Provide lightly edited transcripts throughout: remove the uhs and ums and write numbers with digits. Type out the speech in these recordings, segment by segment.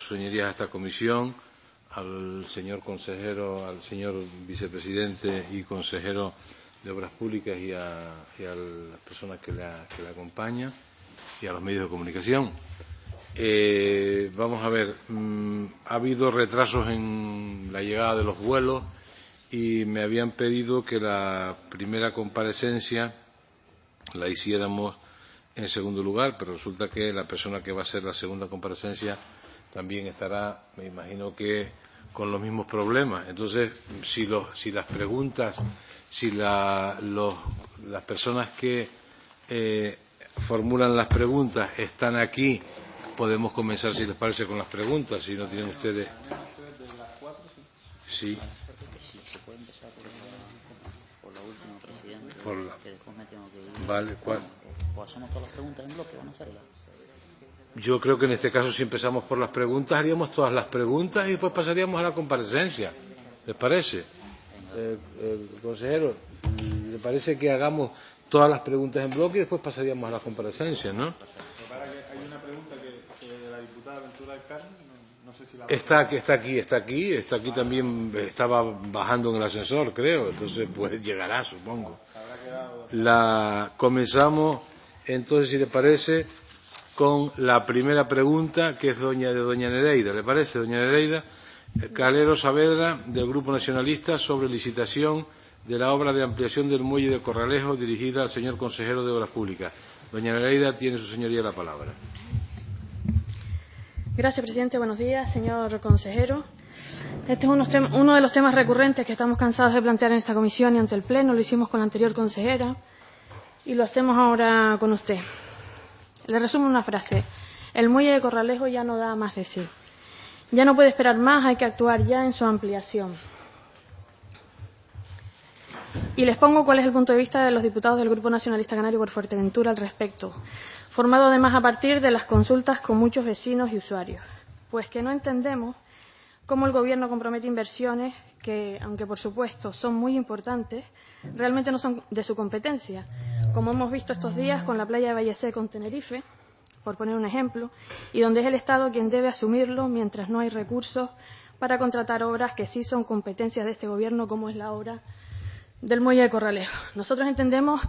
señorías a esta comisión, al señor consejero, al señor vicepresidente y consejero de Obras Públicas y a las personas que le acompañan y a los medios de comunicación. Vamos a ver, ha habido retrasos en la llegada de los vuelos y me habían pedido que la primera comparecencia la hiciéramos en segundo lugar, pero resulta que la persona que va a hacer la segunda comparecencia también estará, me imagino que con los mismos problemas. Entonces, si las preguntas, si las personas que formulan las preguntas están aquí, podemos comenzar, si les parece, con las preguntas. Si no tienen ustedes. Sí. Por la última, presidente. Que después me tengo que ir. Vale, ¿cuál? Pues hacemos todas las preguntas en bloque, vamos a hacerlas. Yo creo que en este caso, si empezamos por las preguntas, haríamos todas las preguntas y después pasaríamos a la comparecencia. ¿Les parece? Consejero, ¿le parece que hagamos todas las preguntas en bloque y después pasaríamos a la comparecencia, no? Hay una pregunta que la diputada Ventura del Carmen, no sé si la... Está aquí también, estaba bajando en el ascensor, creo, entonces pues llegará, supongo. Comenzamos, entonces, si le parece, con la primera pregunta, que es de doña Nereida. ¿Le parece, doña Nereida? Calero Saavedra, del Grupo Nacionalista, sobre licitación de la obra de ampliación del muelle de Corralejo, dirigida al señor consejero de Obras Públicas. Doña Nereida, tiene su señoría la palabra. Gracias, presidente. Buenos días, señor consejero. Este es uno de los temas recurrentes que estamos cansados de plantear en esta comisión y ante el Pleno. Lo hicimos con la anterior consejera y lo hacemos ahora con usted. Le resumo una frase. El muelle de Corralejo ya no da más de sí. Ya no puede esperar más, hay que actuar ya en su ampliación. Y les pongo cuál es el punto de vista de los diputados del Grupo Nacionalista Canario por Fuerteventura al respecto, formado además a partir de las consultas con muchos vecinos y usuarios. Pues que no entendemos cómo el Gobierno compromete inversiones que, aunque por supuesto son muy importantes, realmente no son de su competencia, como hemos visto estos días con la playa de Valleseco en Tenerife, por poner un ejemplo, y donde es el Estado quien debe asumirlo mientras no hay recursos para contratar obras que sí son competencias de este Gobierno, como es la obra del muelle de Corralejo. Nosotros entendemos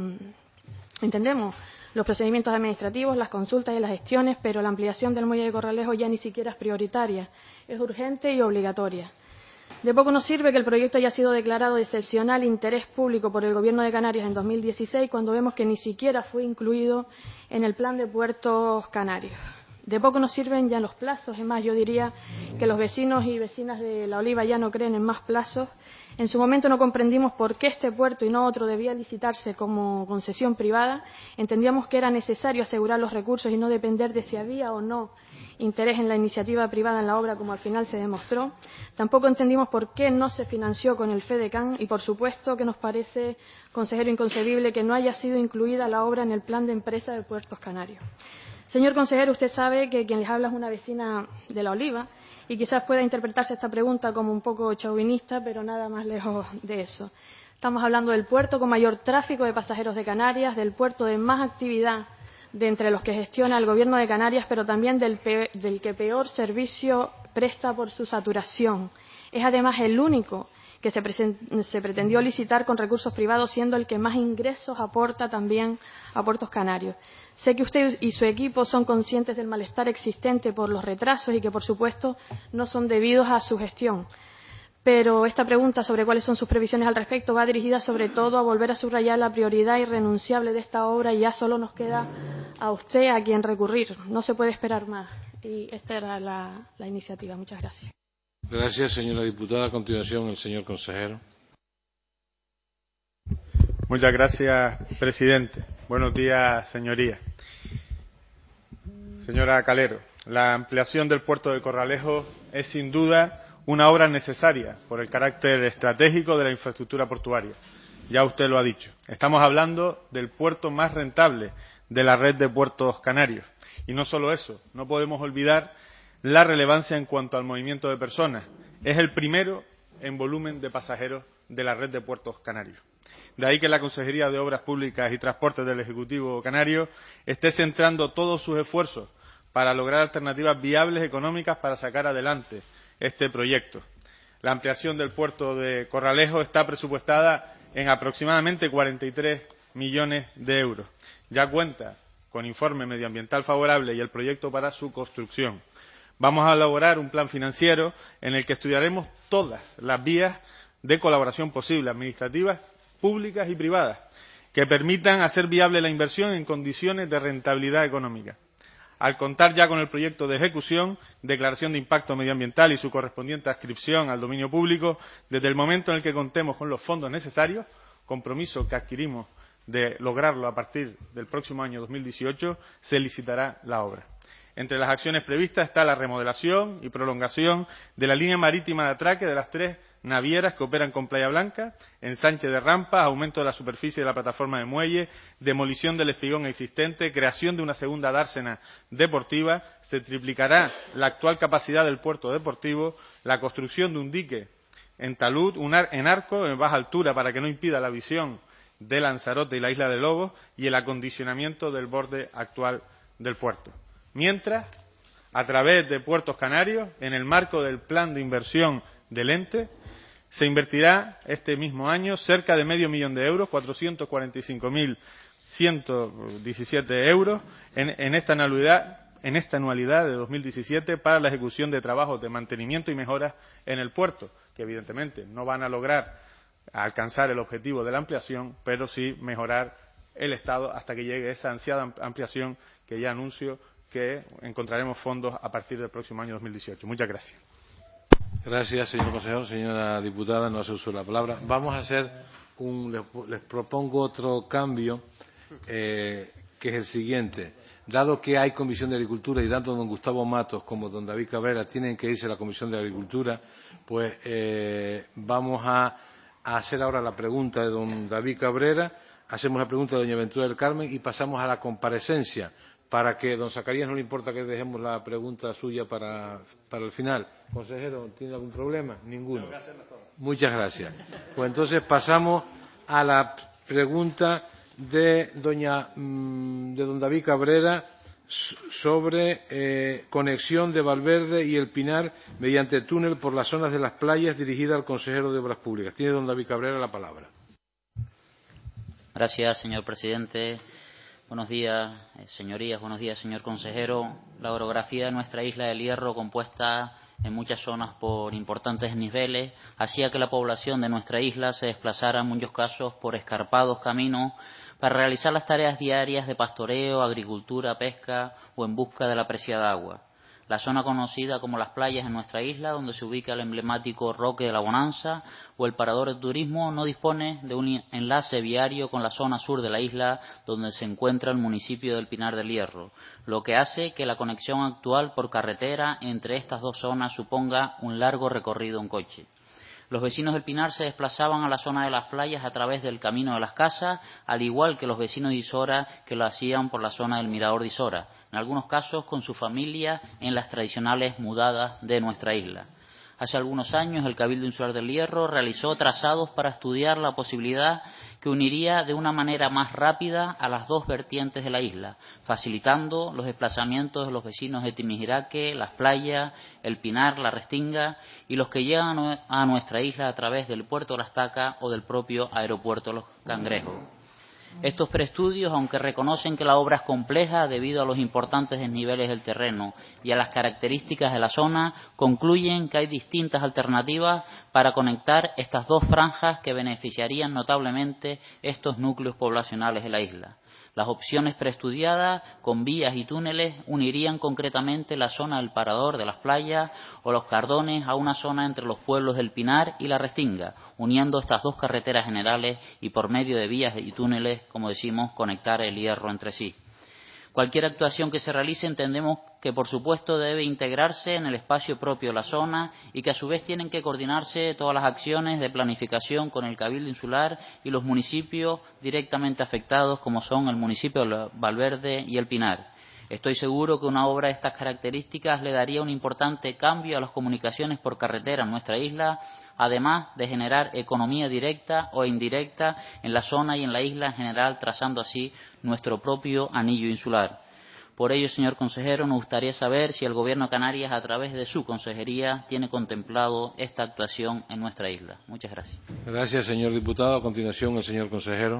los procedimientos administrativos, las consultas y las gestiones, pero la ampliación del muelle de Corralejo ya ni siquiera es prioritaria, es urgente y obligatoria. De poco nos sirve que el proyecto haya sido declarado de excepcional interés público por el Gobierno de Canarias en 2016, cuando vemos que ni siquiera fue incluido en el Plan de Puertos Canarios. De poco nos sirven ya los plazos, es más, yo diría que los vecinos y vecinas de La Oliva ya no creen en más plazos. En su momento no comprendimos por qué este puerto y no otro debía licitarse como concesión privada. Entendíamos que era necesario asegurar los recursos y no depender de si había o no interés en la iniciativa privada en la obra, como al final se demostró. Tampoco entendimos por qué no se financió con el FEDECAN y, por supuesto, que nos parece, consejero, inconcebible que no haya sido incluida la obra en el plan de empresa de Puertos Canarios. Señor consejero, usted sabe que quien les habla es una vecina de La Oliva y quizás pueda interpretarse esta pregunta como un poco chauvinista, pero nada más lejos de eso. Estamos hablando del puerto con mayor tráfico de pasajeros de Canarias, del puerto de más actividad de entre los que gestiona el Gobierno de Canarias, pero también del que peor servicio presta por su saturación. Es además el único que se pretendió licitar con recursos privados, siendo el que más ingresos aporta también a Puertos Canarios. Sé que usted y su equipo son conscientes del malestar existente por los retrasos y que, por supuesto, no son debidos a su gestión. Pero esta pregunta sobre cuáles son sus previsiones al respecto va dirigida sobre todo a volver a subrayar la prioridad irrenunciable de esta obra y ya solo nos queda a usted a quien recurrir. No se puede esperar más. Y esta era la iniciativa. Muchas gracias. Gracias, señora diputada. A continuación, el señor consejero. Muchas gracias, presidente. Buenos días, señorías. Señora Calero, la ampliación del puerto de Corralejo es sin duda una obra necesaria por el carácter estratégico de la infraestructura portuaria. Ya usted lo ha dicho. Estamos hablando del puerto más rentable de la red de puertos canarios. Y no solo eso, no podemos olvidar la relevancia en cuanto al movimiento de personas. Es el primero en volumen de pasajeros de la red de puertos canarios. De ahí que la Consejería de Obras Públicas y Transportes del Ejecutivo Canario esté centrando todos sus esfuerzos para lograr alternativas viables económicas para sacar adelante este proyecto. La ampliación del puerto de Corralejo está presupuestada en aproximadamente 43 millones de euros. Ya cuenta con informe medioambiental favorable y el proyecto para su construcción. Vamos a elaborar un plan financiero en el que estudiaremos todas las vías de colaboración posibles, administrativas, públicas y privadas, que permitan hacer viable la inversión en condiciones de rentabilidad económica. Al contar ya con el proyecto de ejecución, declaración de impacto medioambiental y su correspondiente adscripción al dominio público, desde el momento en el que contemos con los fondos necesarios, compromiso que adquirimos de lograrlo a partir del próximo año 2018, se licitará la obra. Entre las acciones previstas está la remodelación y prolongación de la línea marítima de atraque de las 3 navieras que operan con Playa Blanca, ensanche de rampas, aumento de la superficie de la plataforma de muelle, demolición del espigón existente, creación de una segunda dársena deportiva, se triplicará la actual capacidad del puerto deportivo, la construcción de un dique en talud, en arco, en baja altura para que no impida la visión de Lanzarote y la isla de Lobos y el acondicionamiento del borde actual del puerto. Mientras, a través de Puertos Canarios, en el marco del plan de inversión del ente, se invertirá este mismo año cerca de medio millón de euros, 445.117 euros, en esta anualidad de 2017 para la ejecución de trabajos de mantenimiento y mejoras en el puerto, que evidentemente no van a lograr alcanzar el objetivo de la ampliación, pero sí mejorar el estado hasta que llegue esa ansiada ampliación que ya anuncio que encontraremos fondos a partir del próximo año 2018. Muchas gracias. Gracias, señor consejero. Señora diputada, no hace uso de la palabra. Vamos a hacer les propongo otro cambio, que es el siguiente. Dado que hay Comisión de Agricultura y tanto don Gustavo Matos como don David Cabrera tienen que irse a la Comisión de Agricultura, pues vamos a hacer ahora la pregunta de don David Cabrera, hacemos la pregunta de doña Ventura del Carmen y pasamos a la comparecencia. Para que don Zacarías no le importa que dejemos la pregunta suya para el final. Consejero, ¿tiene algún problema? Ninguno. Tengo que hacerlas todas. Muchas gracias. Pues entonces pasamos a la pregunta de don David Cabrera sobre conexión de Valverde y El Pinar mediante túnel por las zonas de las playas, dirigida al consejero de Obras Públicas. Tiene don David Cabrera la palabra. Gracias, señor presidente. Buenos días, señorías. Buenos días, señor consejero. La orografía de nuestra isla del Hierro, compuesta en muchas zonas por importantes niveles, hacía que la población de nuestra isla se desplazara en muchos casos por escarpados caminos para realizar las tareas diarias de pastoreo, agricultura, pesca o en busca de la preciada agua. La zona conocida como Las Playas en nuestra isla, donde se ubica el emblemático Roque de la Bonanza o el Parador de Turismo, no dispone de un enlace viario con la zona sur de la isla, donde se encuentra el municipio del Pinar del Hierro, lo que hace que la conexión actual por carretera entre estas dos zonas suponga un largo recorrido en coche. Los vecinos del Pinar se desplazaban a la zona de las playas a través del Camino de las Casas, al igual que los vecinos de Isora, que lo hacían por la zona del Mirador de Isora, en algunos casos con su familia en las tradicionales mudadas de nuestra isla. Hace algunos años el Cabildo Insular del Hierro realizó trazados para estudiar la posibilidad que uniría de una manera más rápida a las dos vertientes de la isla, facilitando los desplazamientos de los vecinos de Timijiraque, Las Playas, El Pinar, La Restinga y los que llegan a nuestra isla a través del puerto de La Estaca o del propio aeropuerto Los Cangrejos. Estos preestudios, aunque reconocen que la obra es compleja debido a los importantes desniveles del terreno y a las características de la zona, concluyen que hay distintas alternativas para conectar estas dos franjas que beneficiarían notablemente estos núcleos poblacionales de la isla. Las opciones preestudiadas, con vías y túneles, unirían concretamente la zona del Parador de Las Playas o Los Cardones a una zona entre los pueblos del Pinar y La Restinga, uniendo estas dos carreteras generales y por medio de vías y túneles, como decimos, conectar el Hierro entre sí. Cualquier actuación que se realice entendemos que por supuesto debe integrarse en el espacio propio de la zona y que a su vez tienen que coordinarse todas las acciones de planificación con el Cabildo Insular y los municipios directamente afectados como son el municipio de Valverde y El Pinar. Estoy seguro que una obra de estas características le daría un importante cambio a las comunicaciones por carretera en nuestra isla, además de generar economía directa o indirecta en la zona y en la isla en general, trazando así nuestro propio anillo insular. Por ello, señor consejero, nos gustaría saber si el Gobierno de Canarias, a través de su consejería, tiene contemplado esta actuación en nuestra isla. Muchas gracias. Gracias, señor diputado. A continuación, el señor consejero.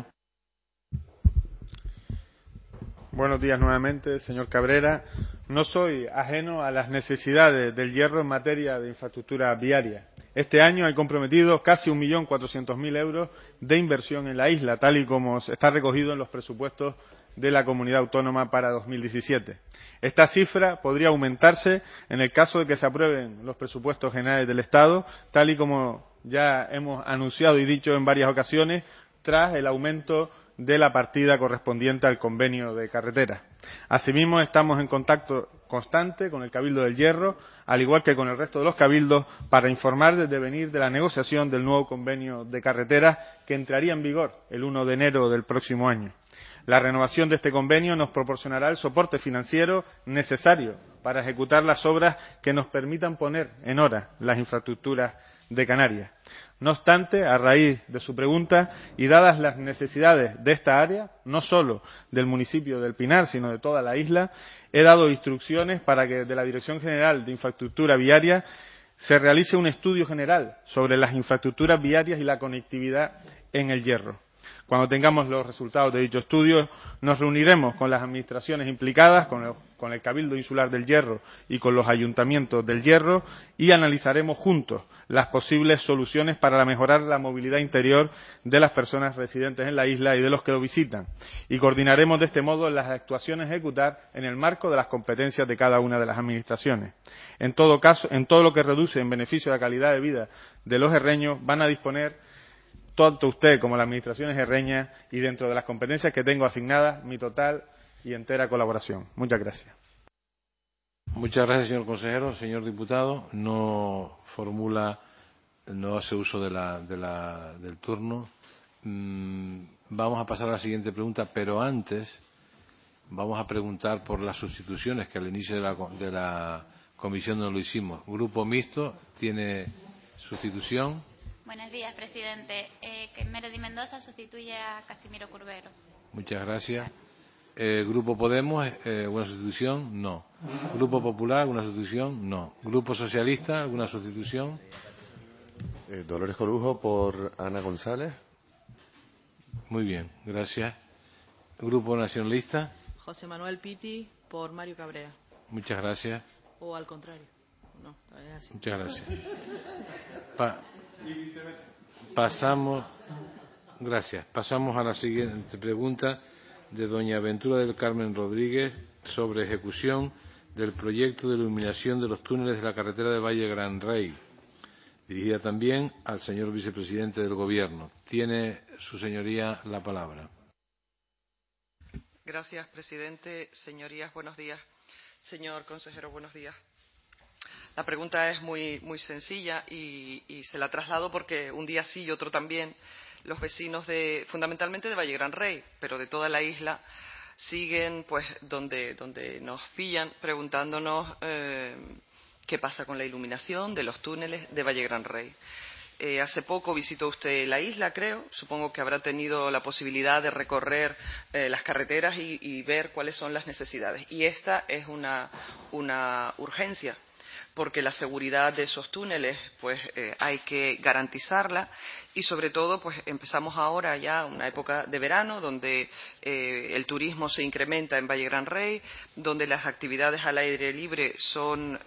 Buenos días nuevamente, señor Cabrera. No soy ajeno a las necesidades del Hierro en materia de infraestructura viaria. Este año hay comprometidos casi 1.400.000 euros de inversión en la isla, tal y como está recogido en los presupuestos de la Comunidad Autónoma para 2017. Esta cifra podría aumentarse en el caso de que se aprueben los presupuestos generales del Estado, tal y como ya hemos anunciado y dicho en varias ocasiones, tras el aumento de la partida correspondiente al convenio de carretera. Asimismo, estamos en contacto constante con el Cabildo del Hierro, al igual que con el resto de los cabildos, para informar del devenir de la negociación del nuevo convenio de carretera que entraría en vigor el 1 de enero del próximo año. La renovación de este convenio nos proporcionará el soporte financiero necesario para ejecutar las obras que nos permitan poner en hora las infraestructuras de Canarias. No obstante, a raíz de su pregunta y dadas las necesidades de esta área, no solo del municipio del Pinar, sino de toda la isla, he dado instrucciones para que desde la Dirección General de Infraestructura Viaria se realice un estudio general sobre las infraestructuras viarias y la conectividad en el Hierro. Cuando tengamos los resultados de dicho estudio, nos reuniremos con las administraciones implicadas, con el Cabildo Insular del Hierro y con los ayuntamientos del Hierro, y analizaremos juntos las posibles soluciones para mejorar la movilidad interior de las personas residentes en la isla y de los que lo visitan. Y coordinaremos de este modo las actuaciones a ejecutar en el marco de las competencias de cada una de las administraciones. En todo caso, en todo lo que reduce en beneficio de la calidad de vida de los herreños, van a disponer tanto usted como las administraciones herreñas, y dentro de las competencias que tengo asignadas, mi total y entera colaboración. Muchas gracias. Muchas gracias, señor consejero. Señor diputado, no hace uso del turno. Vamos a pasar a la siguiente pregunta, pero antes vamos a preguntar por las sustituciones, que al inicio de la comisión no lo hicimos. Grupo Mixto, ¿tiene sustitución? Buenos días, presidente. Melody Mendoza sustituye a Casimiro Curbero. Muchas gracias. Grupo Podemos, ¿alguna sustitución? No. Grupo Popular, ¿alguna sustitución? No. Grupo Socialista, ¿alguna sustitución? Dolores Corujo por Ana González. Muy bien, gracias. Grupo Nacionalista. José Manuel Piti por Mario Cabrera. Muchas gracias. O al contrario. No, es así. Muchas gracias. Pasamos a la siguiente pregunta de doña Ventura del Carmen Rodríguez sobre ejecución del proyecto de iluminación de los túneles de la carretera de Valle Gran Rey, dirigida también al señor vicepresidente del Gobierno. Tiene su señoría la palabra. Gracias, presidente. Señorías, buenos días. Señor consejero, buenos días. La pregunta es muy sencilla y se la traslado porque un día sí y otro también los vecinos fundamentalmente de Valle Gran Rey, pero de toda la isla, siguen pues donde nos pillan preguntándonos qué pasa con la iluminación de los túneles de Valle Gran Rey. Hace poco visitó usted la isla, creo. Supongo que habrá tenido la posibilidad de recorrer las carreteras y ver cuáles son las necesidades. Y esta es una urgencia, porque la seguridad de esos túneles pues hay que garantizarla, y sobre todo pues empezamos ahora ya una época de verano donde el turismo se incrementa en Valle Gran Rey, donde las actividades al aire libre son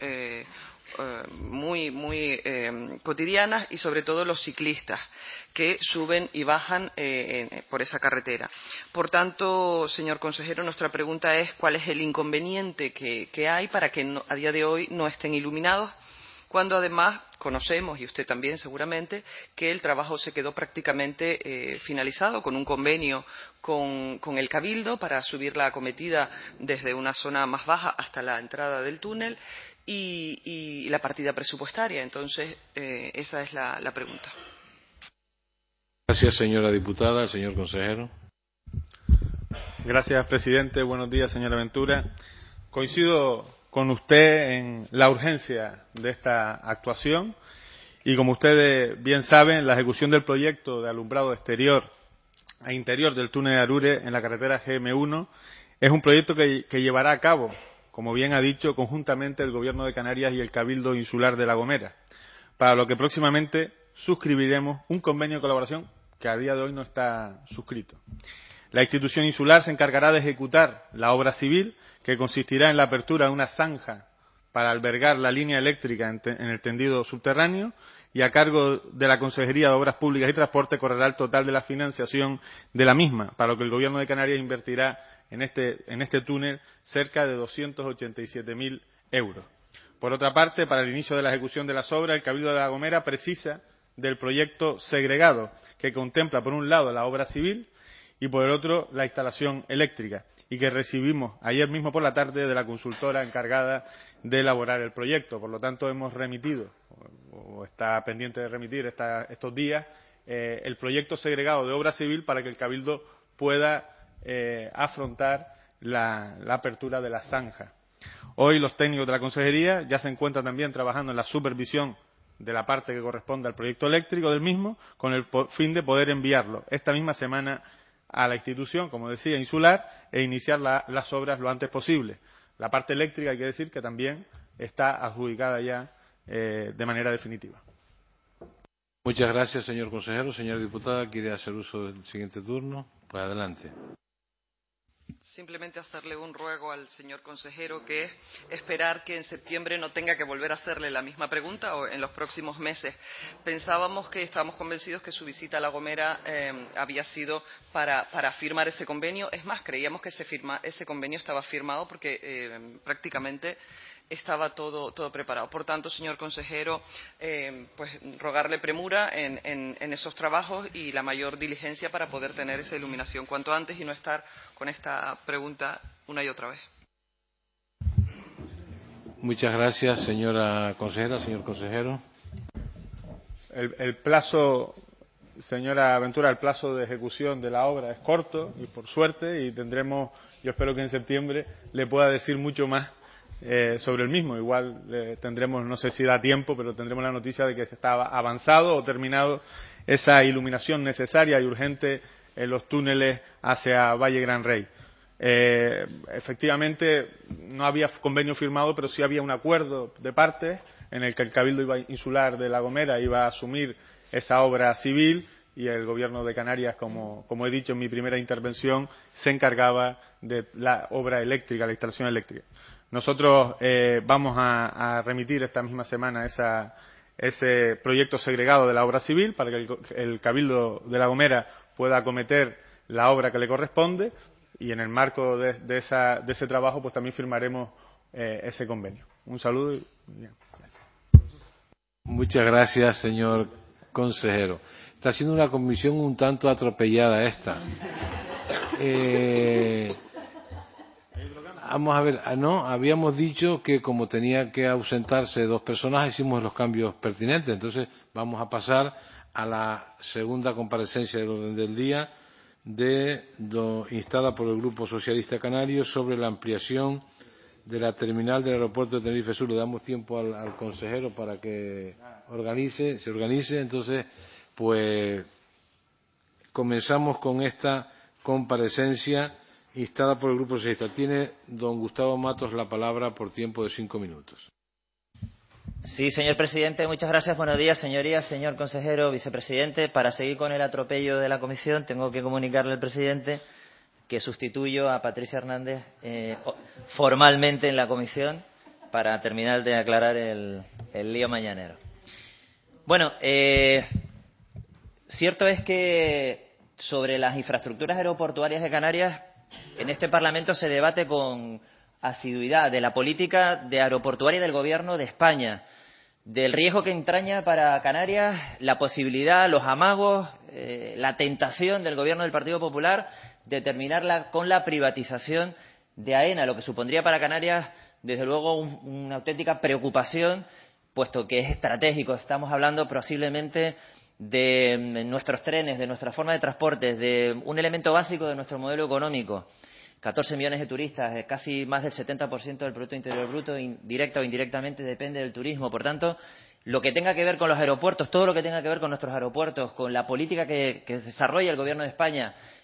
muy cotidianas, y sobre todo los ciclistas que suben y bajan por esa carretera. Por tanto, señor consejero, nuestra pregunta es ¿cuál es el inconveniente que hay para que a día de hoy no estén iluminados? Cuando además conocemos, y usted también seguramente, que el trabajo se quedó prácticamente finalizado con un convenio con el Cabildo para subir la acometida desde una zona más baja hasta la entrada del túnel, y la partida presupuestaria. Entonces, esa es la pregunta. Gracias, señora diputada. Señor consejero. Gracias, presidente. Buenos días, señora Ventura. Coincido con usted en la urgencia de esta actuación y, como ustedes bien saben, la ejecución del proyecto de alumbrado exterior e interior del túnel de Arure en la carretera GM1 Es un proyecto que llevará a cabo, como bien ha dicho, conjuntamente el Gobierno de Canarias y el Cabildo Insular de La Gomera, para lo que próximamente suscribiremos un convenio de colaboración que a día de hoy no está suscrito. La institución insular se encargará de ejecutar la obra civil, que consistirá en la apertura de una zanja para albergar la línea eléctrica en el tendido subterráneo, y a cargo de la Consejería de Obras Públicas y Transporte correrá el total de la financiación de la misma, para lo que el Gobierno de Canarias invertirá en este túnel cerca de 287.000 euros. Por otra parte, para el inicio de la ejecución de las obras, el Cabildo de La Gomera precisa del proyecto segregado, que contempla, por un lado, la obra civil y, por el otro, la instalación eléctrica, y que recibimos ayer mismo por la tarde de la consultora encargada de elaborar el proyecto. Por lo tanto, hemos remitido, o está pendiente de remitir estos días, el proyecto segregado de obra civil para que el Cabildo pueda afrontar la apertura de la zanja. Hoy los técnicos de la Consejería ya se encuentran también trabajando en la supervisión de la parte que corresponde al proyecto eléctrico del mismo, con el fin de poder enviarlo esta misma semana a la institución, como decía, insular, e iniciar las obras lo antes posible. La parte eléctrica, hay que decir que también está adjudicada ya de manera definitiva. Muchas gracias, señor consejero. Señora diputada, ¿quiere hacer uso del siguiente turno? Pues adelante. Simplemente hacerle un ruego al señor consejero, que es esperar que en septiembre no tenga que volver a hacerle la misma pregunta, o en los próximos meses. Estábamos convencidos que su visita a La Gomera había sido para firmar ese convenio. Es más, creíamos que ese convenio estaba firmado porque prácticamente estaba todo preparado. Por tanto, señor consejero, pues rogarle premura en esos trabajos y la mayor diligencia para poder tener esa iluminación cuanto antes y no estar con esta pregunta una y otra vez. Muchas gracias, señora consejera. Señor consejero. El plazo, señora Ventura, el plazo de ejecución de la obra es corto, y por suerte, y tendremos, yo espero que en septiembre le pueda decir mucho más sobre el mismo. Igual tendremos, no sé si da tiempo, pero tendremos la noticia de que estaba avanzado o terminado esa iluminación necesaria y urgente en los túneles hacia Valle Gran Rey. Efectivamente, no había convenio firmado, pero sí había un acuerdo de partes en el que el Cabildo Insular de La Gomera iba a asumir esa obra civil, y el Gobierno de Canarias, como he dicho en mi primera intervención, se encargaba de la obra eléctrica, la instalación eléctrica. Nosotros vamos a remitir esta misma semana ese proyecto segregado de la obra civil para que el Cabildo de La Gomera pueda acometer la obra que le corresponde, y en el marco de ese trabajo pues también firmaremos ese convenio. Un saludo y bien. Muchas gracias, señor consejero. Está siendo una comisión un tanto atropellada esta. Vamos a ver, no, habíamos dicho que como tenía que ausentarse 2 personas, hicimos los cambios pertinentes. Entonces vamos a pasar a la segunda comparecencia del orden del día, instada por el Grupo Socialista Canario, sobre la ampliación de la terminal del aeropuerto de Tenerife Sur. Le damos tiempo al consejero para que se organice. Entonces, pues comenzamos con esta comparecencia instada por el Grupo Socialista. Tiene don Gustavo Matos la palabra por tiempo de 5 minutos. Sí, señor presidente, muchas gracias. Buenos días, señorías, señor consejero, vicepresidente. Para seguir con el atropello de la comisión, tengo que comunicarle al presidente que sustituyo a Patricia Hernández formalmente en la comisión para terminar de aclarar el lío mañanero. Bueno, cierto es que sobre las infraestructuras aeroportuarias de Canarias, en este Parlamento se debate con asiduidad de la política de aeroportuaria del Gobierno de España, del riesgo que entraña para Canarias la posibilidad, los amagos, la tentación del Gobierno del Partido Popular de terminarla con la privatización de AENA, lo que supondría para Canarias, desde luego, una auténtica preocupación, puesto que es estratégico. Estamos hablando posiblemente de nuestros trenes, de nuestra forma de transporte, de un elemento básico de nuestro modelo económico. 14 millones de turistas, casi más del 70% del Producto Interior Bruto, directa o indirectamente, depende del turismo. Por tanto, lo que tenga que ver con los aeropuertos, todo lo que tenga que ver con nuestros aeropuertos, con la política que desarrolla el Gobierno de España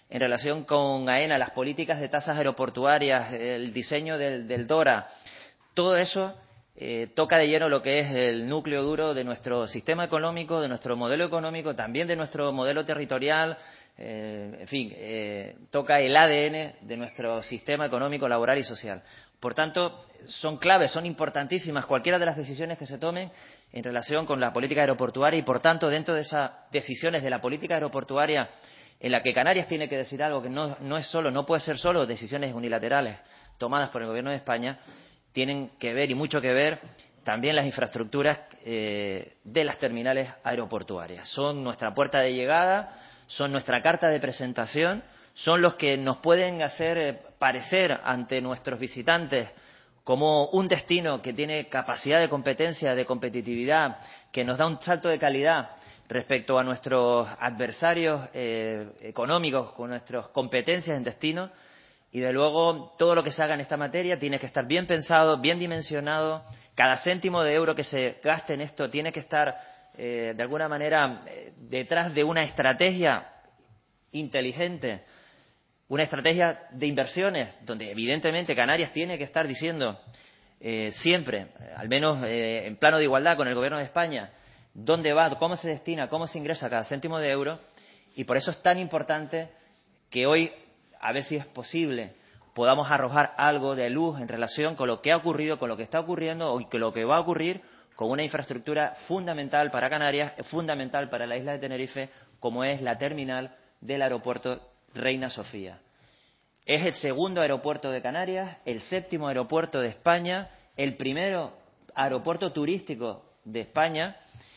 en relación con AENA, las políticas de tasas aeroportuarias, el diseño del DORA, todo eso toca de lleno lo que es el núcleo duro de nuestro sistema económico, de nuestro modelo económico, también de nuestro modelo territorial, en fin, toca el ADN de nuestro sistema económico, laboral y social. Por tanto, son claves, son importantísimas cualquiera de las decisiones que se tomen en relación con la política aeroportuaria y, por tanto, dentro de esas decisiones de la política aeroportuaria en la que Canarias tiene que decir algo que no puede ser solo decisiones unilaterales tomadas por el Gobierno de España, tienen que ver y mucho que ver también las infraestructuras de las terminales aeroportuarias. Son nuestra puerta de llegada, son nuestra carta de presentación, son los que nos pueden hacer parecer ante nuestros visitantes como un destino que tiene capacidad de competencia, de competitividad, que nos da un salto de calidad respecto a nuestros adversarios económicos, con nuestras competencias en destino. Y, de luego, todo lo que se haga en esta materia tiene que estar bien pensado, bien dimensionado. Cada céntimo de euro que se gaste en esto tiene que estar, de alguna manera, detrás de una estrategia inteligente, una estrategia de inversiones, donde, evidentemente, Canarias tiene que estar diciendo siempre, al menos en plano de igualdad con el Gobierno de España, dónde va, cómo se destina, cómo se ingresa cada céntimo de euro. Y por eso es tan importante que hoy, a ver si es posible, podamos arrojar algo de luz en relación con lo que ha ocurrido, con lo que está ocurriendo y con lo que va a ocurrir con una infraestructura fundamental para Canarias, fundamental para la isla de Tenerife, como es la terminal del aeropuerto Reina Sofía. Es el segundo aeropuerto de Canarias, el séptimo aeropuerto de España, el primero aeropuerto turístico de España,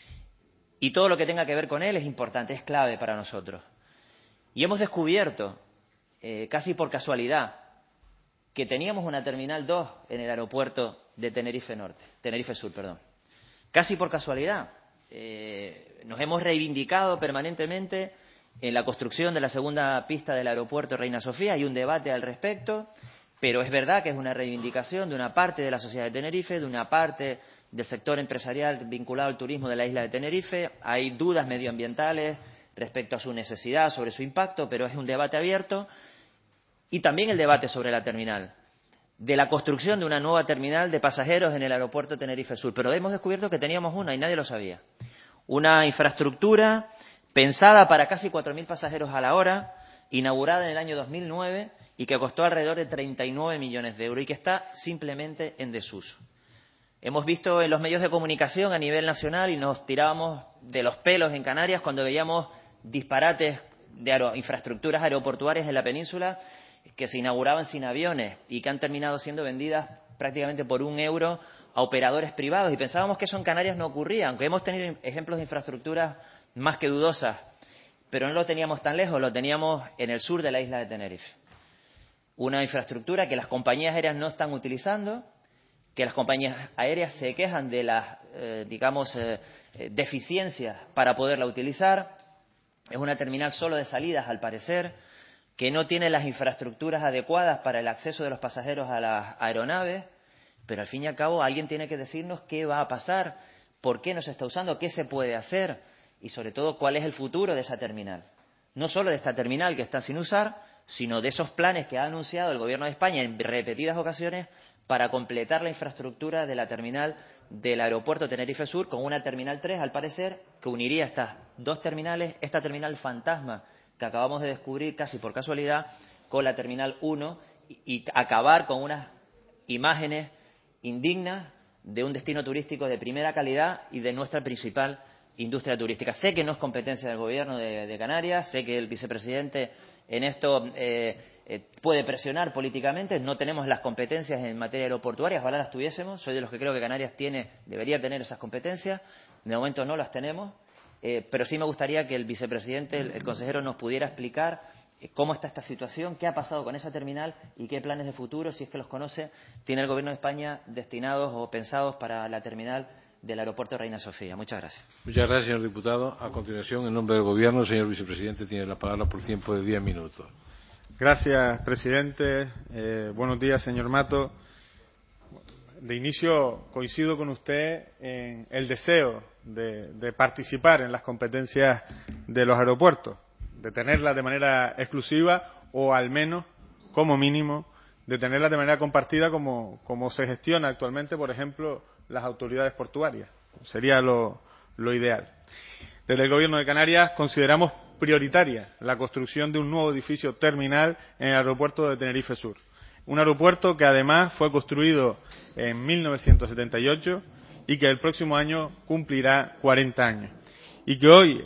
y todo lo que tenga que ver con él es importante, es clave para nosotros. Y hemos descubierto, casi por casualidad, que teníamos una Terminal 2 en el aeropuerto de Tenerife Sur. Casi por casualidad. Nos hemos reivindicado permanentemente en la construcción de la segunda pista del aeropuerto Reina Sofía. Hay un debate al respecto, pero es verdad que es una reivindicación de una parte de la sociedad de Tenerife, de una parte del sector empresarial vinculado al turismo de la isla de Tenerife. Hay dudas medioambientales respecto a su necesidad, sobre su impacto, pero es un debate abierto. Y también el debate sobre la terminal, de la construcción de una nueva terminal de pasajeros en el aeropuerto Tenerife Sur. Pero hemos descubierto que teníamos una y nadie lo sabía. Una infraestructura pensada para casi 4.000 pasajeros a la hora, inaugurada en el año 2009 y que costó alrededor de 39 millones de euros y que está simplemente en desuso. Hemos visto en los medios de comunicación a nivel nacional y nos tirábamos de los pelos en Canarias cuando veíamos disparates de infraestructuras aeroportuarias en la península que se inauguraban sin aviones y que han terminado siendo vendidas prácticamente por €1 a operadores privados. Y pensábamos que eso en Canarias no ocurría, aunque hemos tenido ejemplos de infraestructuras más que dudosas, pero no lo teníamos tan lejos, lo teníamos en el sur de la isla de Tenerife. Una infraestructura que las compañías aéreas no están utilizando, que las compañías aéreas se quejan de las, deficiencias para poderla utilizar. Es una terminal solo de salidas, al parecer, que no tiene las infraestructuras adecuadas para el acceso de los pasajeros a las aeronaves, pero al fin y al cabo alguien tiene que decirnos qué va a pasar, por qué no se está usando, qué se puede hacer y, sobre todo, cuál es el futuro de esa terminal. No solo de esta terminal que está sin usar, sino de esos planes que ha anunciado el Gobierno de España en repetidas ocasiones para completar la infraestructura de la terminal del aeropuerto Tenerife Sur con una Terminal 3, al parecer, que uniría estas dos terminales, esta terminal fantasma que acabamos de descubrir casi por casualidad, con la Terminal 1 y acabar con unas imágenes indignas de un destino turístico de primera calidad y de nuestra principal industria turística. Sé que no es competencia del Gobierno de Canarias, sé que el vicepresidente en esto puede presionar políticamente, no tenemos las competencias en materia aeroportuaria, ojalá las tuviésemos, soy de los que creo que Canarias debería tener esas competencias, de momento no las tenemos. Pero sí me gustaría que el vicepresidente, el consejero, nos pudiera explicar cómo está esta situación, qué ha pasado con esa terminal y qué planes de futuro, si es que los conoce, tiene el Gobierno de España destinados o pensados para la terminal del aeropuerto Reina Sofía. Muchas gracias. Muchas gracias, señor diputado. A continuación, en nombre del Gobierno, el señor vicepresidente tiene la palabra por tiempo de 10 minutos. Gracias, presidente. Buenos días, señor Mato. De inicio, coincido con usted en el deseo de participar en las competencias de los aeropuertos. de tenerla de manera exclusiva o al menos, como mínimo, de tenerla de manera compartida como se gestiona actualmente, por ejemplo, las autoridades portuarias. Sería lo ideal. Desde el Gobierno de Canarias consideramos prioritaria la construcción de un nuevo edificio terminal en el aeropuerto de Tenerife Sur. Un aeropuerto que además fue construido en 1978 y que el próximo año cumplirá 40 años. Y que hoy,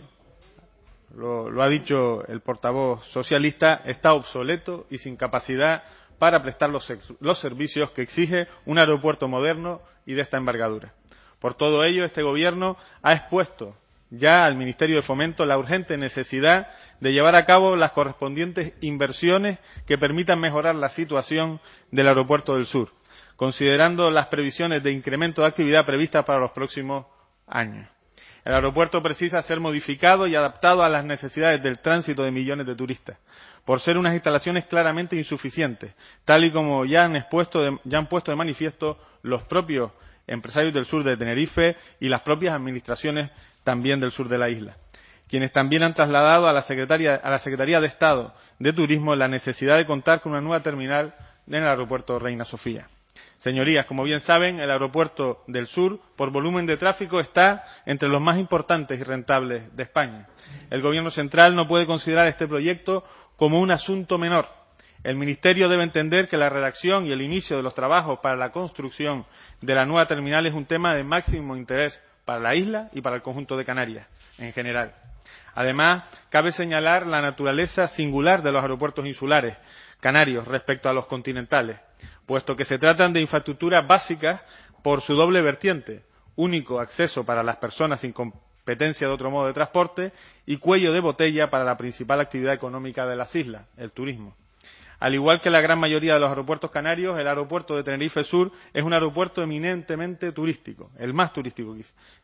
lo ha dicho el portavoz socialista, está obsoleto y sin capacidad para prestar los servicios que exige un aeropuerto moderno y de esta envergadura. Por todo ello, este Gobierno ha expuesto ya al Ministerio de Fomento la urgente necesidad de llevar a cabo las correspondientes inversiones que permitan mejorar la situación del Aeropuerto del Sur, considerando las previsiones de incremento de actividad previstas para los próximos años. El aeropuerto precisa ser modificado y adaptado a las necesidades del tránsito de millones de turistas, por ser unas instalaciones claramente insuficientes, tal y como ya han puesto de manifiesto los propios empresarios del sur de Tenerife y las propias administraciones también del sur de la isla, quienes también han trasladado a la Secretaría de Estado de Turismo la necesidad de contar con una nueva terminal en el aeropuerto Reina Sofía. Señorías, como bien saben, el aeropuerto del sur, por volumen de tráfico, está entre los más importantes y rentables de España. El Gobierno central no puede considerar este proyecto como un asunto menor. El Ministerio debe entender que la redacción y el inicio de los trabajos para la construcción de la nueva terminal es un tema de máximo interés para la isla y para el conjunto de Canarias en general. Además, cabe señalar la naturaleza singular de los aeropuertos insulares canarios respecto a los continentales, puesto que se tratan de infraestructuras básicas por su doble vertiente, único acceso para las personas sin competencia de otro modo de transporte y cuello de botella para la principal actividad económica de las islas, el turismo. Al igual que la gran mayoría de los aeropuertos canarios, el aeropuerto de Tenerife Sur es un aeropuerto eminentemente turístico, el más turístico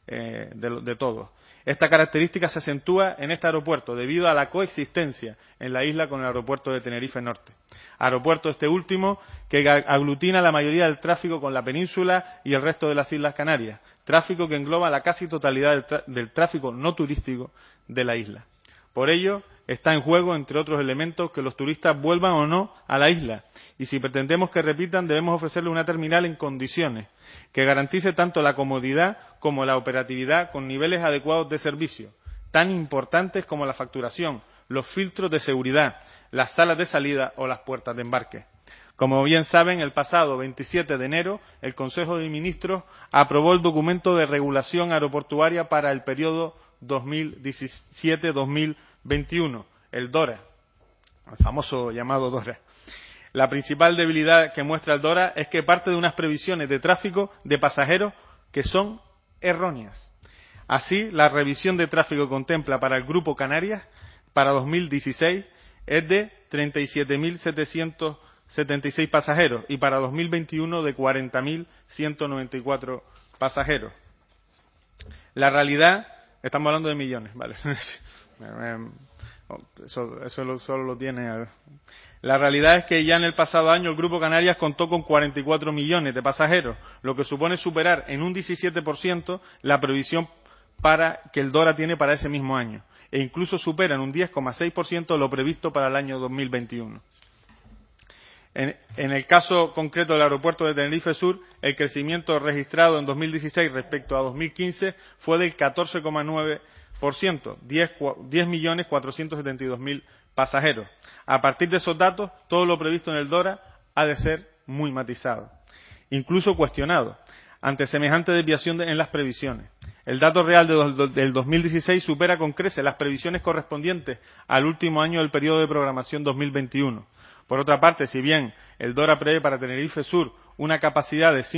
de todos. Esta característica se acentúa en este aeropuerto debido a la coexistencia en la isla con el aeropuerto de Tenerife Norte. Aeropuerto este último que aglutina la mayoría del tráfico con la península y el resto de las Islas Canarias, tráfico que engloba la casi totalidad del tráfico no turístico de la isla. Por ello, está en juego, entre otros elementos, que los turistas vuelvan o no a la isla. Y si pretendemos que repitan, debemos ofrecerles una terminal en condiciones que garantice tanto la comodidad como la operatividad con niveles adecuados de servicio, tan importantes como la facturación, los filtros de seguridad, las salas de salida o las puertas de embarque. Como bien saben, el pasado 27 de enero, el Consejo de Ministros aprobó el documento de regulación aeroportuaria para el periodo 2017-2021, el DORA, el famoso llamado DORA. La principal debilidad que muestra el DORA es que parte de unas previsiones de tráfico de pasajeros que son erróneas. Así, la revisión de tráfico contempla para el Grupo Canarias, para 2016, es de 37.776 pasajeros y para 2021 de 40.194 pasajeros. La realidad, estamos hablando de millones, ¿vale? Eso solo lo tiene. La realidad es que ya en el pasado año el Grupo Canarias contó con 44 millones de pasajeros, lo que supone superar en un 17% la previsión que el DORA tiene para ese mismo año, e incluso supera en un 10,6% lo previsto para el año 2021. En el caso concreto del aeropuerto de Tenerife Sur, el crecimiento registrado en 2016 respecto a 2015 fue del 14,9%, 10.472.000 pasajeros. A partir de esos datos, todo lo previsto en el DORA ha de ser muy matizado, incluso cuestionado, ante semejante desviación en las previsiones. El dato real del 2016 supera con creces las previsiones correspondientes al último año del periodo de programación 2021. Por otra parte, si bien el DORA prevé para Tenerife Sur una capacidad de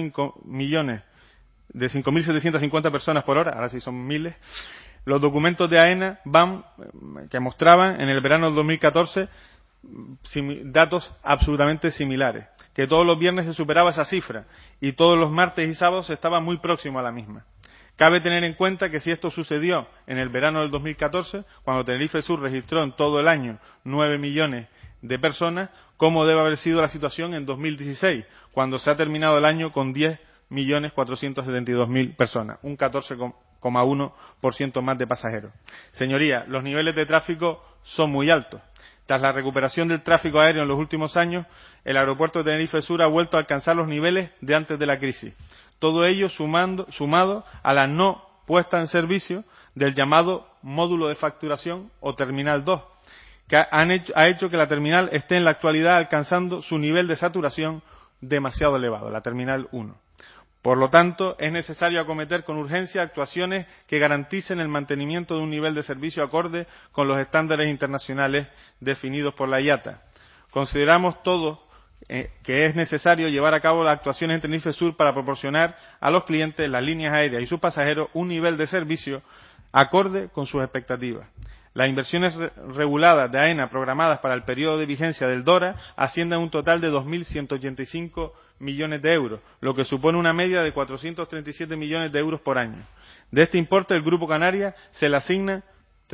5.750 personas por hora, ahora sí son miles, los documentos de AENA que mostraban en el verano del 2014 datos absolutamente similares, que todos los viernes se superaba esa cifra y todos los martes y sábados se estaba muy próximo a la misma. Cabe tener en cuenta que si esto sucedió en el verano del 2014, cuando Tenerife Sur registró en todo el año 9 millones de personas, ¿cómo debe haber sido la situación en 2016, cuando se ha terminado el año con 10.472.000 personas, un 14 1,1% más de pasajeros. Señorías, los niveles de tráfico son muy altos. Tras la recuperación del tráfico aéreo en los últimos años, el aeropuerto de Tenerife Sur ha vuelto a alcanzar los niveles de antes de la crisis. Todo ello sumado a la no puesta en servicio del llamado módulo de facturación o Terminal 2, que ha hecho que la terminal esté en la actualidad alcanzando su nivel de saturación demasiado elevado, la Terminal 1. Por lo tanto, es necesario acometer con urgencia actuaciones que garanticen el mantenimiento de un nivel de servicio acorde con los estándares internacionales definidos por la IATA. Consideramos todos que es necesario llevar a cabo las actuaciones en Tenerife Sur para proporcionar a los clientes, las líneas aéreas y sus pasajeros un nivel de servicio acorde con sus expectativas. Las inversiones reguladas de AENA programadas para el periodo de vigencia del DORA ascienden a un total de 2.185 millones de euros, lo que supone una media de 437 millones de euros por año. De este importe, el Grupo Canarias se le asigna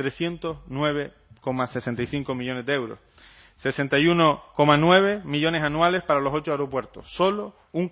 309,65 millones de euros. 61,9 millones anuales para los 8 aeropuertos, solo un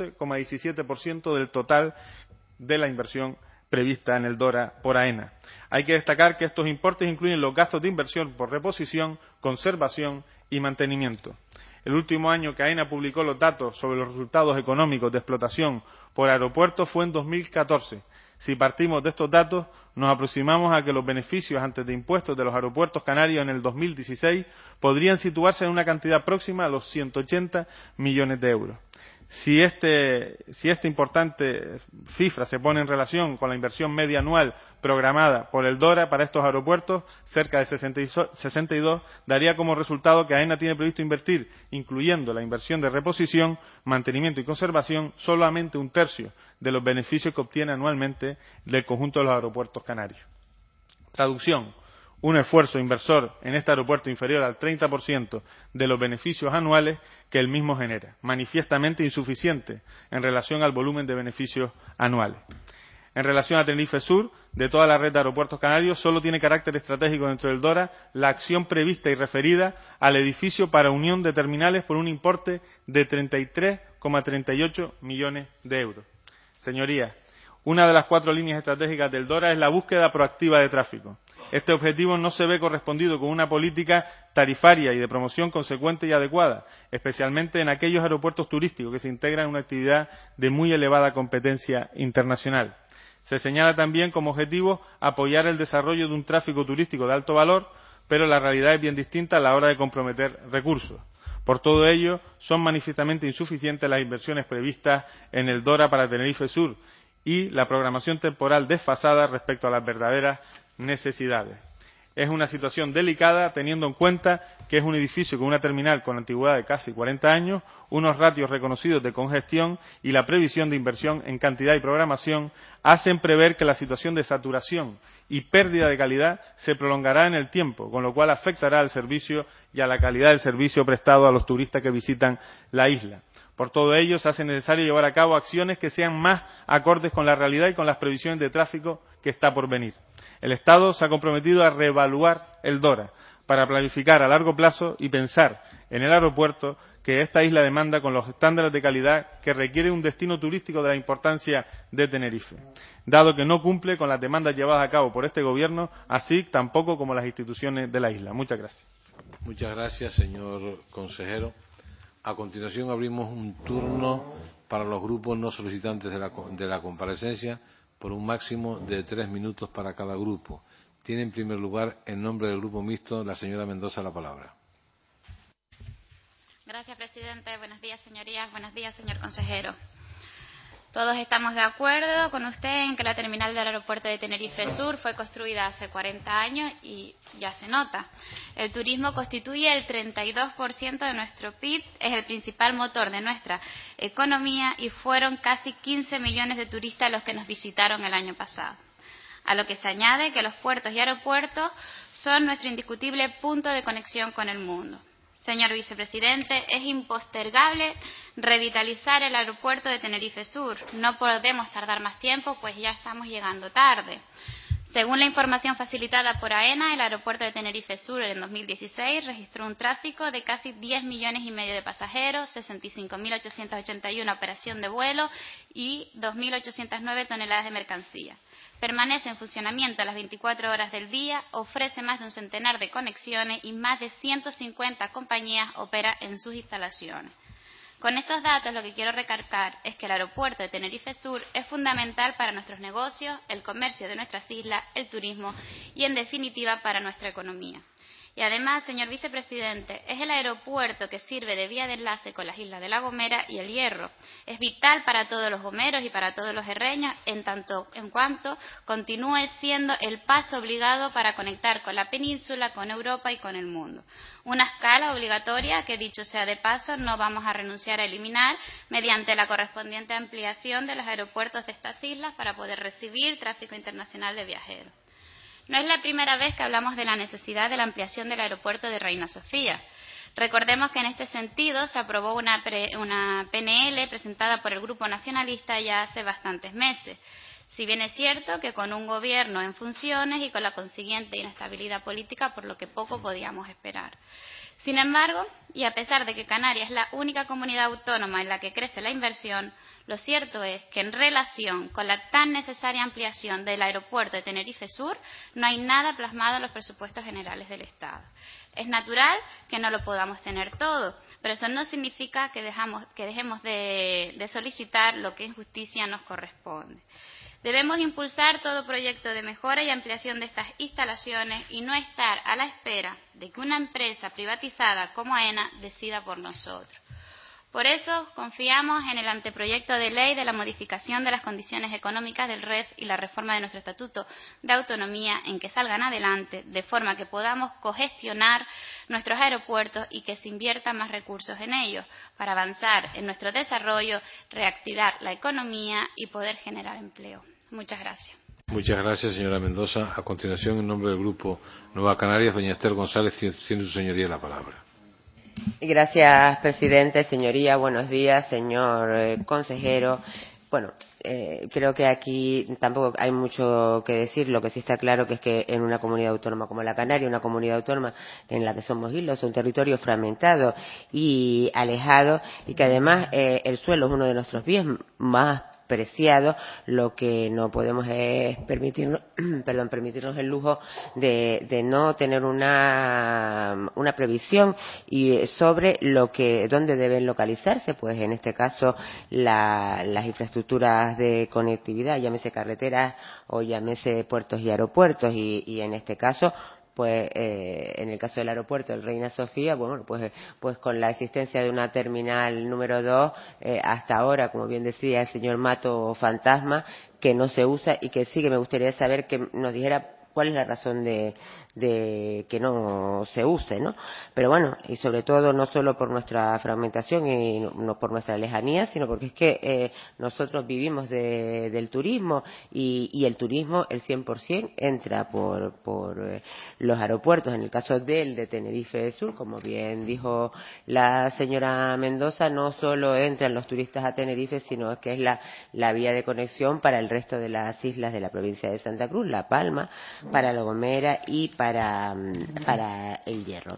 14,17% del total de la inversión prevista en el DORA por AENA. Hay que destacar que estos importes incluyen los gastos de inversión por reposición, conservación y mantenimiento. El último año que AENA publicó los datos sobre los resultados económicos de explotación por aeropuertos fue en 2014. Si partimos de estos datos, nos aproximamos a que los beneficios antes de impuestos de los aeropuertos canarios en el 2016 podrían situarse en una cantidad próxima a los 180 millones de euros. Si esta importante cifra se pone en relación con la inversión media anual programada por el DORA para estos aeropuertos, cerca de 62, daría como resultado que AENA tiene previsto invertir, incluyendo la inversión de reposición, mantenimiento y conservación, solamente un tercio de los beneficios que obtiene anualmente del conjunto de los aeropuertos canarios. Traducción: un esfuerzo inversor en este aeropuerto inferior al 30% de los beneficios anuales que el mismo genera, manifiestamente insuficiente en relación al volumen de beneficios anuales. En relación a Tenerife Sur, de toda la red de aeropuertos canarios, solo tiene carácter estratégico dentro del DORA la acción prevista y referida al edificio para unión de terminales por un importe de 33,38 millones de euros. Señorías, una de las 4 líneas estratégicas del DORA es la búsqueda proactiva de tráfico. Este objetivo no se ve correspondido con una política tarifaria y de promoción consecuente y adecuada, especialmente en aquellos aeropuertos turísticos que se integran en una actividad de muy elevada competencia internacional. Se señala también como objetivo apoyar el desarrollo de un tráfico turístico de alto valor, pero la realidad es bien distinta a la hora de comprometer recursos. Por todo ello, son manifiestamente insuficientes las inversiones previstas en el DORA para Tenerife Sur y la programación temporal desfasada respecto a las verdaderas necesidades. Es una situación delicada teniendo en cuenta que es un edificio con una terminal con antigüedad de casi 40 años, unos ratios reconocidos de congestión y la previsión de inversión en cantidad y programación hacen prever que la situación de saturación y pérdida de calidad se prolongará en el tiempo, con lo cual afectará al servicio y a la calidad del servicio prestado a los turistas que visitan la isla. Por todo ello, se hace necesario llevar a cabo acciones que sean más acordes con la realidad y con las previsiones de tráfico que está por venir. El Estado se ha comprometido a reevaluar el DORA para planificar a largo plazo y pensar en el aeropuerto que esta isla demanda con los estándares de calidad que requiere un destino turístico de la importancia de Tenerife, dado que no cumple con las demandas llevadas a cabo por este Gobierno, así tampoco como las instituciones de la isla. Muchas gracias. Muchas gracias, señor consejero. A continuación abrimos un turno para los grupos no solicitantes de la comparecencia por un máximo de 3 minutos para cada grupo. Tiene en primer lugar, en nombre del Grupo Mixto, la señora Mendoza la palabra. Gracias, presidente. Buenos días, señorías. Buenos días, señor consejero. Todos estamos de acuerdo con usted en que la terminal del aeropuerto de Tenerife Sur fue construida hace 40 años y ya se nota. El turismo constituye el 32% de nuestro PIB, es el principal motor de nuestra economía y fueron casi 15 millones de turistas los que nos visitaron el año pasado. A lo que se añade que los puertos y aeropuertos son nuestro indiscutible punto de conexión con el mundo. Señor vicepresidente, es impostergable revitalizar el aeropuerto de Tenerife Sur. No podemos tardar más tiempo, pues ya estamos llegando tarde. Según la información facilitada por AENA, el aeropuerto de Tenerife Sur en 2016 registró un tráfico de casi 10 millones y medio de pasajeros, 65.881 operación de vuelo y 2.809 toneladas de mercancía. permanece en funcionamiento a las 24 horas del día, ofrece más de un centenar de conexiones y más de 150 compañías operan en sus instalaciones. Con estos datos lo que quiero recalcar es que el aeropuerto de Tenerife Sur es fundamental para nuestros negocios, el comercio de nuestras islas, el turismo y, en definitiva, para nuestra economía. Y además, señor vicepresidente, es el aeropuerto que sirve de vía de enlace con las islas de La Gomera y El Hierro. Es vital para todos los gomeros y para todos los herreños, en cuanto continúe siendo el paso obligado para conectar con la península, con Europa y con el mundo. Una escala obligatoria que, dicho sea de paso, no vamos a renunciar a eliminar mediante la correspondiente ampliación de los aeropuertos de estas islas para poder recibir tráfico internacional de viajeros. No es la primera vez que hablamos de la necesidad de la ampliación del aeropuerto de Reina Sofía. Recordemos que en este sentido se aprobó una PNL presentada por el Grupo Nacionalista ya hace bastantes meses. Si bien es cierto que con un gobierno en funciones y con la consiguiente inestabilidad política, por lo que poco podíamos esperar. Sin embargo, y a pesar de que Canarias es la única comunidad autónoma en la que crece la inversión, lo cierto es que en relación con la tan necesaria ampliación del aeropuerto de Tenerife Sur, no hay nada plasmado en los presupuestos generales del Estado. Es natural que no lo podamos tener todo, pero eso no significa que dejemos de solicitar lo que en justicia nos corresponde. Debemos impulsar todo proyecto de mejora y ampliación de estas instalaciones y no estar a la espera de que una empresa privatizada como AENA decida por nosotros. Por eso confiamos en el anteproyecto de ley de la modificación de las condiciones económicas del REF y la reforma de nuestro Estatuto de Autonomía en que salgan adelante, de forma que podamos cogestionar nuestros aeropuertos y que se inviertan más recursos en ellos para avanzar en nuestro desarrollo, reactivar la economía y poder generar empleo. Muchas gracias. Muchas gracias, señora Mendoza. A continuación, en nombre del Grupo Nueva Canarias, doña Esther González, tiene su señoría la palabra. Gracias, presidente. Señoría, buenos días. Señor consejero. Bueno, creo que aquí tampoco hay mucho que decir. Lo que sí está claro que es que en una comunidad autónoma como la Canaria, una comunidad autónoma en la que somos islas, un territorio fragmentado y alejado, y que además el suelo es uno de nuestros bienes más preciado, lo que no podemos es permitirnos el lujo de no tener una previsión y sobre dónde deben localizarse, pues en este caso las infraestructuras de conectividad, llámese carreteras o llámese puertos y aeropuertos, y en este caso pues en el caso del aeropuerto del Reina Sofía, bueno, pues con la existencia de una terminal número 2, hasta ahora, como bien decía el señor Mato, fantasma, que no se usa y que sí que me gustaría saber que nos dijera cuál es la razón de que no se use, ¿no? Pero bueno, y sobre todo no solo por nuestra fragmentación y no por nuestra lejanía, sino porque es que nosotros vivimos del turismo y el turismo, el 100% entra por los aeropuertos. En el caso de Tenerife Sur, como bien dijo la señora Mendoza, no solo entran los turistas a Tenerife, sino que es la vía de conexión para el resto de las islas de la provincia de Santa Cruz, La Palma, para La Gomera y para El Hierro.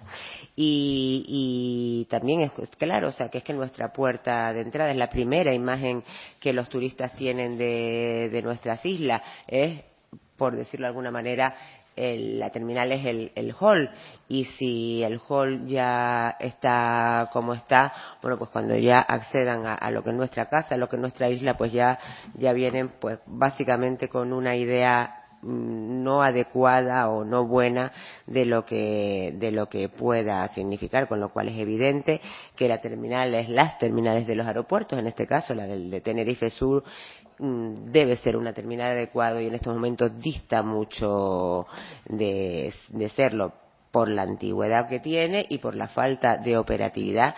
Y también es claro, o sea, que es que nuestra puerta de entrada es la primera imagen que los turistas tienen de nuestras islas, es, por decirlo de alguna manera, la terminal es el hall, y si el hall ya está como está, bueno, pues cuando ya accedan a lo que es nuestra casa, a lo que es nuestra isla, pues ya vienen pues básicamente con una idea no adecuada o no buena de lo que pueda significar, con lo cual es evidente que las terminales de los aeropuertos, en este caso la del de Tenerife Sur, debe ser una terminal adecuada y en estos momentos dista mucho de serlo, por la antigüedad que tiene y por la falta de operatividad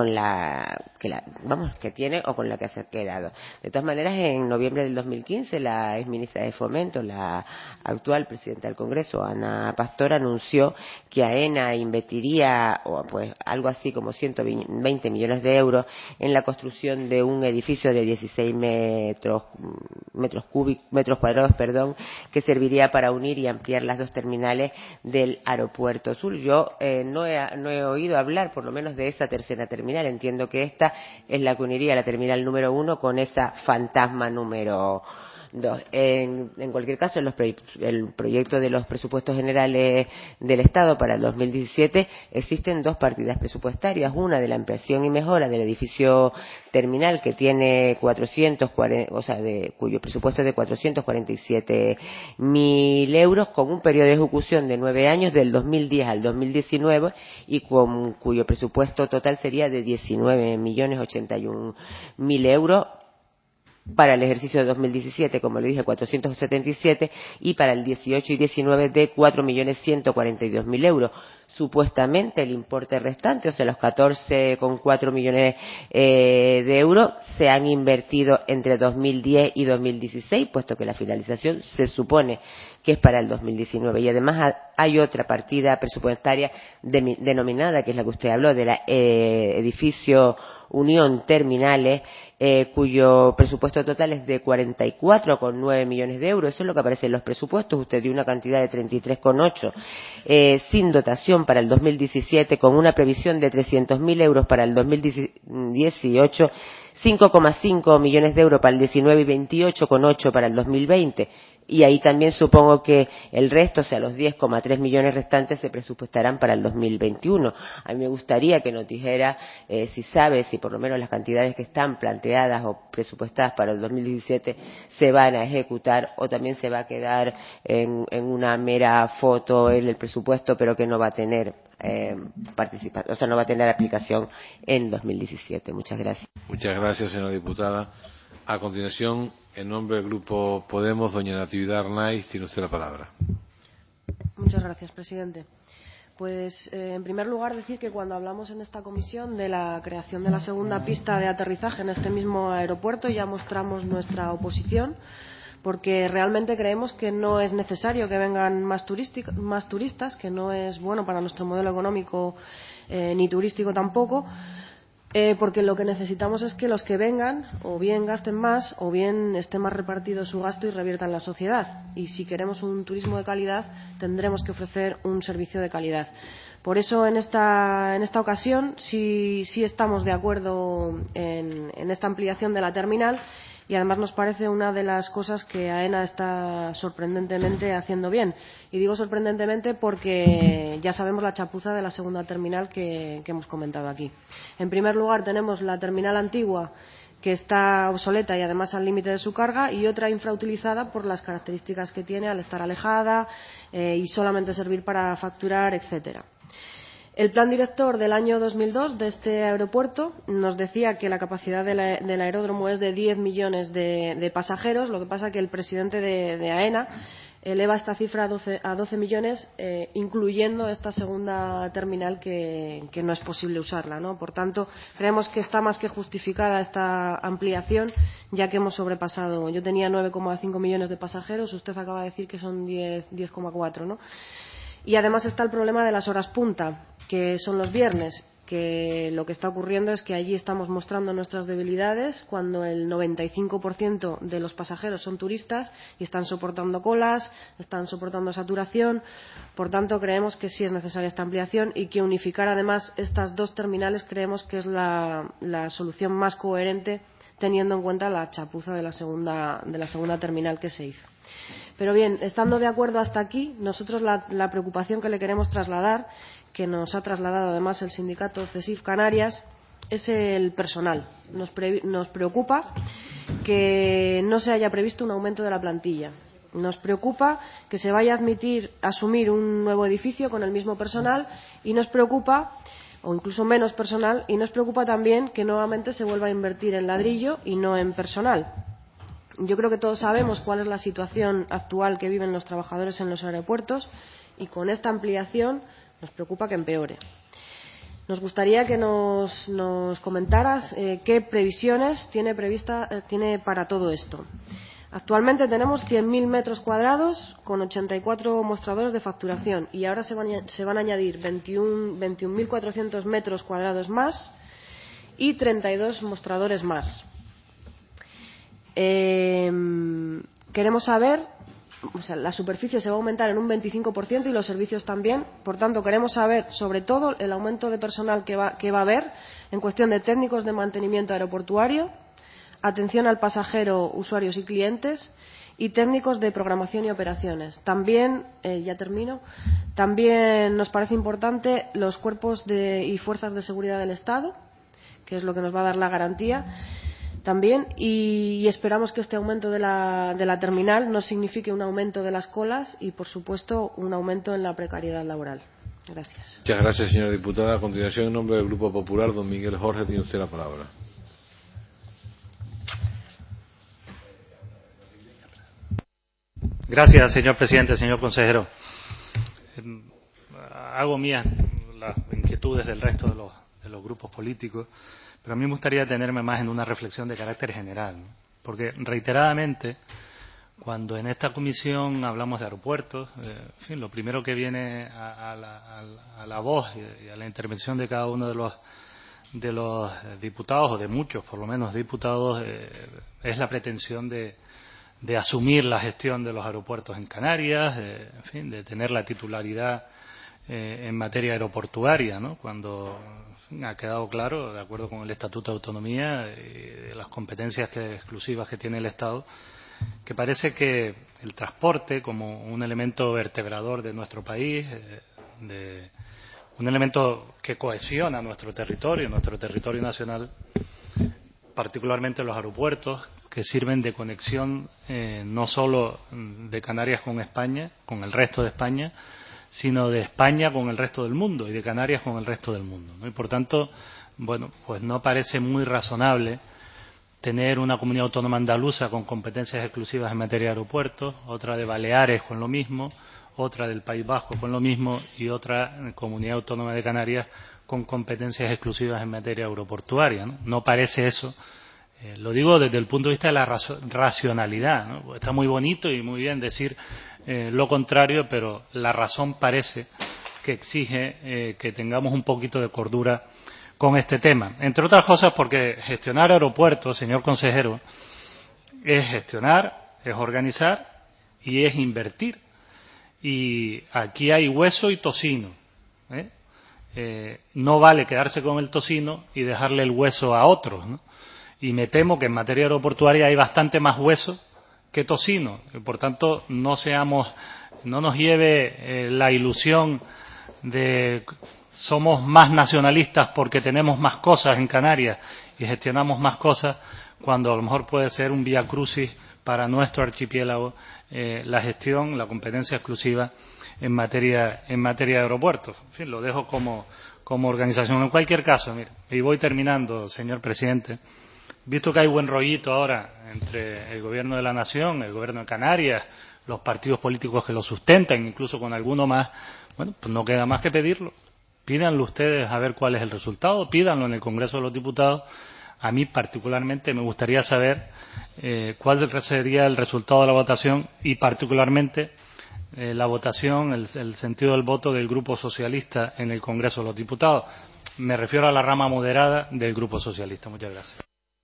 que tiene o con la que se ha quedado. De todas maneras, en noviembre del 2015, la exministra de Fomento, la actual presidenta del Congreso, Ana Pastor, anunció que AENA invertiría pues algo así como 120 millones de euros en la construcción de un edificio de 16 metros cuadrados, que serviría para unir y ampliar las dos terminales del aeropuerto Sur. Yo no he oído hablar, por lo menos, de esa tercera terminal. Entiendo que esta es la que uniría la terminal número 1 con esa fantasma número En cualquier caso, el proyecto de los presupuestos generales del Estado para el 2017 existen dos partidas presupuestarias, una de la ampliación y mejora del edificio terminal que tiene 440, o sea, cuyo presupuesto es de 447.000 euros, con un periodo de ejecución de 9 años, del 2010 al 2019, y cuyo presupuesto total sería de 19.081.000 euros para el ejercicio de 2017, como le dije, 477, y para el 18 y 19 de 4.142.000 euros. Supuestamente el importe restante, o sea, los 14,4 millones de euros, se han invertido entre 2010 y 2016, puesto que la finalización se supone que es para el 2019. Y además hay otra partida presupuestaria denominada, que es la que usted habló, de la edificio Unión Terminales, cuyo presupuesto total es de 44,9 millones de euros. Eso es lo que aparece en los presupuestos. Usted dio una cantidad de 33,8 sin dotación para el 2017, con una previsión de 300.000 euros para el 2018, 5,5 millones de euros para el 19 y 28,8 para el 2020. Y ahí también supongo que el resto, o sea, los 10,3 millones restantes, se presupuestarán para el 2021. A mí me gustaría que nos dijera si sabe si por lo menos las cantidades que están planteadas o presupuestadas para el 2017 se van a ejecutar, o también se va a quedar en una mera foto en el presupuesto, pero que no va a tener participación, o sea, no va a tener aplicación en 2017. Muchas gracias. Muchas gracias, señora diputada. A continuación, en nombre del Grupo Podemos, doña Natividad Arnaiz, tiene usted la palabra. Muchas gracias, presidente. Pues, en primer lugar, decir que cuando hablamos en esta comisión de la creación de la segunda pista de aterrizaje en este mismo aeropuerto, ya mostramos nuestra oposición, porque realmente creemos que no es necesario que vengan más turistas, que no es bueno para nuestro modelo económico ni turístico tampoco, porque lo que necesitamos es que los que vengan o bien gasten más o bien esté más repartido su gasto y revierta en la sociedad. Y si queremos un turismo de calidad, tendremos que ofrecer un servicio de calidad. Por eso en esta ocasión sí estamos de acuerdo en esta ampliación de la terminal, y además nos parece una de las cosas que AENA está sorprendentemente haciendo bien. Y digo sorprendentemente porque ya sabemos la chapuza de la segunda terminal que hemos comentado aquí. En primer lugar, tenemos la terminal antigua, que está obsoleta y además al límite de su carga, y otra infrautilizada por las características que tiene al estar alejada y solamente servir para facturar, etcétera. El plan director del año 2002 de este aeropuerto nos decía que la capacidad del aeródromo es de 10 millones de pasajeros. Lo que pasa es que el presidente de AENA eleva esta cifra a 12 millones, incluyendo esta segunda terminal que no es posible usarla, ¿no? Por tanto, creemos que está más que justificada esta ampliación, ya que hemos sobrepasado. Yo tenía 9,5 millones de pasajeros, usted acaba de decir que son 10,4, ¿no? Y además está el problema de las horas punta, que son los viernes, que lo que está ocurriendo es que allí estamos mostrando nuestras debilidades cuando el 95% de los pasajeros son turistas y están soportando colas, están soportando saturación. Por tanto, creemos que sí es necesaria esta ampliación, y que unificar además estas dos terminales creemos que es la solución más coherente, teniendo en cuenta la chapuza de la segunda terminal que se hizo. Pero bien, estando de acuerdo hasta aquí, nosotros la preocupación que le queremos trasladar, que nos ha trasladado además el sindicato CESIF Canarias, es el personal. Nos preocupa que no se haya previsto un aumento de la plantilla. Nos preocupa que se vaya a asumir un nuevo edificio con el mismo personal, y nos preocupa, o incluso menos personal, y nos preocupa también que nuevamente se vuelva a invertir en ladrillo y no en personal. Yo creo que todos sabemos cuál es la situación actual que viven los trabajadores en los aeropuertos, y con esta ampliación nos preocupa que empeore. Nos gustaría que nos comentaras qué previsiones tiene para todo esto. Actualmente tenemos 100.000 metros cuadrados con 84 mostradores de facturación, y ahora se van a añadir 21.400 metros cuadrados más y 32 mostradores más. Queremos saber, o sea, la superficie se va a aumentar en un 25% y los servicios también. Por tanto, queremos saber sobre todo el aumento de personal que va a haber en cuestión de técnicos de mantenimiento aeroportuario, atención al pasajero, usuarios y clientes, y técnicos de programación y operaciones. También, ya termino, también nos parece importante los cuerpos y fuerzas de seguridad del Estado, que es lo que nos va a dar la garantía también, y esperamos que este aumento de la terminal no signifique un aumento de las colas y, por supuesto, un aumento en la precariedad laboral. Gracias. Muchas gracias, señora diputada. A continuación, en nombre del Grupo Popular, don Miguel Jorge, tiene usted la palabra. Gracias, señor presidente, señor consejero. Hago mías las inquietudes del resto de los grupos políticos, pero a mí me gustaría detenerme más en una reflexión de carácter general, ¿no? Porque reiteradamente, cuando en esta comisión hablamos de aeropuertos, en fin, lo primero que viene a la voz y a la intervención de cada uno de los diputados, o de muchos por lo menos diputados, es la pretensión de asumir la gestión de los aeropuertos en Canarias, en fin, de tener la titularidad en materia aeroportuaria, ¿no? Cuando ha quedado claro, de acuerdo con el Estatuto de Autonomía y las competencias exclusivas que tiene el Estado, que parece que el transporte, como un elemento vertebrador de nuestro país, un elemento que cohesiona nuestro territorio nacional, particularmente los aeropuertos, que sirven de conexión no solo de Canarias con España, con el resto de España, sino de España con el resto del mundo y de Canarias con el resto del mundo, ¿no? Y por tanto, bueno, pues no parece muy razonable tener una comunidad autónoma andaluza con competencias exclusivas en materia de aeropuertos, otra de Baleares con lo mismo, otra del País Vasco con lo mismo y otra comunidad autónoma de Canarias con competencias exclusivas en materia aeroportuaria, ¿no? No parece eso. Lo digo desde el punto de vista de la racionalidad, ¿no? Está muy bonito y muy bien decir lo contrario, pero la razón parece que exige que tengamos un poquito de cordura con este tema. Entre otras cosas porque gestionar aeropuertos, señor consejero, es gestionar, es organizar y es invertir. Y aquí hay hueso y tocino, no vale quedarse con el tocino y dejarle el hueso a otros, ¿no? Y me temo que en materia aeroportuaria hay bastante más hueso que tocino. Y por tanto, no nos lleve la ilusión de somos más nacionalistas porque tenemos más cosas en Canarias y gestionamos más cosas, cuando a lo mejor puede ser un vía crucis para nuestro archipiélago la gestión, la competencia exclusiva en materia de aeropuertos. En fin, lo dejo como organización. En cualquier caso, mire, y voy terminando, señor presidente. Visto que hay buen rollito ahora entre el Gobierno de la Nación, el Gobierno de Canarias, los partidos políticos que lo sustentan, incluso con alguno más, bueno, pues no queda más que pedirlo. Pídanlo ustedes a ver cuál es el resultado, pídanlo en el Congreso de los Diputados. A mí particularmente me gustaría saber cuál sería el resultado de la votación y particularmente la votación, el sentido del voto del Grupo Socialista en el Congreso de los Diputados. Me refiero a la rama moderada del Grupo Socialista. Muchas gracias.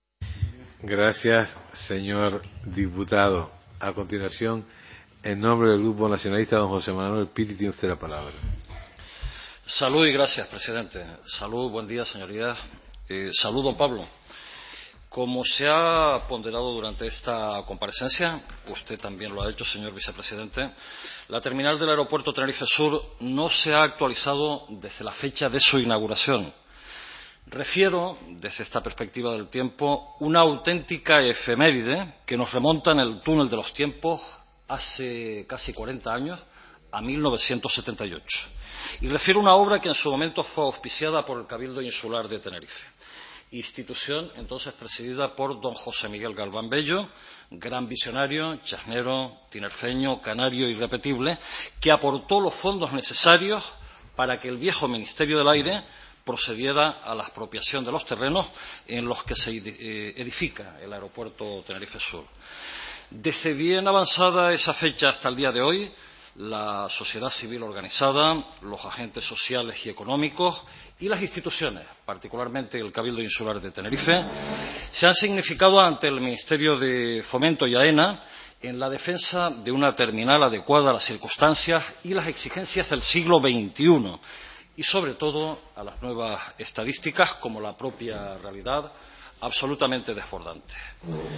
Gracias, señor diputado. A continuación, en nombre del Grupo Nacionalista, don José Manuel Piti, tiene usted la palabra. Salud y gracias, presidente. Salud, buen día, señorías. Salud, don Pablo. Como se ha ponderado durante esta comparecencia, usted también lo ha hecho, señor vicepresidente, la terminal del aeropuerto Tenerife Sur no se ha actualizado desde la fecha de su inauguración. Refiero, desde esta perspectiva del tiempo, una auténtica efeméride que nos remonta en el túnel de los tiempos hace casi 40 años, a 1978. Y refiero a una obra que en su momento fue auspiciada por el Cabildo Insular de Tenerife, institución entonces presidida por don José Miguel Galván Bello, gran visionario, chasnero, tinerfeño, canario irrepetible, que aportó los fondos necesarios para que el viejo Ministerio del Aire procediera a la expropiación de los terrenos en los que se edifica el aeropuerto Tenerife Sur. Desde bien avanzada esa fecha hasta el día de hoy, la sociedad civil organizada, los agentes sociales y económicos y las instituciones, particularmente el Cabildo Insular de Tenerife, se han significado ante el Ministerio de Fomento y AENA en la defensa de una terminal adecuada a las circunstancias y las exigencias del siglo XXI y, sobre todo, a las nuevas estadísticas como la propia realidad absolutamente desbordante.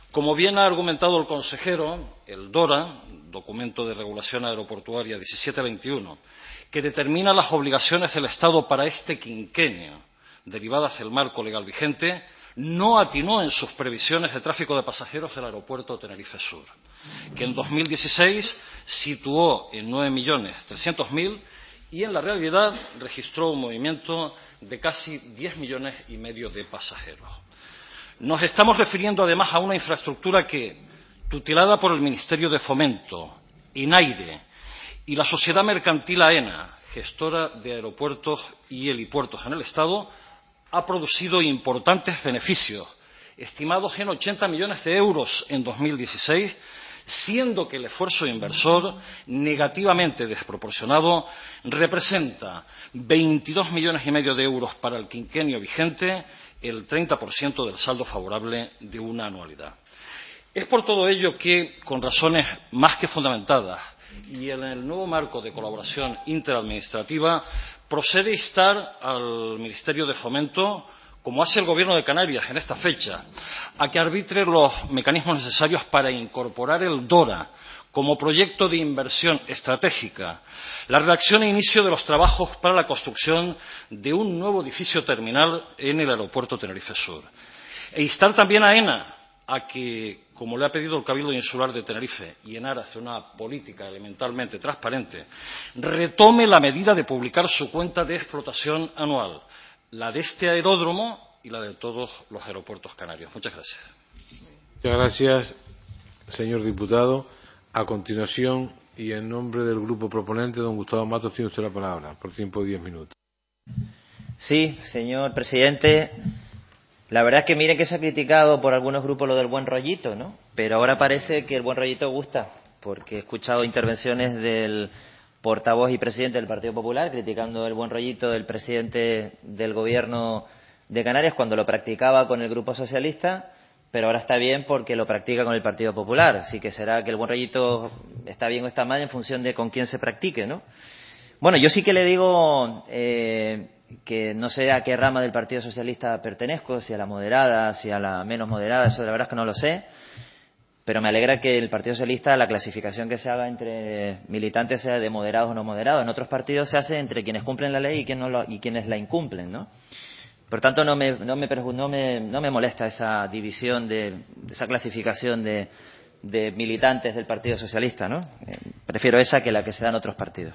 Como bien ha argumentado el consejero, el DORA, Documento de Regulación Aeroportuaria 1721, que determina las obligaciones del Estado para este quinquenio, derivadas del marco legal vigente, no atinó en sus previsiones de tráfico de pasajeros del aeropuerto Tenerife Sur, que en 2016 situó en 9.300.000 y en la realidad registró un movimiento de casi 10,5 millones de pasajeros. Nos estamos refiriendo además a una infraestructura que, tutelada por el Ministerio de Fomento, INAIRE y la sociedad mercantil AENA, gestora de aeropuertos y helipuertos en el Estado, ha producido importantes beneficios, estimados en 80 millones de euros en 2016, siendo que el esfuerzo inversor, negativamente desproporcionado, representa 22,5 millones de euros para el quinquenio vigente, el 30% del saldo favorable de una anualidad. Es por todo ello que, con razones más que fundamentadas y en el nuevo marco de colaboración interadministrativa, procede instar al Ministerio de Fomento, como hace el Gobierno de Canarias en esta fecha, a que arbitre los mecanismos necesarios para incorporar el DORA como proyecto de inversión estratégica, la redacción e inicio de los trabajos para la construcción de un nuevo edificio terminal en el aeropuerto Tenerife Sur. E instar también a AENA a que, como le ha pedido el Cabildo Insular de Tenerife y en aras de una política elementalmente transparente, retome la medida de publicar su cuenta de explotación anual, la de este aeródromo y la de todos los aeropuertos canarios. Muchas gracias. Muchas gracias, señor diputado. A continuación, y en nombre del grupo proponente, don Gustavo Matos, tiene usted la palabra, por tiempo de 10 minutos. Sí, señor presidente. La verdad es que mire que se ha criticado por algunos grupos lo del buen rollito, ¿no? Pero ahora parece que el buen rollito gusta, porque he escuchado intervenciones del portavoz y presidente del Partido Popular criticando el buen rollito del presidente del Gobierno de Canarias cuando lo practicaba con el Grupo Socialista, pero ahora está bien porque lo practica con el Partido Popular. Así que será que el buen rollito está bien o está mal en función de con quién se practique, ¿no? Bueno, yo sí que le digo que no sé a qué rama del Partido Socialista pertenezco, si a la moderada, si a la menos moderada, eso la verdad es que no lo sé, pero me alegra que el Partido Socialista, la clasificación que se haga entre militantes sea de moderados o no moderados. En otros partidos se hace entre quienes cumplen la ley y quienes la incumplen, ¿no? Por tanto, no me molesta esa división, esa clasificación de militantes del Partido Socialista, ¿no? Prefiero esa que la que se da en otros partidos.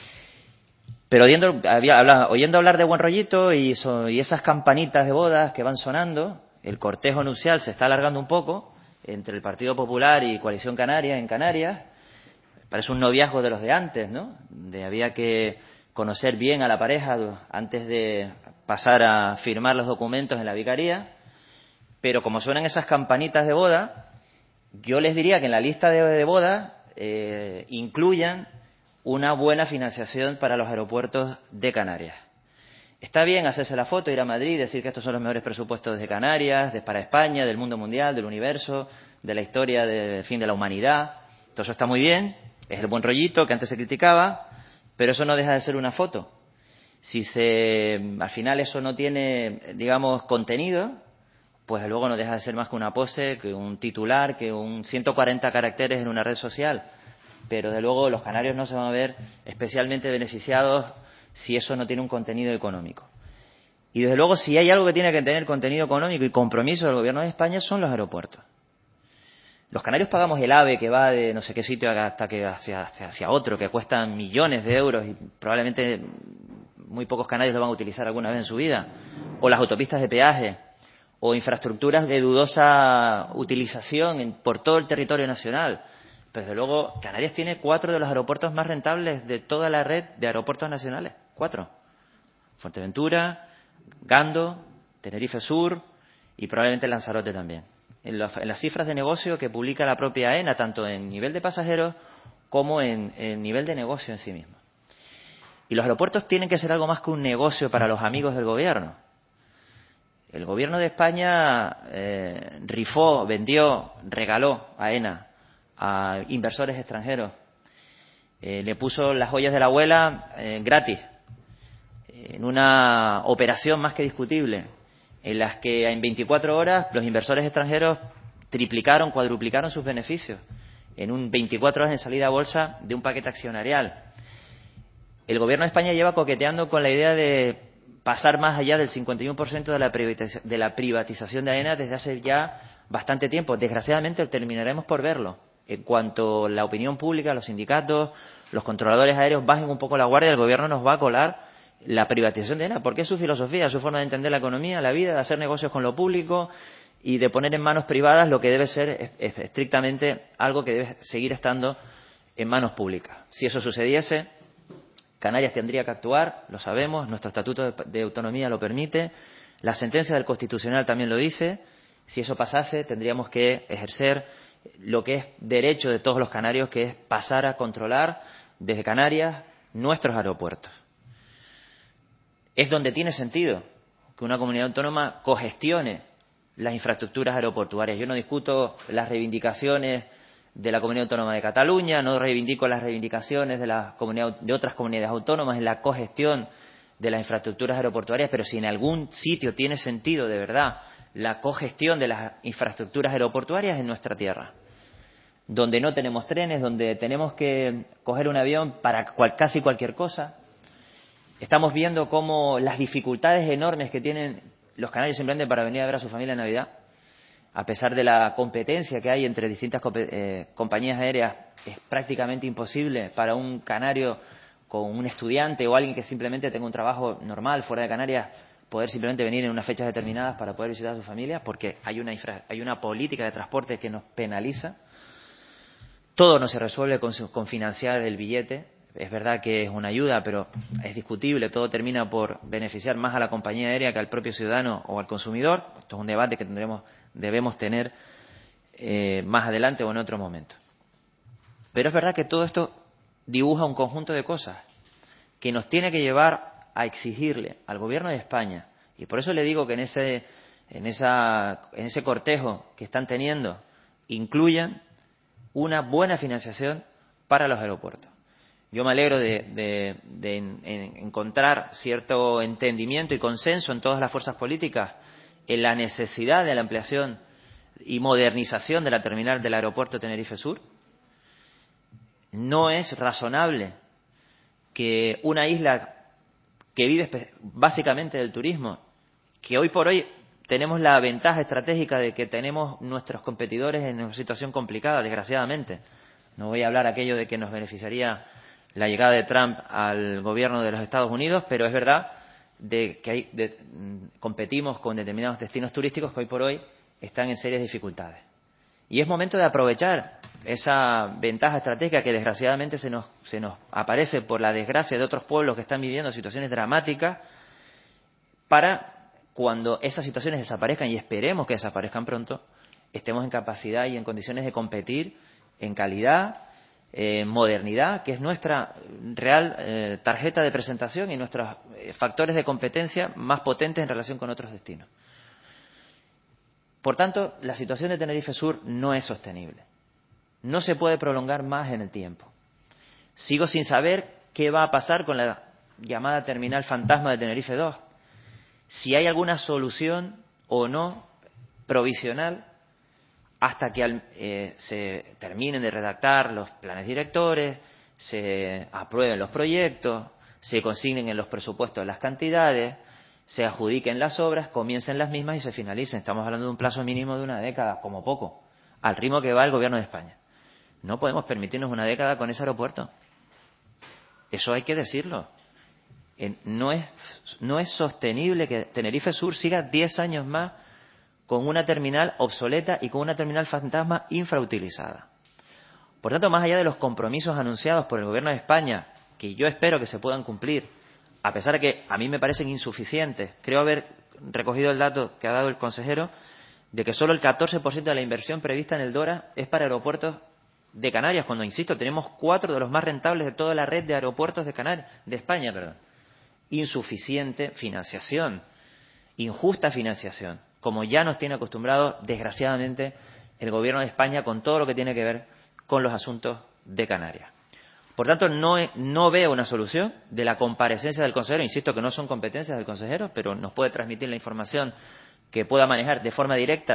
Pero oyendo hablar de buen rollito y esas campanitas de bodas que van sonando, el cortejo nupcial se está alargando un poco entre el Partido Popular y Coalición Canaria en Canarias. Parece un noviazgo de los de antes, ¿no? Había que conocer bien a la pareja antes de pasar a firmar los documentos en la vicaría. Pero como suenan esas campanitas de boda, yo les diría que en la lista de boda incluyan una buena financiación para los aeropuertos de Canarias. Está bien hacerse la foto, ir a Madrid, decir que estos son los mejores presupuestos de Canarias, para España, del mundo mundial, del universo, de la historia del fin de la humanidad. Todo eso está muy bien, es el buen rollito que antes se criticaba, pero eso no deja de ser una foto. Si al final eso no tiene, digamos, contenido, pues luego no deja de ser más que una pose, que un titular, que un 140 caracteres en una red social. Pero de luego los canarios no se van a ver especialmente beneficiados si eso no tiene un contenido económico. Y desde luego si hay algo que tiene que tener contenido económico y compromiso del Gobierno de España son los aeropuertos. Los canarios pagamos el AVE que va de no sé qué sitio hasta que hacia otro, que cuesta millones de euros y probablemente muy pocos canarios lo van a utilizar alguna vez en su vida. O las autopistas de peaje, o infraestructuras de dudosa utilización por todo el territorio nacional. Pero desde luego Canarias tiene 4 de los aeropuertos más rentables de toda la red de aeropuertos nacionales. 4. Fuerteventura, Gando, Tenerife Sur y probablemente Lanzarote también. En las cifras de negocio que publica la propia AENA, tanto en nivel de pasajeros como en nivel de negocio en sí mismo. Y los aeropuertos tienen que ser algo más que un negocio para los amigos del gobierno. El gobierno de España rifó, vendió, regaló a AENA a inversores extranjeros. Le puso las joyas de la abuela gratis, en una operación más que discutible, en las que en 24 horas los inversores extranjeros triplicaron, cuadruplicaron sus beneficios en un 24 horas en salida a bolsa de un paquete accionarial. El Gobierno de España lleva coqueteando con la idea de pasar más allá del 51% de la privatización de AENA desde hace ya bastante tiempo. Desgraciadamente terminaremos por verlo. En cuanto la opinión pública, los sindicatos, los controladores aéreos bajen un poco la guardia, el Gobierno nos va a colar la privatización de AENA, porque es su filosofía, su forma de entender la economía, la vida, de hacer negocios con lo público y de poner en manos privadas lo que debe ser estrictamente algo que debe seguir estando en manos públicas. Si eso sucediese, Canarias tendría que actuar, lo sabemos, nuestro Estatuto de Autonomía lo permite, la sentencia del Constitucional también lo dice. Si eso pasase, tendríamos que ejercer lo que es derecho de todos los canarios, que es pasar a controlar desde Canarias nuestros aeropuertos. Es donde tiene sentido que una comunidad autónoma cogestione las infraestructuras aeroportuarias. Yo no discuto las reivindicaciones de la Comunidad Autónoma de Cataluña, no reivindico las reivindicaciones de otras comunidades autónomas en la cogestión de las infraestructuras aeroportuarias, pero si en algún sitio tiene sentido de verdad la cogestión de las infraestructuras aeroportuarias en nuestra tierra, donde no tenemos trenes, donde tenemos que coger un avión para casi cualquier cosa. Estamos viendo cómo las dificultades enormes que tienen los canarios simplemente para venir a ver a su familia en Navidad, a pesar de la competencia que hay entre distintas compañías aéreas, es prácticamente imposible para un canario con un estudiante o alguien que simplemente tenga un trabajo normal fuera de Canarias poder simplemente venir en unas fechas determinadas para poder visitar a su familia, porque hay una política de transporte que nos penaliza. Todo no se resuelve con financiar el billete. Es verdad que es una ayuda, pero es discutible. Todo termina por beneficiar más a la compañía aérea que al propio ciudadano o al consumidor. Esto es un debate que debemos tener más adelante o en otro momento. Pero es verdad que todo esto dibuja un conjunto de cosas que nos tiene que llevar a exigirle al Gobierno de España, y por eso le digo que en ese cortejo que están teniendo incluyan una buena financiación para los aeropuertos. Yo me alegro de encontrar cierto entendimiento y consenso en todas las fuerzas políticas en la necesidad de la ampliación y modernización de la terminal del aeropuerto Tenerife Sur. No es razonable que una isla que vive básicamente del turismo, que hoy por hoy tenemos la ventaja estratégica de que tenemos nuestros competidores en una situación complicada, desgraciadamente. No voy a hablar aquello de que nos beneficiaría la llegada de Trump al gobierno de los Estados Unidos, pero es verdad que competimos con determinados destinos turísticos que hoy por hoy están en serias dificultades. Y es momento de aprovechar esa ventaja estratégica que desgraciadamente se nos aparece por la desgracia de otros pueblos que están viviendo situaciones dramáticas, para cuando esas situaciones desaparezcan, y esperemos que desaparezcan pronto, estemos en capacidad y en condiciones de competir en calidad, en modernidad, que es nuestra real tarjeta de presentación y nuestros factores de competencia más potentes en relación con otros destinos. Por tanto, la situación de Tenerife Sur no es sostenible. No se puede prolongar más en el tiempo. Sigo sin saber qué va a pasar con la llamada terminal fantasma de Tenerife 2. Si hay alguna solución o no provisional hasta que se terminen de redactar los planes directores, se aprueben los proyectos, se consignen en los presupuestos las cantidades, se adjudiquen las obras, comiencen las mismas y se finalicen. Estamos hablando de un plazo mínimo de una década, como poco, al ritmo que va el Gobierno de España. No podemos permitirnos una década con ese aeropuerto. Eso hay que decirlo. No es sostenible que Tenerife Sur siga 10 años más con una terminal obsoleta y con una terminal fantasma infrautilizada. Por tanto, más allá de los compromisos anunciados por el Gobierno de España, que yo espero que se puedan cumplir, a pesar de que a mí me parecen insuficientes, creo haber recogido el dato que ha dado el consejero de que solo el 14% de la inversión prevista en el DORA es para aeropuertos de Canarias, cuando, insisto, tenemos 4 de los más rentables de toda la red de aeropuertos de España. Insuficiente financiación, injusta financiación, como ya nos tiene acostumbrado, desgraciadamente, el Gobierno de España con todo lo que tiene que ver con los asuntos de Canarias. Por tanto, no veo una solución de la comparecencia del consejero. Insisto que no son competencias del consejero, pero nos puede transmitir la información que pueda manejar de forma directa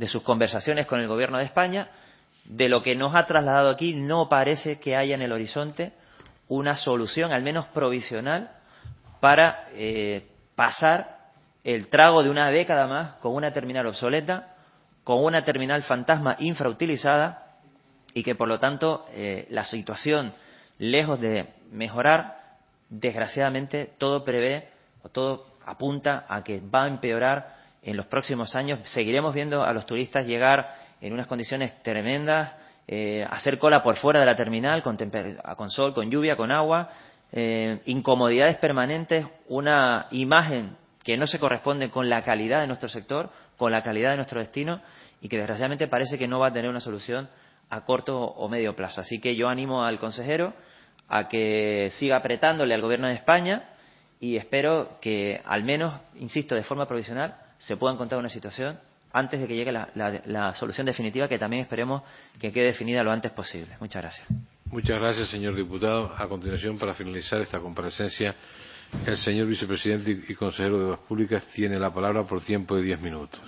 de sus conversaciones con el Gobierno de España. De lo que nos ha trasladado aquí, no parece que haya en el horizonte una solución, al menos provisional, para pasar el trago de una década más con una terminal obsoleta, con una terminal fantasma infrautilizada y que, por lo tanto, la situación, lejos de mejorar, desgraciadamente todo prevé o todo apunta a que va a empeorar en los próximos años. Seguiremos viendo a los turistas llegar en unas condiciones tremendas, hacer cola por fuera de la terminal, con sol, con lluvia, con agua, incomodidades permanentes, una imagen que no se corresponde con la calidad de nuestro sector, con la calidad de nuestro destino y que desgraciadamente parece que no va a tener una solución a corto o medio plazo. Así que yo animo al consejero a que siga apretándole al Gobierno de España y espero que al menos, insisto, de forma provisional, se pueda encontrar una situación antes de que llegue la solución definitiva, que también esperemos que quede definida lo antes posible. Muchas gracias. Muchas gracias, señor diputado. A continuación, para finalizar esta comparecencia, el señor vicepresidente y consejero de Obras Públicas tiene la palabra por tiempo de 10 minutos.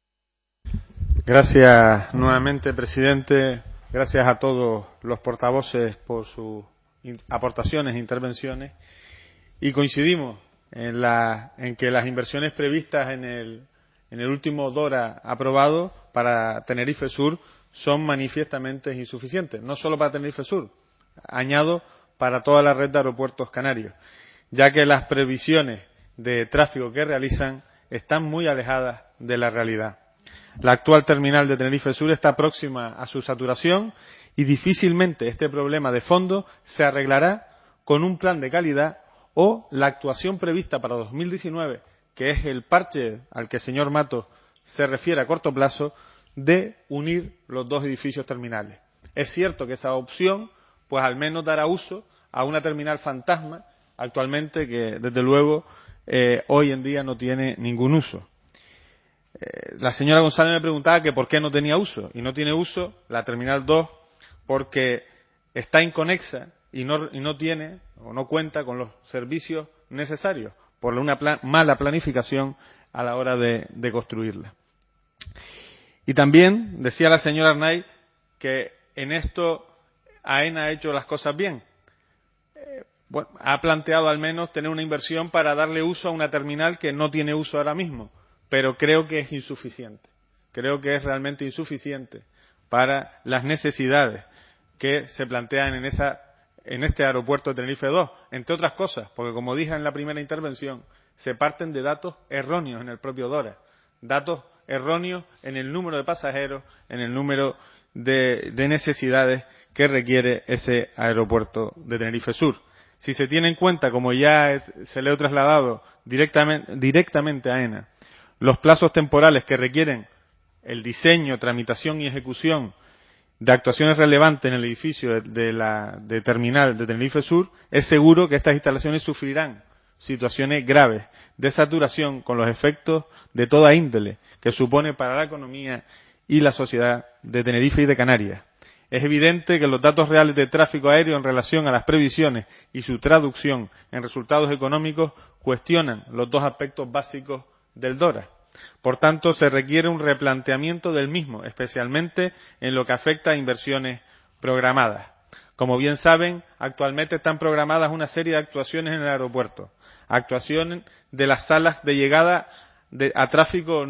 Gracias nuevamente, presidente. Gracias a todos los portavoces por sus aportaciones e intervenciones. Y coincidimos en que las inversiones previstas en el último DORA aprobado para Tenerife Sur son manifiestamente insuficientes. No solo para Tenerife Sur, añado para toda la red de aeropuertos canarios, ya que las previsiones de tráfico que realizan están muy alejadas de la realidad. La actual terminal de Tenerife Sur está próxima a su saturación y difícilmente este problema de fondo se arreglará con un plan de calidad o la actuación prevista para 2019, que es el parche al que el señor Matos se refiere a corto plazo, de unir los dos edificios terminales. Es cierto que esa opción, pues al menos dará uso a una terminal fantasma actualmente que, desde luego, hoy en día no tiene ningún uso. La señora González me preguntaba que por qué no tenía uso, y no tiene uso la terminal 2 porque está inconexa y no tiene o no cuenta con los servicios necesarios por una mala planificación a la hora de construirla. Y también decía la señora Arnaiz que en esto AENA ha hecho las cosas bien. Bueno, ha planteado al menos tener una inversión para darle uso a una terminal que no tiene uso ahora mismo, pero creo que es insuficiente. Creo que es realmente insuficiente para las necesidades que se plantean en este aeropuerto de Tenerife 2, entre otras cosas, porque como dije en la primera intervención, se parten de datos erróneos en el propio DORA, datos erróneos en el número de pasajeros, en el número de necesidades que requiere ese aeropuerto de Tenerife Sur. Si se tiene en cuenta, como ya se le he trasladado directamente a AENA, los plazos temporales que requieren el diseño, tramitación y ejecución de actuaciones relevantes en el edificio de terminal de Tenerife Sur, es seguro que estas instalaciones sufrirán situaciones graves de saturación con los efectos de toda índole que supone para la economía y la sociedad de Tenerife y de Canarias. Es evidente que los datos reales de tráfico aéreo en relación a las previsiones y su traducción en resultados económicos cuestionan los dos aspectos básicos del DORA. Por tanto, se requiere un replanteamiento del mismo, especialmente en lo que afecta a inversiones programadas. Como bien saben, actualmente están programadas una serie de actuaciones en el aeropuerto. Actuaciones de las salas de llegada a tráfico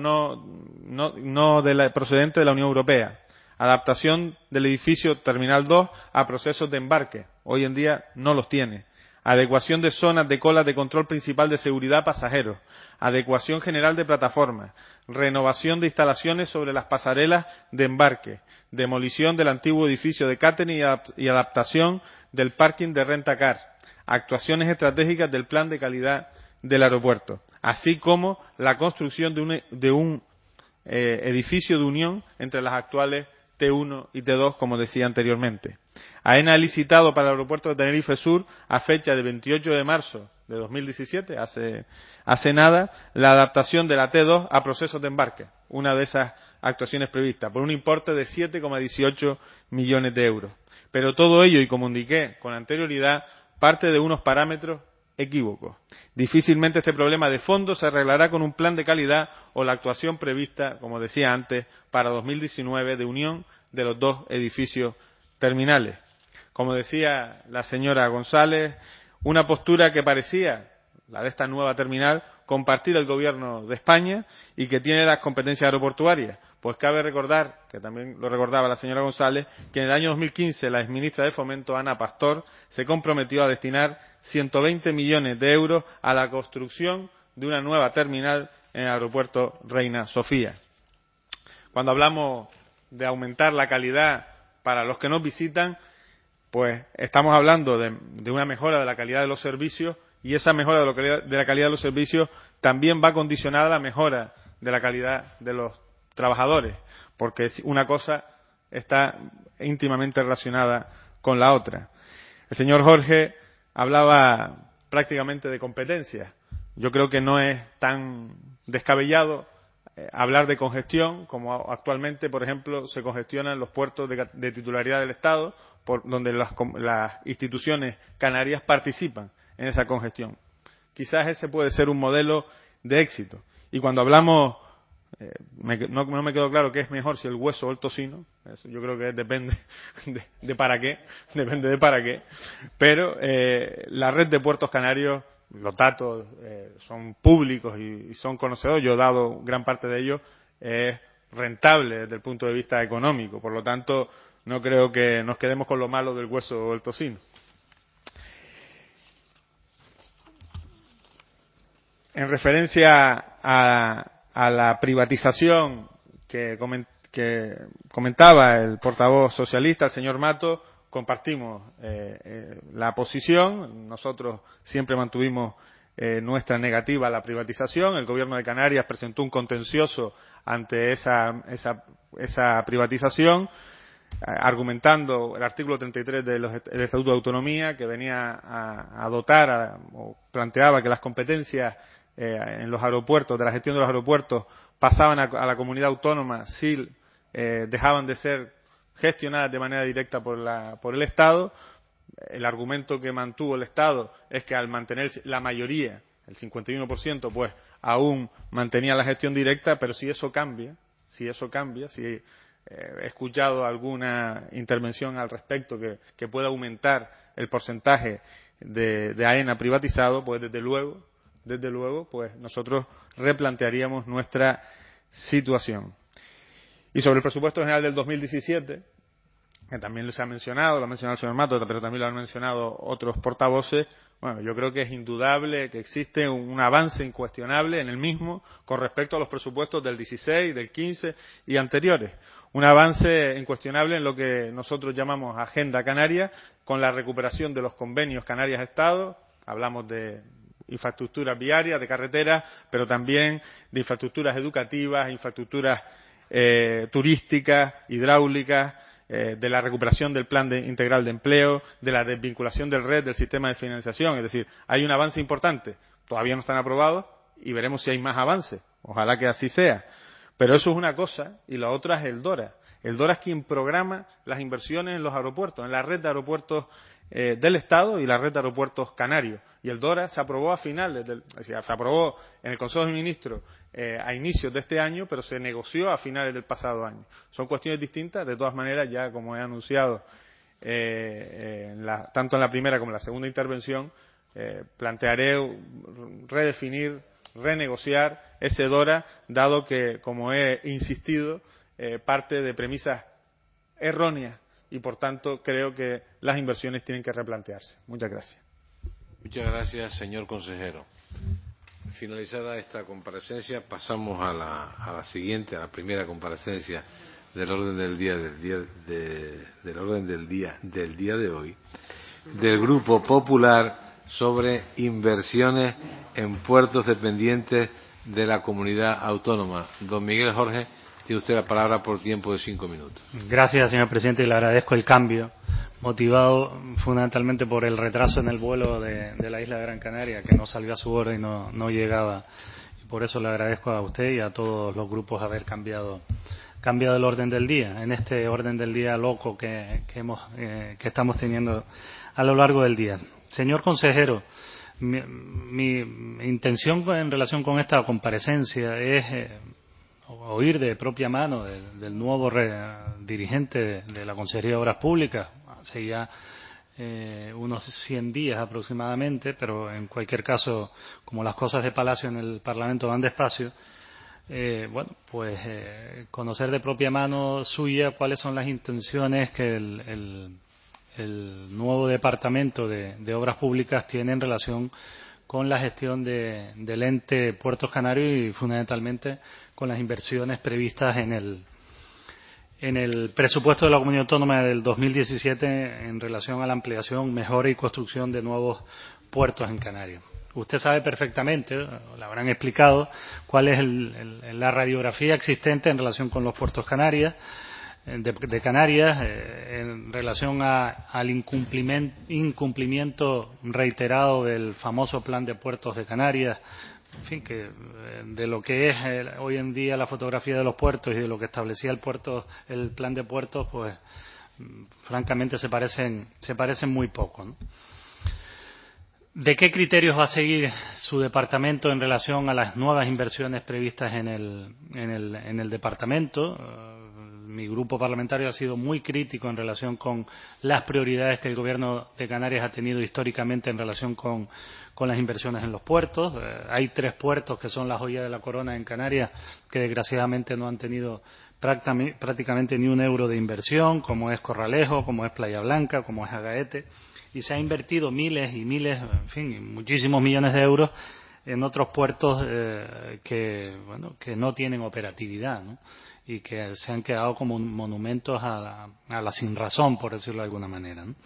procedente de la Unión Europea. Adaptación del edificio Terminal 2 a procesos de embarque. Hoy en día no los tiene. Adecuación de zonas de colas de control principal de seguridad pasajeros. Adecuación general de plataformas. Renovación de instalaciones sobre las pasarelas de embarque. Demolición del antiguo edificio de catering y adaptación del parking de rentacar. Actuaciones estratégicas del plan de calidad del aeropuerto. Así como la construcción de un edificio de unión entre las actuales T1 y T2, como decía anteriormente. AENA ha licitado para el aeropuerto de Tenerife Sur, a fecha de 28 de marzo de 2017, hace nada, la adaptación de la T2 a procesos de embarque, una de esas actuaciones previstas, por un importe de 7,18 millones de euros. Pero todo ello, y como indiqué con anterioridad, parte de unos parámetros equívocos. Difícilmente este problema de fondo se arreglará con un plan de calidad o la actuación prevista, como decía antes, para 2019 de unión de los dos edificios terminales. Como decía la señora González, una postura que parecía, la de esta nueva terminal, compartir el Gobierno de España y que tiene las competencias aeroportuarias. Pues cabe recordar, que también lo recordaba la señora González, que en el año 2015 la exministra de Fomento, Ana Pastor, se comprometió a destinar 120 millones de euros a la construcción de una nueva terminal en el aeropuerto Reina Sofía. Cuando hablamos de aumentar la calidad para los que nos visitan, pues estamos hablando de una mejora de la calidad de los servicios, y esa mejora de la calidad de los servicios también va condicionada a la mejora de la calidad de los trabajadores, porque una cosa está íntimamente relacionada con la otra. El señor Jorge hablaba prácticamente de competencias. Yo creo que no es tan descabellado hablar de congestión, como actualmente, por ejemplo, se congestionan los puertos de titularidad del Estado, donde las instituciones canarias participan en esa congestión. Quizás ese puede ser un modelo de éxito. Y cuando hablamos, no me quedó claro qué es mejor, si el hueso o el tocino. Eso yo creo que depende de para qué, depende de para qué. Pero la red de puertos canarios, los datos son públicos y son conocidos. Yo he dado gran parte de ellos, es rentable desde el punto de vista económico. Por lo tanto, no creo que nos quedemos con lo malo del hueso o el tocino. En referencia a la privatización que comentaba el portavoz socialista, el señor Mato, compartimos la posición. Nosotros siempre mantuvimos nuestra negativa a la privatización. El Gobierno de Canarias presentó un contencioso ante esa privatización, argumentando el artículo 33 del Estatuto de Autonomía, que venía a dotar o planteaba que las competencias en los aeropuertos, de la gestión de los aeropuertos, pasaban a la comunidad autónoma si dejaban de ser gestionadas de manera directa por el Estado. El argumento que mantuvo el Estado es que al mantener la mayoría, el 51%, pues aún mantenía la gestión directa, pero si eso cambia, si he escuchado alguna intervención al respecto que pueda aumentar el porcentaje de AENA privatizado, pues desde luego, pues nosotros replantearíamos nuestra situación. Y sobre el presupuesto general del 2017, que también se ha mencionado, lo ha mencionado el señor Mato, pero también lo han mencionado otros portavoces, bueno, yo creo que es indudable que existe un avance incuestionable en el mismo con respecto a los presupuestos del 16, del 15 y anteriores. Un avance incuestionable en lo que nosotros llamamos Agenda Canaria, con la recuperación de los convenios Canarias-Estado. Hablamos de infraestructuras viarias, de carreteras, pero también de infraestructuras educativas, infraestructuras turísticas, hidráulicas, de la recuperación del plan integral de empleo, de la desvinculación del RED del sistema de financiación. Es decir, hay un avance importante. Todavía no están aprobados y veremos si hay más avances. Ojalá que así sea. Pero eso es una cosa y la otra es el DORA. El DORA es quien programa las inversiones en los aeropuertos, en la red de aeropuertos del Estado y la red de aeropuertos canarios. Y el DORA se aprobó se aprobó en el Consejo de Ministros a inicios de este año, pero se negoció a finales del pasado año. Son cuestiones distintas. De todas maneras, ya como he anunciado tanto en la primera como en la segunda intervención, plantearé redefinir, renegociar ese DORA, dado que, como he insistido, parte de premisas erróneas y, por tanto, creo que las inversiones tienen que replantearse. Muchas gracias. Muchas gracias, señor consejero. Finalizada esta comparecencia, pasamos a la siguiente, a la primera comparecencia del orden del día de hoy, del Grupo Popular, sobre inversiones en puertos dependientes de la comunidad autónoma. Don Miguel Jorge, tiene usted la palabra por tiempo de 5 minutos. Gracias, señor presidente, y le agradezco el cambio, motivado fundamentalmente por el retraso en el vuelo de la isla de Gran Canaria, que no salió a su hora y no llegaba. Y por eso le agradezco a usted y a todos los grupos haber cambiado el orden del día, en este orden del día loco que estamos teniendo a lo largo del día. Señor consejero, Mi intención en relación con esta comparecencia es oír de propia mano del nuevo dirigente de la Consejería de Obras Públicas, hace ya unos 100 días aproximadamente, pero en cualquier caso, como las cosas de Palacio en el Parlamento van despacio, conocer de propia mano suya cuáles son las intenciones que el nuevo Departamento de Obras Públicas tiene en relación con la gestión del ente Puertos Canarios y fundamentalmente con las inversiones previstas en el presupuesto de la Comunidad Autónoma del 2017 en relación a la ampliación, mejora y construcción de nuevos puertos en Canarias. Usted sabe perfectamente, le habrán explicado, cuál es la radiografía existente en relación con los puertos Canarias, de Canarias, en relación al incumplimiento reiterado del famoso Plan de Puertos de Canarias, en fin, que de lo que es hoy en día la fotografía de los puertos y de lo que establecía el Plan de Puertos, pues francamente se parecen muy poco, ¿no? ¿De qué criterios va a seguir su departamento en relación a las nuevas inversiones previstas en el departamento? Mi grupo parlamentario ha sido muy crítico en relación con las prioridades que el Gobierno de Canarias ha tenido históricamente en relación con las inversiones en los puertos. Hay 3 puertos que son la joya de la corona en Canarias que desgraciadamente no han tenido prácticamente ni un euro de inversión, como es Corralejo, como es Playa Blanca, como es Agaete. Y se ha invertido miles y miles, en fin, muchísimos millones de euros en otros puertos que no tienen operatividad, ¿no? Y que se han quedado como monumentos a la sinrazón, por decirlo de alguna manera, ¿no?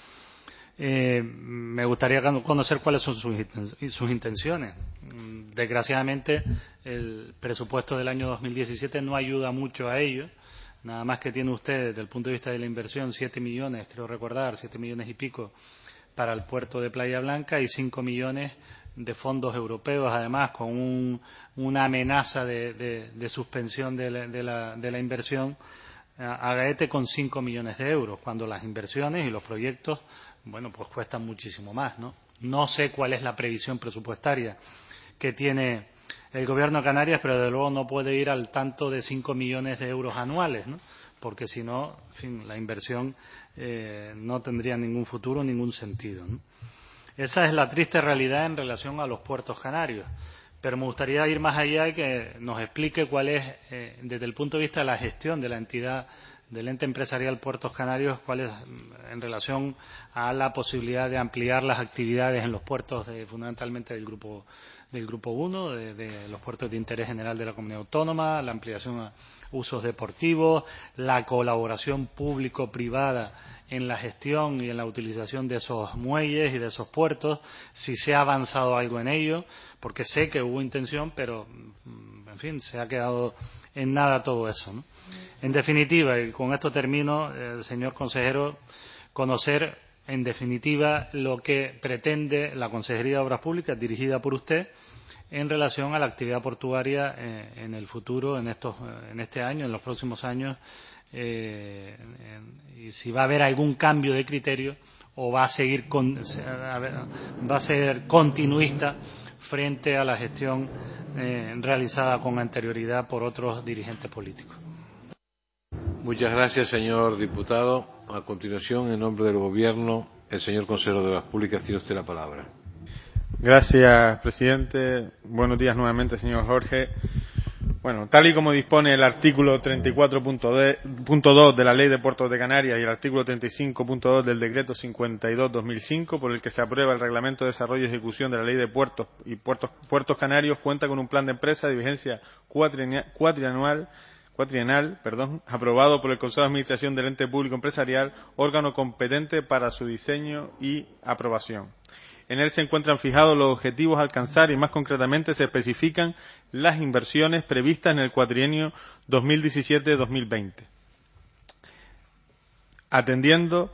Me gustaría conocer cuáles son sus intenciones. Desgraciadamente, el presupuesto del año 2017 no ayuda mucho a ello. Nada más que tiene usted, desde el punto de vista de la inversión, 7 millones, creo recordar, 7 millones y pico para el puerto de Playa Blanca y 5 millones de fondos europeos, además, con una amenaza de suspensión de la inversión a Gaete con 5 millones de euros, cuando las inversiones y los proyectos, pues cuestan muchísimo más, ¿no? No sé cuál es la previsión presupuestaria que tiene el Gobierno de Canarias, pero desde luego no puede ir al tanto de 5 millones de euros anuales, ¿no? Porque si no, en fin, la inversión no tendría ningún futuro, ningún sentido, ¿no? Esa es la triste realidad en relación a los puertos canarios. Pero me gustaría ir más allá y que nos explique cuál es, desde el punto de vista de la gestión de la entidad, del ente empresarial Puertos Canarios, cuál es en relación a la posibilidad de ampliar las actividades en los puertos, fundamentalmente del Grupo 1, de los puertos de interés general de la Comunidad Autónoma, la ampliación a usos deportivos, la colaboración público-privada en la gestión y en la utilización de esos muelles y de esos puertos, si se ha avanzado algo en ello, porque sé que hubo intención, pero, en fin, se ha quedado en nada todo eso, ¿no? En definitiva, y con esto termino, señor consejero, conocer en definitiva lo que pretende la Consejería de Obras Públicas, dirigida por usted, en relación a la actividad portuaria en el futuro, en este año, en los próximos años, y si va a haber algún cambio de criterio o va a ser continuista frente a la gestión realizada con anterioridad por otros dirigentes políticos. Muchas gracias, señor diputado. A continuación, en nombre del Gobierno, el señor consejero de Obras Públicas, tiene usted la palabra. Gracias, presidente. Buenos días nuevamente, señor Jorge. Bueno, tal y como dispone el artículo 34.2 de la Ley de Puertos de Canarias y el artículo 35.2 del Decreto 52/2005, por el que se aprueba el Reglamento de Desarrollo y Ejecución de la Ley de Puertos y Puertos Canarios, cuenta con un plan de empresa de vigencia cuatrienal, aprobado por el Consejo de Administración del Ente Público Empresarial, órgano competente para su diseño y aprobación. En él se encuentran fijados los objetivos a alcanzar y, más concretamente, se especifican las inversiones previstas en el cuatrienio 2017-2020. Atendiendo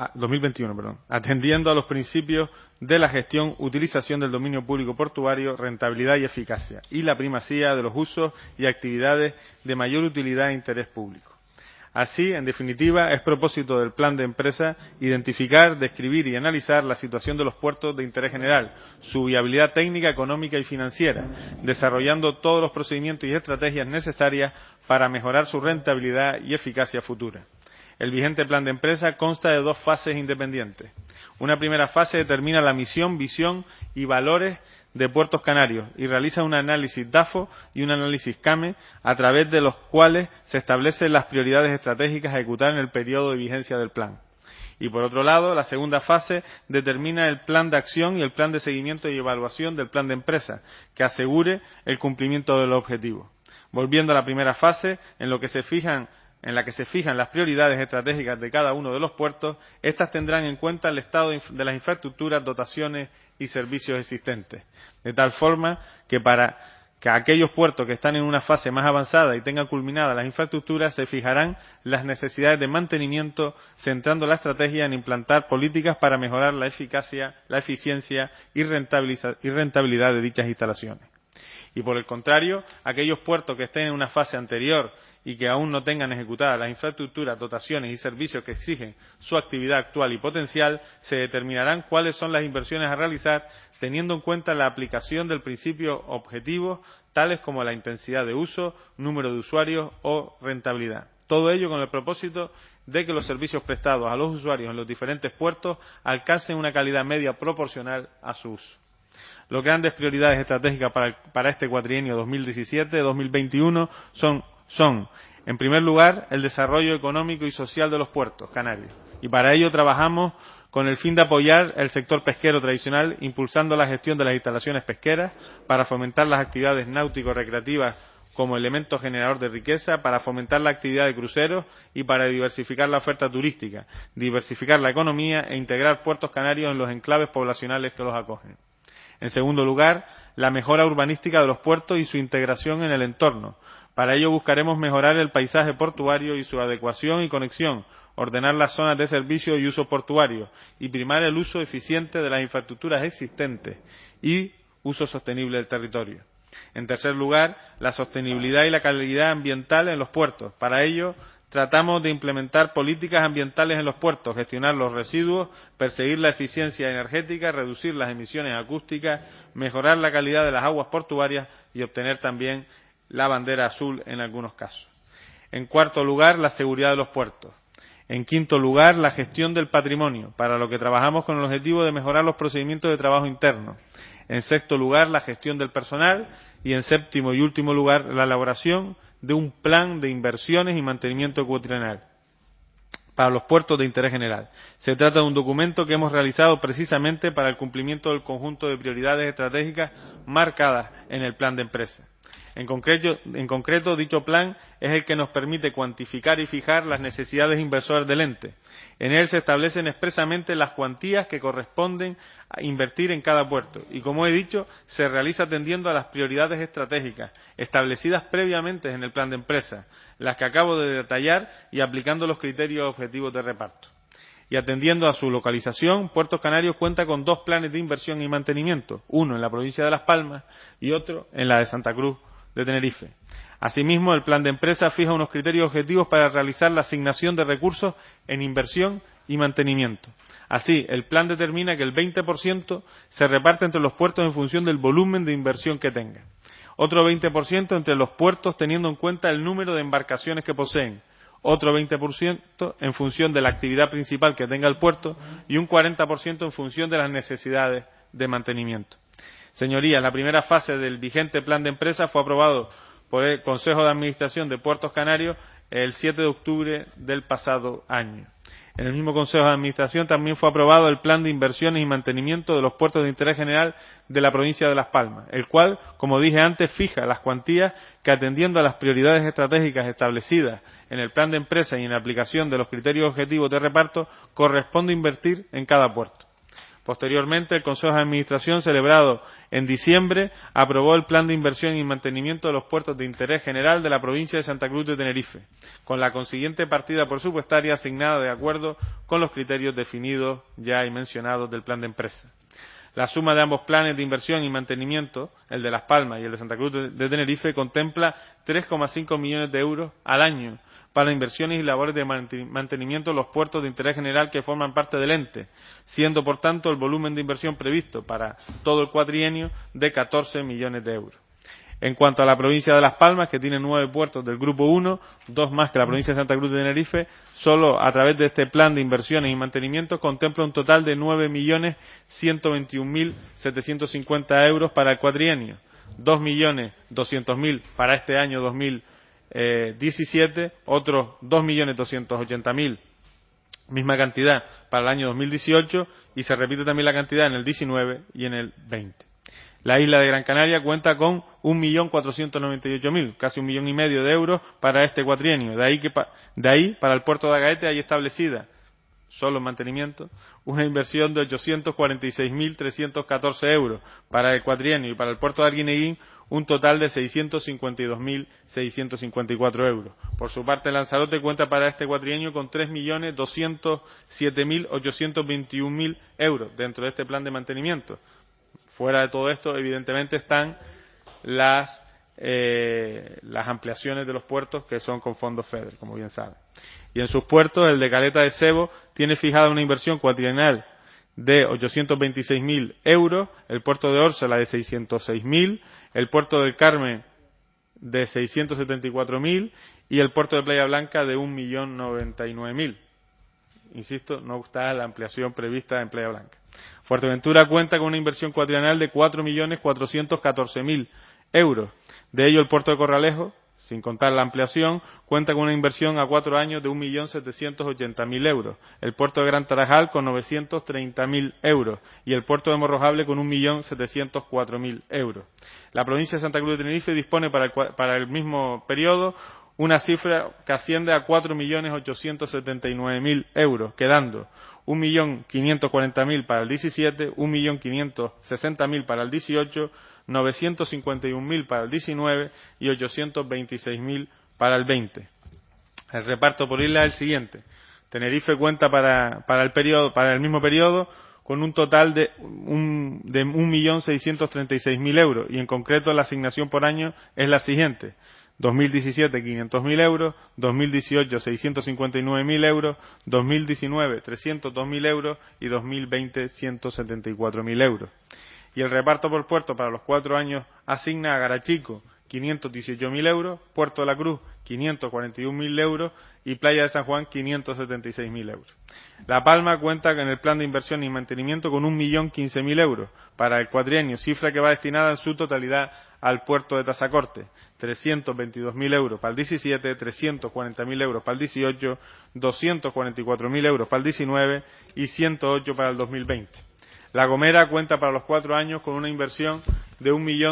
a los principios de la gestión, utilización del dominio público portuario, rentabilidad y eficacia, y la primacía de los usos y actividades de mayor utilidad e interés público. Así, en definitiva, es propósito del plan de empresa identificar, describir y analizar la situación de los puertos de interés general, su viabilidad técnica, económica y financiera, desarrollando todos los procedimientos y estrategias necesarias para mejorar su rentabilidad y eficacia futura. El vigente plan de empresa consta de 2 fases independientes. Una primera fase determina la misión, visión y valores de Puertos Canarios y realiza un análisis DAFO y un análisis CAME a través de los cuales se establecen las prioridades estratégicas a ejecutar en el periodo de vigencia del plan. Y por otro lado, la segunda fase determina el plan de acción y el plan de seguimiento y evaluación del plan de empresa, que asegure el cumplimiento del objetivo. Volviendo a la primera fase, en la que se fijan las prioridades estratégicas de cada uno de los puertos, estas tendrán en cuenta el estado de las infraestructuras, dotaciones y servicios existentes, de tal forma que para que aquellos puertos que están en una fase más avanzada y tengan culminadas las infraestructuras se fijarán las necesidades de mantenimiento, centrando la estrategia en implantar políticas para mejorar la eficacia, la eficiencia y rentabilidad de dichas instalaciones. Y por el contrario, aquellos puertos que estén en una fase anterior y que aún no tengan ejecutadas las infraestructuras, dotaciones y servicios que exigen su actividad actual y potencial, se determinarán cuáles son las inversiones a realizar teniendo en cuenta la aplicación del principio objetivos tales como la intensidad de uso, número de usuarios o rentabilidad. Todo ello con el propósito de que los servicios prestados a los usuarios en los diferentes puertos alcancen una calidad media proporcional a su uso. Las grandes prioridades estratégicas para este cuatrienio 2017-2021 son, en primer lugar, el desarrollo económico y social de los puertos canarios. Y para ello trabajamos con el fin de apoyar el sector pesquero tradicional, impulsando la gestión de las instalaciones pesqueras para fomentar las actividades náutico-recreativas como elemento generador de riqueza, para fomentar la actividad de cruceros y para diversificar la oferta turística, diversificar la economía e integrar puertos canarios en los enclaves poblacionales que los acogen. En segundo lugar, la mejora urbanística de los puertos y su integración en el entorno. Para ello buscaremos mejorar el paisaje portuario y su adecuación y conexión, ordenar las zonas de servicio y uso portuario y primar el uso eficiente de las infraestructuras existentes y uso sostenible del territorio. En tercer lugar, la sostenibilidad y la calidad ambiental en los puertos. Para ello, tratamos de implementar políticas ambientales en los puertos, gestionar los residuos, perseguir la eficiencia energética, reducir las emisiones acústicas, mejorar la calidad de las aguas portuarias y obtener también la bandera azul en algunos casos. En cuarto lugar, la seguridad de los puertos. En quinto lugar, la gestión del patrimonio, para lo que trabajamos con el objetivo de mejorar los procedimientos de trabajo interno. En sexto lugar, la gestión del personal y en séptimo y último lugar, la elaboración de un plan de inversiones y mantenimiento cuatrienal para los puertos de interés general. Se trata de un documento que hemos realizado precisamente para el cumplimiento del conjunto de prioridades estratégicas marcadas en el plan de empresa. En concreto, dicho plan es el que nos permite cuantificar y fijar las necesidades inversoras del ente. En él se establecen expresamente las cuantías que corresponden a invertir en cada puerto y, como he dicho, se realiza atendiendo a las prioridades estratégicas establecidas previamente en el plan de empresa, las que acabo de detallar y aplicando los criterios objetivos de reparto. Y atendiendo a su localización, Puertos Canarios cuenta con 2 planes de inversión y mantenimiento, uno en la provincia de Las Palmas y otro en la de Santa Cruz de Tenerife. Asimismo, el plan de empresa fija unos criterios objetivos para realizar la asignación de recursos en inversión y mantenimiento. Así, el plan determina que el 20% se reparte entre los puertos en función del volumen de inversión que tengan. Otro 20% entre los puertos teniendo en cuenta el número de embarcaciones que poseen. Otro 20% en función de la actividad principal que tenga el puerto y un 40% en función de las necesidades de mantenimiento. Señorías, la primera fase del vigente plan de empresa fue aprobado por el Consejo de Administración de Puertos Canarios el 7 de octubre del pasado año. En el mismo Consejo de Administración también fue aprobado el plan de inversiones y mantenimiento de los puertos de interés general de la provincia de Las Palmas, el cual, como dije antes, fija las cuantías que, atendiendo a las prioridades estratégicas establecidas en el plan de empresa y en la aplicación de los criterios objetivos de reparto, corresponde invertir en cada puerto. Posteriormente, el Consejo de Administración, celebrado en diciembre, aprobó el Plan de Inversión y Mantenimiento de los Puertos de Interés General de la provincia de Santa Cruz de Tenerife, con la consiguiente partida presupuestaria asignada de acuerdo con los criterios definidos ya y mencionados del Plan de Empresa. La suma de ambos planes de inversión y mantenimiento, el de Las Palmas y el de Santa Cruz de Tenerife, contempla 3,5 millones de euros al año para inversiones y labores de mantenimiento en los puertos de interés general que forman parte del ente, siendo por tanto el volumen de inversión previsto para todo el cuatrienio de 14 millones de euros. En cuanto a la provincia de Las Palmas, que tiene 9 puertos del Grupo 1, 2 más que la provincia de Santa Cruz de Tenerife, solo a través de este plan de inversiones y mantenimiento contempla un total de 9.121.750 euros para el cuatrienio, 2.200.000 para este año 2017, otros 2.280.000, misma cantidad para el año 2018 y se repite también la cantidad en el 19 y en el 20. La isla de Gran Canaria cuenta con 1.498.000, casi 1,5 millones de euros para este cuatrienio. De ahí, para el puerto de Agaete, hay establecida, solo en mantenimiento, una inversión de 846.314 euros para el cuatrienio y para el puerto de Arguineguín un total de 652.654 euros. Por su parte, Lanzarote cuenta para este cuatrienio con 3.207.821 euros dentro de este plan de mantenimiento. Fuera de todo esto, evidentemente, están las ampliaciones de los puertos que son con fondos FEDER, como bien saben. Y en sus puertos, el de Caleta de Sebo tiene fijada una inversión cuatrienal de 826.000 euros, el puerto de Órsala de 606.000, el puerto del Carmen de 674.000 y el puerto de Playa Blanca de 1.099.000. Insisto, no está la ampliación prevista en Playa Blanca. Fuerteventura cuenta con una inversión cuatrienal de 4.414.000 euros. De ello, el puerto de Corralejo, sin contar la ampliación, cuenta con una inversión a 4 años de 1.780.000 euros. El puerto de Gran Tarajal con 930.000 euros y el puerto de Morrojable con 1.704.000 euros. La provincia de Santa Cruz de Tenerife dispone para el mismo periodo una cifra que asciende a 4.879.000 euros, quedando 1.540.000 para el 17, 1.560.000 para el 18, 951.000 para el 19 y 826.000 para el 20. El reparto por isla es el siguiente. Tenerife cuenta para el mismo periodo con un total de 1.636.000 euros y en concreto la asignación por año es la siguiente: 2017 500.000 euros, 2018 659.000 euros, 2019 302.000 euros y 2020 174.000 euros. Y el reparto por puerto para los 4 años asigna a Garachico 518.000 euros, Puerto de la Cruz 541.000 euros y Playa de San Juan 576.000 euros. La Palma cuenta en el plan de inversión y mantenimiento con 1.015.000 euros para el cuatrienio, cifra que va destinada en su totalidad al puerto de Tazacorte, 322.000 euros para el 17, 340.000 euros para el 18, 244.000 euros para el 19 y 108 para el 2020. La Gomera cuenta para los 4 años con una inversión de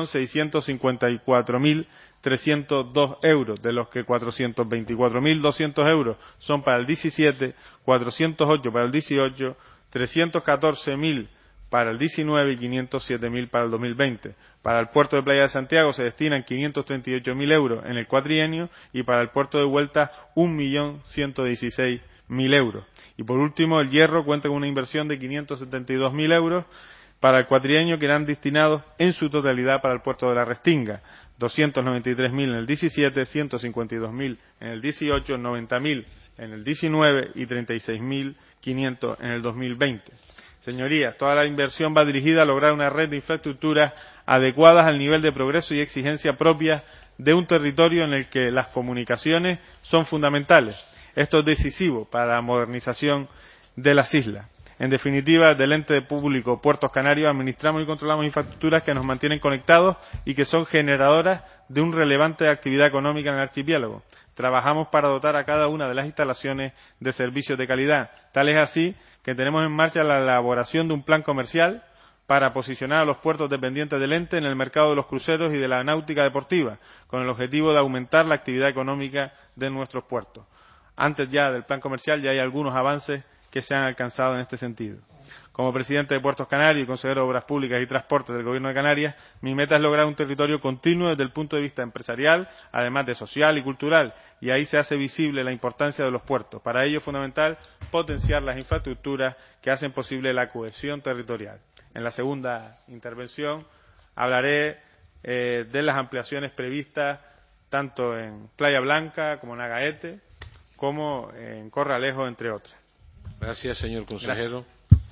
1.654.302 euros, de los que 424.200 euros son para el 17, 408 para el 18, 314.000 para el 19 y 507.000 para el 2020. Para el puerto de Playa de Santiago se destinan 538.000 euros en el cuatrienio y para el puerto de Vuelta 1.116.000 euros. Y por último, el Hierro cuenta con una inversión de 572.000 euros para el cuatrienio que irán destinados en su totalidad para el puerto de la Restinga, 293.000 en el 17, 152.000 en el 18, 90.000 en el 19 y 36.500 en el 2020. Señorías, toda la inversión va dirigida a lograr una red de infraestructuras adecuadas al nivel de progreso y exigencia propia de un territorio en el que las comunicaciones son fundamentales. Esto es decisivo para la modernización de las islas. En definitiva, del ente público Puertos Canarios administramos y controlamos infraestructuras que nos mantienen conectados y que son generadoras de una relevante actividad económica en el archipiélago. Trabajamos para dotar a cada una de las instalaciones de servicios de calidad. Tal es así que tenemos en marcha la elaboración de un plan comercial para posicionar a los puertos dependientes del ente en el mercado de los cruceros y de la náutica deportiva, con el objetivo de aumentar la actividad económica de nuestros puertos. Antes ya del plan comercial ya hay algunos avances que se han alcanzado en este sentido. Como presidente de Puertos Canarios y consejero de Obras Públicas y Transportes del Gobierno de Canarias, mi meta es lograr un territorio continuo desde el punto de vista empresarial, además de social y cultural, y ahí se hace visible la importancia de los puertos. Para ello es fundamental potenciar las infraestructuras que hacen posible la cohesión territorial. En la segunda intervención hablaré de las ampliaciones previstas tanto en Playa Blanca como en Agaete, como en Corralejo, entre otras. Gracias, señor consejero.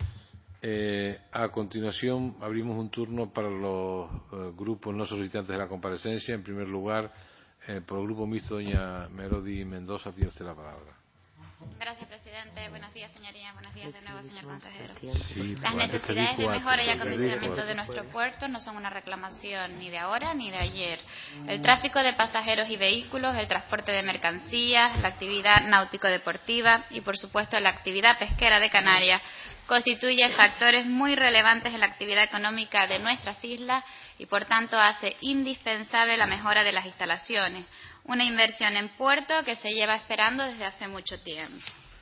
A continuación, abrimos un turno para los grupos no solicitantes de la comparecencia. En primer lugar, por el Grupo Mixto, doña Melody Mendoza, tiene usted la palabra. Gracias, presidente. Buenos días, señorías. Buenos días de nuevo, señor consejero. Sí, Las necesidades de mejora y acondicionamiento de nuestro puerto no son una reclamación ni de ahora ni de ayer. El tráfico de pasajeros y vehículos, el transporte de mercancías, la actividad náutico-deportiva y, por supuesto, la actividad pesquera de Canarias constituye factores muy relevantes en la actividad económica de nuestras islas y, por tanto, hace indispensable la mejora de las instalaciones, una inversión en puerto que se lleva esperando desde hace mucho tiempo.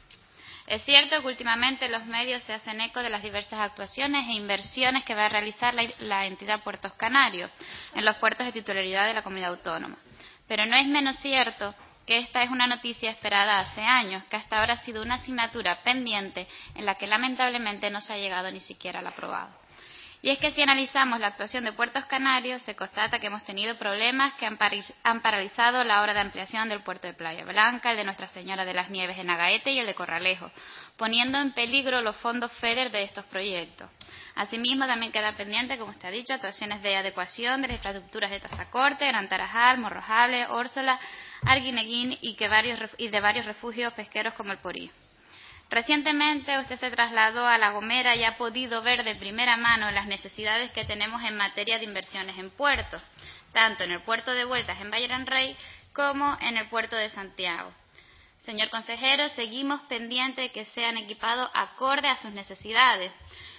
Es cierto que últimamente los medios se hacen eco de las diversas actuaciones e inversiones que va a realizar la entidad Puertos Canarios en los puertos de titularidad de la Comunidad Autónoma. Pero no es menos cierto que esta es una noticia esperada hace años, que hasta ahora ha sido una asignatura pendiente en la que lamentablemente no se ha llegado ni siquiera al aprobado. Y es que si analizamos la actuación de Puertos Canarios, se constata que hemos tenido problemas que han paralizado la obra de ampliación del puerto de Playa Blanca, el de Nuestra Señora de las Nieves en Agaete y el de Corralejo, poniendo en peligro los fondos FEDER de estos proyectos. Asimismo, también queda pendiente, como usted ha dicho, actuaciones de adecuación de las infraestructuras de Tazacorte, Gran Tarajal, Morrojable, Órsola, Arguineguín y de varios refugios pesqueros como el Porí. Recientemente usted se trasladó a La Gomera y ha podido ver de primera mano las necesidades que tenemos en materia de inversiones en puertos, tanto en el puerto de Vueltas en Valle del Rey como en el puerto de Santiago. Señor consejero, seguimos pendientes de que sean equipados acorde a sus necesidades.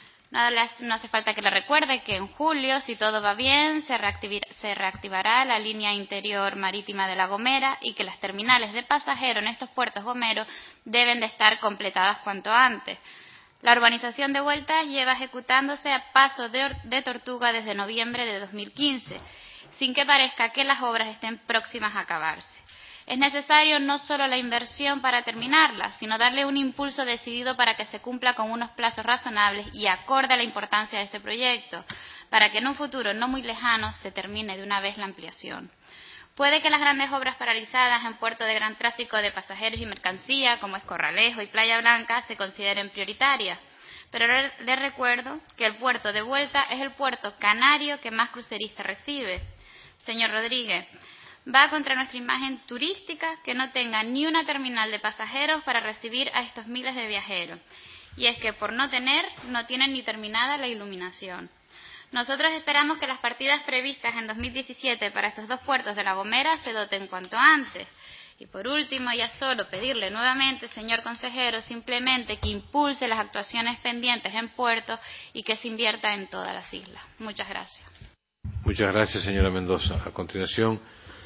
No hace falta que le recuerde que en julio, si todo va bien, se reactivará la línea interior marítima de La Gomera y que las terminales de pasajeros en estos puertos gomeros deben de estar completadas cuanto antes. La urbanización de Vueltas lleva ejecutándose a paso de tortuga desde noviembre de 2015, sin que parezca que las obras estén próximas a acabarse. Es necesario no solo la inversión para terminarla, sino darle un impulso decidido para que se cumpla con unos plazos razonables y acorde a la importancia de este proyecto, para que en un futuro no muy lejano se termine de una vez la ampliación. Puede que las grandes obras paralizadas en puertos de gran tráfico de pasajeros y mercancía, como es Corralejo y Playa Blanca, se consideren prioritarias, pero le recuerdo que el puerto de Vuelta es el puerto canario que más cruceristas recibe. Señor Rodríguez, va contra nuestra imagen turística que no tenga ni una terminal de pasajeros para recibir a estos miles de viajeros. Y es que por no tienen ni terminada la iluminación. Nosotros esperamos que las partidas previstas en 2017 para estos dos puertos de La Gomera se doten cuanto antes. Y por último, ya solo pedirle nuevamente, señor consejero, simplemente que impulse las actuaciones pendientes en puertos y que se invierta en todas las islas. Muchas gracias. Muchas gracias, señora Mendoza. A continuación,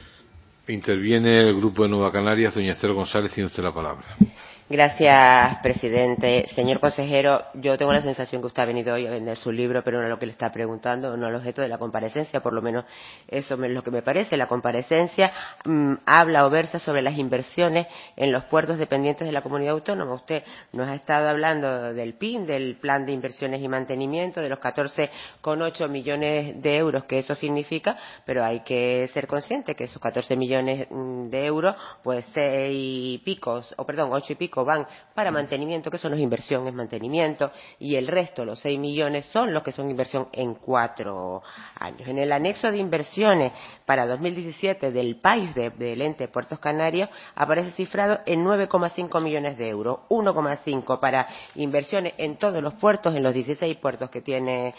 interviene el Grupo de Nueva Canarias. Doña Esther González, tiene usted la palabra. Gracias, presidente. Señor consejero, yo tengo la sensación que usted ha venido hoy a vender su libro, pero no lo que le está preguntando, no el objeto de la comparecencia, por lo menos eso es lo que me parece. La comparecencia habla o versa sobre las inversiones en los puertos dependientes de la Comunidad Autónoma. Usted nos ha estado hablando del PIN, del Plan de Inversiones y Mantenimiento, de los 14,8 millones de euros que eso significa, pero hay que ser consciente que esos 14 millones de euros, pues 8 y pico van para mantenimiento, que eso no es inversión, es mantenimiento, y el resto, los 6 millones, son los que son inversión en 4 años. En el anexo de inversiones para 2017 del país del ente Puertos Canarios aparece cifrado en 9,5 millones de euros, 1,5 para inversiones en todos los puertos, en los 16 puertos que tiene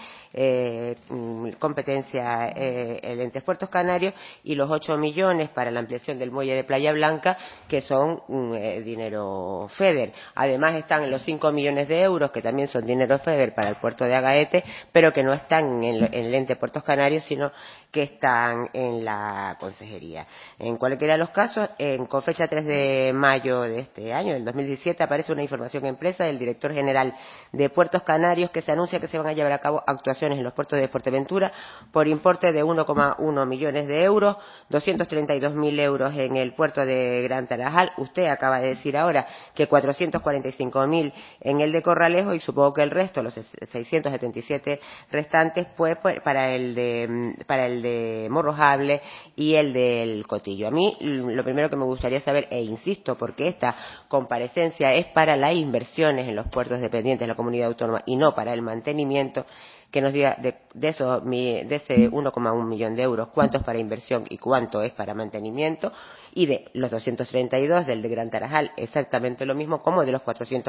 competencia el ente Puertos Canarios, y los 8 millones para la ampliación del muelle de Playa Blanca, que son dinero FEDER. Además están los 5 millones de euros, que también son dinero FEDER para el puerto de Agaete, pero que no están en el ente Puertos Canarios, sino que están en la consejería. En cualquiera de los casos, con fecha 3 de mayo de este año, del 2017, aparece una información impresa del director general de Puertos Canarios que se anuncia que se van a llevar a cabo actuaciones en los puertos de Fuerteventura por importe de 1,1 millones de euros, 232.000 euros en el puerto de Gran Tarajal. Usted acaba de decir ahora que 445.000 en el de Corralejo y supongo que el resto, los 677 restantes, pues para el de Morrojable y el del Cotillo. A mí lo primero que me gustaría saber, e insisto, porque esta comparecencia es para las inversiones en los puertos dependientes de la comunidad autónoma y no para el mantenimiento, que nos diga de ese 1,1 millón de euros cuánto es para inversión y cuánto es para mantenimiento, y de los 232 del de Gran Tarajal exactamente lo mismo, como de los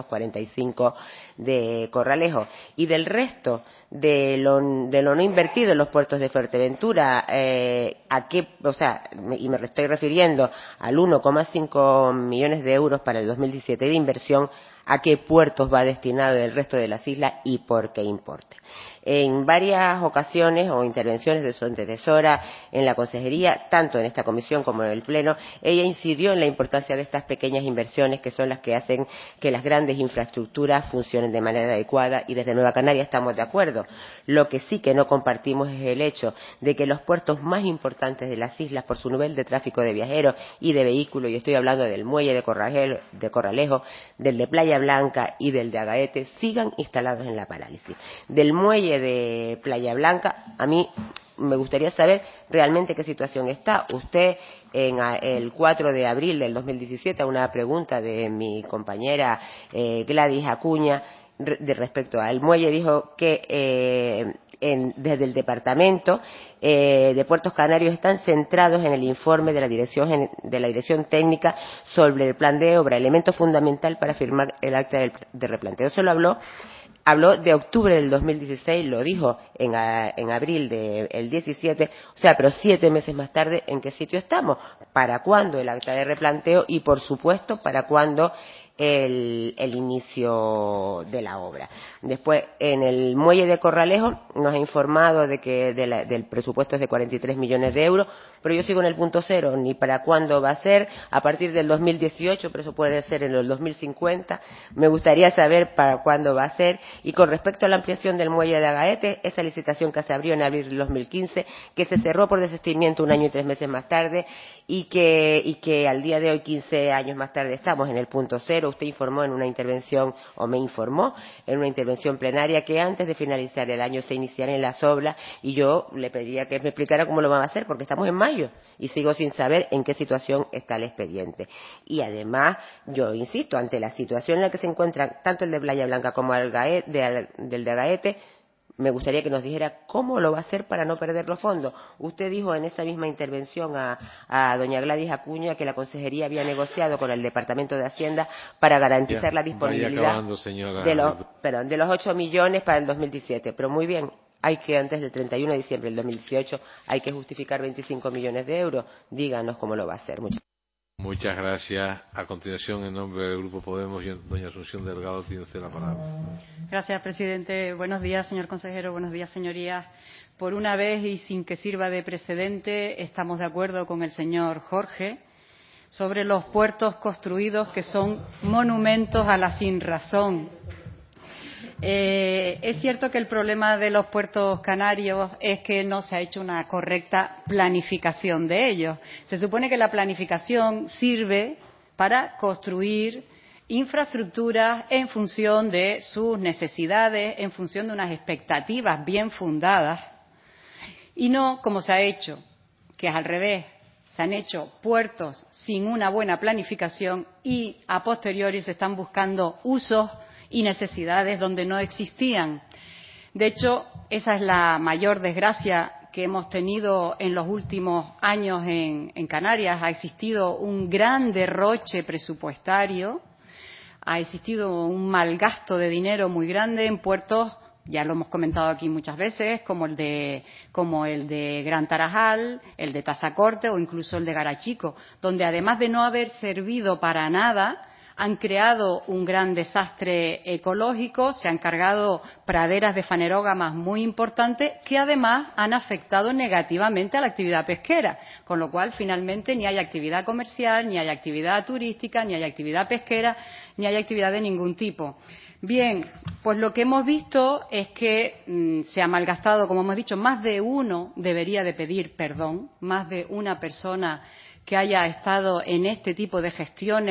445 de Corralejo, y del resto de lo no invertido en los puertos de Fuerteventura, a qué, o sea, y me estoy refiriendo al 1,5 millones de euros para el 2017 de inversión, a qué puertos va destinado el resto de las islas y por qué importe. En varias ocasiones o intervenciones de su antecesora en la consejería, tanto en esta comisión como en el pleno, ella incidió en la importancia de estas pequeñas inversiones que son las que hacen que las grandes infraestructuras funcionen de manera adecuada, y desde Nueva Canaria estamos de acuerdo. Lo que sí que no compartimos es el hecho de que los puertos más importantes de las islas por su nivel de tráfico de viajeros y de vehículos, y estoy hablando del muelle de Corralejo, del de Playa Blanca y del de Agaete, sigan instalados en la parálisis. Del muelle de Playa Blanca, a mí me gustaría saber realmente qué situación está. Usted, en el 4 de abril del 2017, a una pregunta de mi compañera Gladys Acuña de respecto al muelle, dijo que desde el Departamento de Puertos Canarios están centrados en el informe de la Dirección Técnica sobre el plan de obra, elemento fundamental para firmar el acta de replanteo. Eso lo habló de octubre del 2016, lo dijo en abril del 17, o sea, pero 7 meses más tarde, ¿en qué sitio estamos? ¿Para cuándo el acta de replanteo? Y, por supuesto, ¿para cuándo el inicio de la obra? Después, en el muelle de Corralejo nos ha informado de que del presupuesto es de 43 millones de euros, pero yo sigo en el punto cero, ni para cuándo va a ser, a partir del 2018, pero eso puede ser en el 2050, me gustaría saber para cuándo va a ser. Y con respecto a la ampliación del muelle de Agaete, esa licitación que se abrió en abril del 2015, que se cerró por desistimiento 1 año y 3 meses más tarde, y que al día de hoy, 15 años más tarde, estamos en el punto cero. Usted informó en una intervención, o me informó en una intervención plenaria, que antes de finalizar el año se iniciaran las obras, y yo le pediría que me explicara cómo lo van a hacer, porque estamos en mayo y sigo sin saber en qué situación está el expediente. Y además, yo insisto, ante la situación en la que se encuentran tanto el de Playa Blanca como el del de Agaete, me gustaría que nos dijera cómo lo va a hacer para no perder los fondos. Usted dijo en esa misma intervención a doña Gladys Acuña que la consejería había negociado con el Departamento de Hacienda para garantizar la disponibilidad de los 8 millones para el 2017. Pero muy bien, hay que antes del 31 de diciembre del 2018 hay que justificar 25 millones de euros. Díganos cómo lo va a hacer. Muchas gracias. A continuación, en nombre del Grupo Podemos, doña Asunción Delgado, tiene usted la palabra. Gracias, presidente. Buenos días, señor consejero. Buenos días, señorías. Por una vez, y sin que sirva de precedente, estamos de acuerdo con el señor Jorge sobre los puertos construidos que son monumentos a la sinrazón. Es cierto que el problema de los puertos canarios es que no se ha hecho una correcta planificación de ellos. Se supone que la planificación sirve para construir infraestructuras en función de sus necesidades, en función de unas expectativas bien fundadas, y no como se ha hecho, que es al revés. Se han hecho puertos sin una buena planificación y a posteriori se están buscando usos y necesidades donde no existían. De hecho, esa es la mayor desgracia que hemos tenido en los últimos años en Canarias. Ha existido un gran derroche presupuestario, ha existido un mal gasto de dinero muy grande en puertos, ya lo hemos comentado aquí muchas veces, como el de Gran Tarajal, el de Tazacorte o incluso el de Garachico, donde además de no haber servido para nada, han creado un gran desastre ecológico, se han cargado praderas de fanerógamas muy importantes que además han afectado negativamente a la actividad pesquera, con lo cual finalmente ni hay actividad comercial, ni hay actividad turística, ni hay actividad pesquera, ni hay actividad de ningún tipo. Bien, pues lo que hemos visto es que se ha malgastado, como hemos dicho, más de uno debería de pedir perdón, más de una persona que haya estado en este tipo de gestiones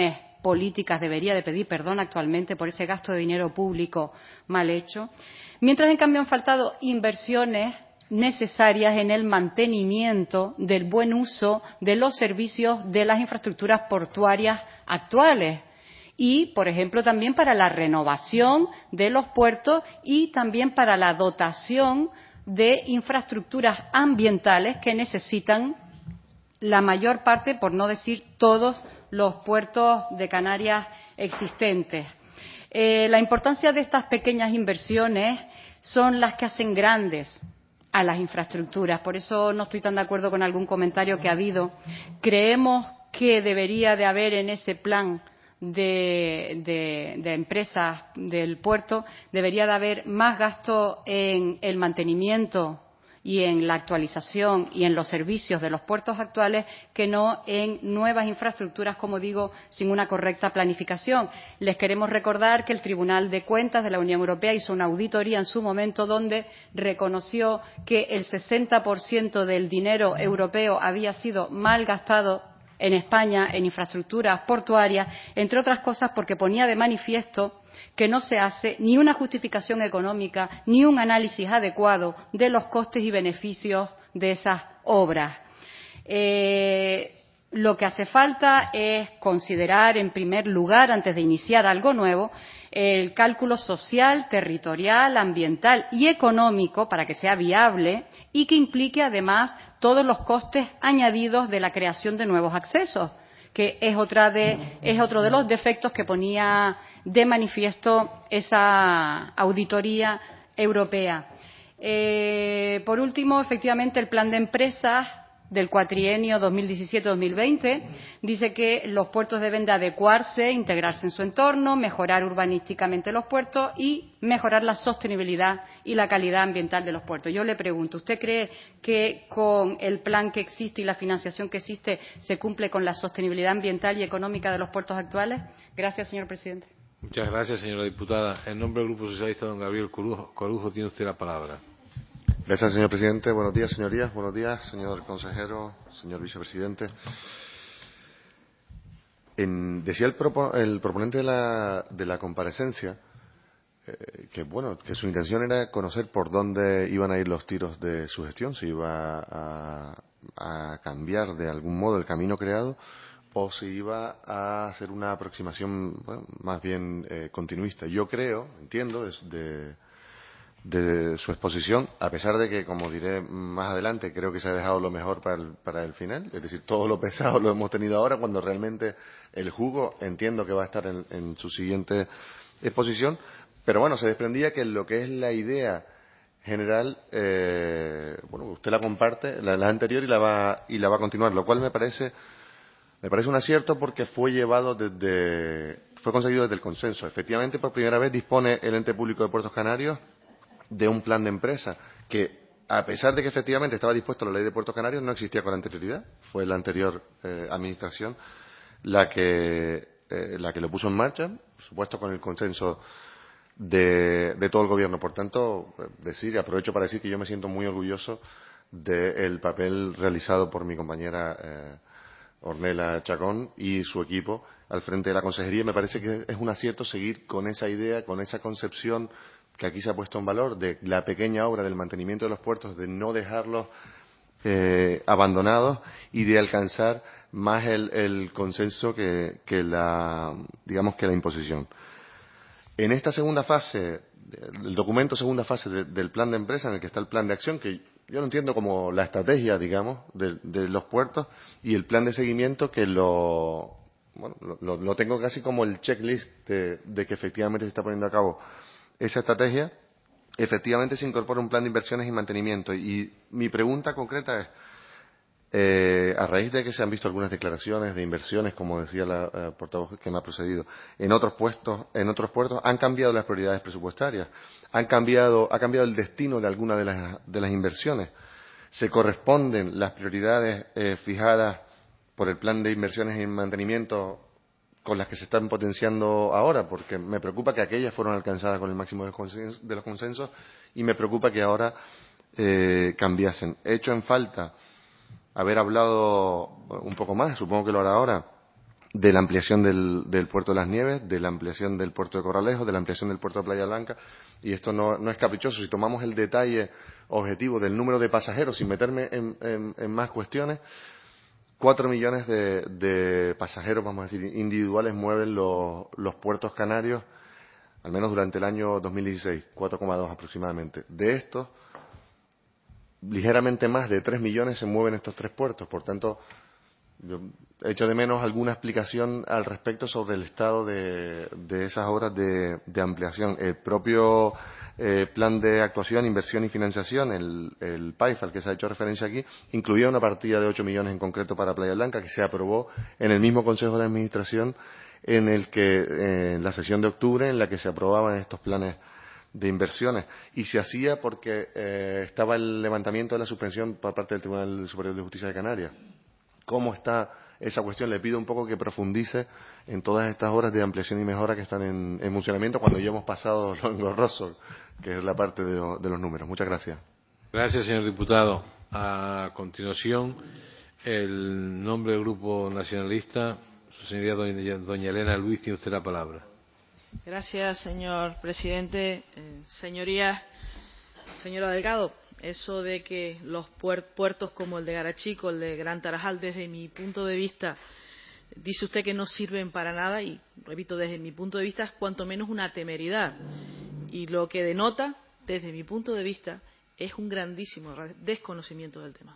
políticas debería de pedir perdón actualmente por ese gasto de dinero público mal hecho, mientras en cambio han faltado inversiones necesarias en el mantenimiento del buen uso de los servicios de las infraestructuras portuarias actuales y, por ejemplo, también para la renovación de los puertos y también para la dotación de infraestructuras ambientales que necesitan la mayor parte, por no decir todos, los puertos de Canarias existentes. La importancia de estas pequeñas inversiones son las que hacen grandes a las infraestructuras. Por eso no estoy tan de acuerdo con algún comentario que ha habido. Creemos que debería de haber en ese plan de empresas del puerto, debería de haber más gasto en el mantenimiento y en la actualización y en los servicios de los puertos actuales que no en nuevas infraestructuras, como digo, sin una correcta planificación. Les queremos recordar que el Tribunal de Cuentas de la Unión Europea hizo una auditoría en su momento donde reconoció que el 60% del dinero europeo había sido mal gastado en España en infraestructuras portuarias, entre otras cosas porque ponía de manifiesto que no se hace ni una justificación económica ni un análisis adecuado de los costes y beneficios de esas obras. Lo que hace falta es considerar, en primer lugar, antes de iniciar algo nuevo, el cálculo social, territorial, ambiental y económico para que sea viable y que implique, además, todos los costes añadidos de la creación de nuevos accesos, que es otro de los defectos que ponía de manifiesto esa auditoría europea. Por último, efectivamente, el plan de empresas del cuatrienio 2017-2020 dice que los puertos deben de adecuarse, integrarse en su entorno, mejorar urbanísticamente los puertos y mejorar la sostenibilidad y la calidad ambiental de los puertos. Yo le pregunto, ¿usted cree que con el plan que existe y la financiación que existe se cumple con la sostenibilidad ambiental y económica de los puertos actuales? Gracias, señor presidente. Muchas gracias, señora diputada. En nombre del Grupo Socialista, don Gabriel Corujo, tiene usted la palabra. Gracias, señor presidente. Buenos días, señorías. Buenos días, señor consejero, señor vicepresidente. Decía el proponente de la comparecencia que su intención era conocer por dónde iban a ir los tiros de su gestión, si iba a cambiar de algún modo el camino creado o si iba a hacer una aproximación más bien continuista. Yo entiendo de su exposición, a pesar de que, como diré más adelante, creo que se ha dejado lo mejor para el final, es decir, todo lo pesado lo hemos tenido ahora, cuando realmente el jugo entiendo que va a estar en su siguiente exposición, pero bueno, se desprendía que lo que es la idea general, usted la comparte, la anterior y la va a continuar, lo cual me parece un acierto porque fue conseguido desde el consenso. Efectivamente, por primera vez dispone el ente público de Puertos Canarios de un plan de empresa que, a pesar de que efectivamente estaba dispuesto a la ley de Puertos Canarios, no existía con anterioridad. Fue la anterior administración la que lo puso en marcha, por supuesto con el consenso de todo el gobierno. Por tanto, aprovecho para decir que yo me siento muy orgulloso del papel realizado por mi compañera Ornella Chacón y su equipo al frente de la consejería. Me parece que es un acierto seguir con esa idea, con esa concepción que aquí se ha puesto en valor de la pequeña obra del mantenimiento de los puertos, de no dejarlos abandonados y de alcanzar más el consenso que la imposición. En esta segunda fase, el documento segunda fase del plan de empresa, en el que está el plan de acción, que yo lo entiendo como la estrategia, digamos, de los puertos, y el plan de seguimiento que lo tengo casi como el checklist de que efectivamente se está poniendo a cabo esa estrategia. Efectivamente se incorpora un plan de inversiones y mantenimiento. Y mi pregunta concreta es, a raíz de que se han visto algunas declaraciones de inversiones, como decía la portavoz que me ha precedido, en otros puertos han cambiado las prioridades presupuestarias, ha cambiado el destino de algunas de las inversiones. ¿Se corresponden las prioridades fijadas por el plan de inversiones y mantenimiento con las que se están potenciando ahora? Porque me preocupa que aquellas fueron alcanzadas con el máximo de los consensos y me preocupa que ahora cambiasen. He hecho en falta haber hablado un poco más, supongo que lo hará ahora, de la ampliación del puerto de Las Nieves, de la ampliación del puerto de Corralejo, de la ampliación del puerto de Playa Blanca, y esto no es caprichoso. Si tomamos el detalle objetivo del número de pasajeros, sin meterme en más cuestiones, 4 millones de pasajeros, vamos a decir, individuales mueven los puertos canarios, al menos durante el año 2016, 4,2 aproximadamente. De estos, ligeramente más de 3 millones se mueven estos tres puertos. Por tanto, yo echo de menos alguna explicación al respecto sobre el estado de esas obras de ampliación. El propio plan de actuación, inversión y financiación, el PAIF, al que se ha hecho referencia aquí, incluía una partida de 8 millones en concreto para Playa Blanca, que se aprobó en el mismo Consejo de Administración en el que, en la sesión de octubre, en la que se aprobaban estos planes de inversiones, y se hacía porque estaba el levantamiento de la suspensión por parte del Tribunal Superior de Justicia de Canarias. ¿Cómo está esa cuestión? Le pido un poco que profundice en todas estas obras de ampliación y mejora que están en funcionamiento cuando ya hemos pasado lo engorroso, que es la parte de los números. Muchas gracias. Gracias, señor diputado. A continuación, el nombre del Grupo Nacionalista, su señoría doña Elena Luis, tiene usted la palabra. Gracias, señor presidente. Señorías, señora Delgado, eso de que los puertos como el de Garachico, el de Gran Tarajal, desde mi punto de vista, dice usted que no sirven para nada, y repito, desde mi punto de vista es cuanto menos una temeridad. Y lo que denota, desde mi punto de vista, es un grandísimo desconocimiento del tema.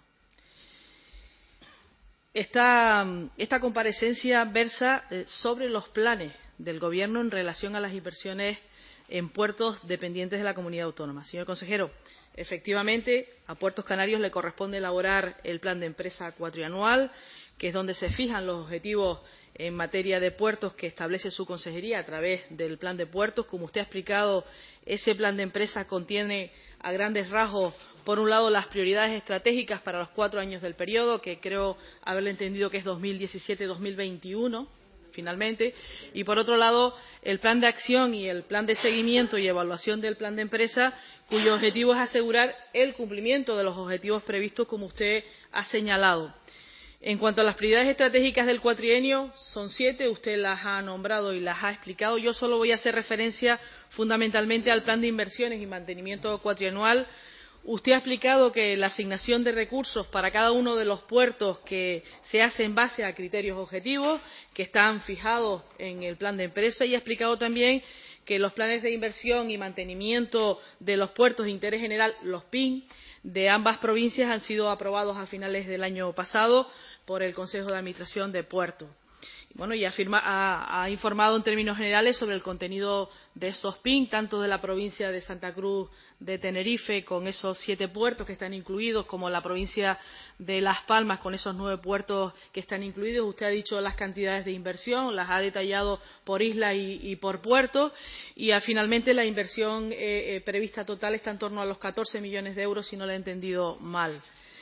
Esta comparecencia versa sobre los planes del Gobierno en relación a las inversiones en puertos dependientes de la comunidad autónoma. Señor consejero, efectivamente, a Puertos Canarios le corresponde elaborar el plan de empresa cuatrianual, que es donde se fijan los objetivos en materia de puertos que establece su consejería a través del plan de puertos. Como usted ha explicado, ese plan de empresa contiene a grandes rasgos, por un lado, las prioridades estratégicas para los 4 años del periodo, que creo haberle entendido que es 2017-2021, finalmente, y por otro lado, el plan de acción y el plan de seguimiento y evaluación del plan de empresa, cuyo objetivo es asegurar el cumplimiento de los objetivos previstos, como usted ha señalado. En cuanto a las prioridades estratégicas del cuatrienio, son 7, usted las ha nombrado y las ha explicado. Yo solo voy a hacer referencia fundamentalmente al plan de inversiones y mantenimiento cuatrianual. Usted ha explicado que la asignación de recursos para cada uno de los puertos que se hace en base a criterios objetivos que están fijados en el plan de empresa, y ha explicado también que los planes de inversión y mantenimiento de los puertos de interés general, los PIN, de ambas provincias han sido aprobados a finales del año pasado por el Consejo de Administración de Puertos. Bueno, y ha informado en términos generales sobre el contenido de esos PIN, tanto de la provincia de Santa Cruz de Tenerife, con esos 7 puertos que están incluidos, como la provincia de Las Palmas, con esos 9 puertos que están incluidos. Usted ha dicho las cantidades de inversión, las ha detallado por isla y por puerto, y finalmente la inversión prevista total está en torno a los 14 millones de euros, si no lo he entendido mal.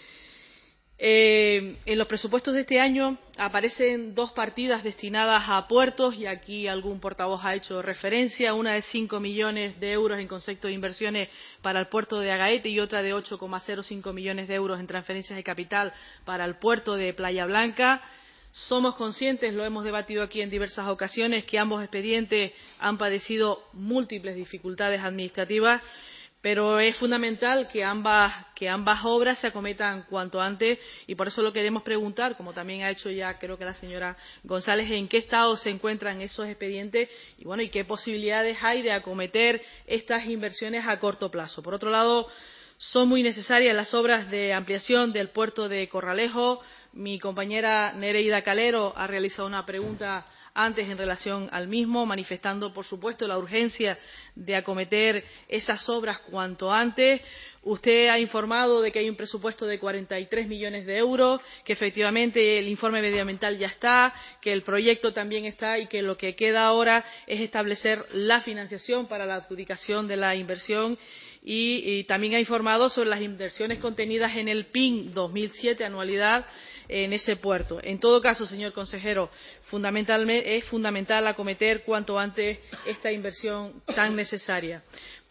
En los presupuestos de este año aparecen 2 partidas destinadas a puertos, y aquí algún portavoz ha hecho referencia, una de 5 millones de euros en concepto de inversiones para el puerto de Agaete y otra de 8,05 millones de euros en transferencias de capital para el puerto de Playa Blanca. Somos conscientes, lo hemos debatido aquí en diversas ocasiones, que ambos expedientes han padecido múltiples dificultades administrativas, pero es fundamental que ambas obras se acometan cuanto antes, y por eso lo queremos preguntar, como también ha hecho ya creo que la señora González, en qué estado se encuentran esos expedientes y, bueno, y qué posibilidades hay de acometer estas inversiones a corto plazo. Por otro lado, son muy necesarias las obras de ampliación del puerto de Corralejo. Mi compañera Nereida Calero ha realizado una pregunta antes en relación al mismo, manifestando, por supuesto, la urgencia de acometer esas obras cuanto antes. Usted ha informado de que hay un presupuesto de 43 millones de euros, que efectivamente el informe medioambiental ya está, que el proyecto también está, y que lo que queda ahora es establecer la financiación para la adjudicación de la inversión. Y también ha informado sobre las inversiones contenidas en el PIN 2007, anualidad, en ese puerto. En todo caso, señor consejero, es fundamental acometer cuanto antes esta inversión tan necesaria.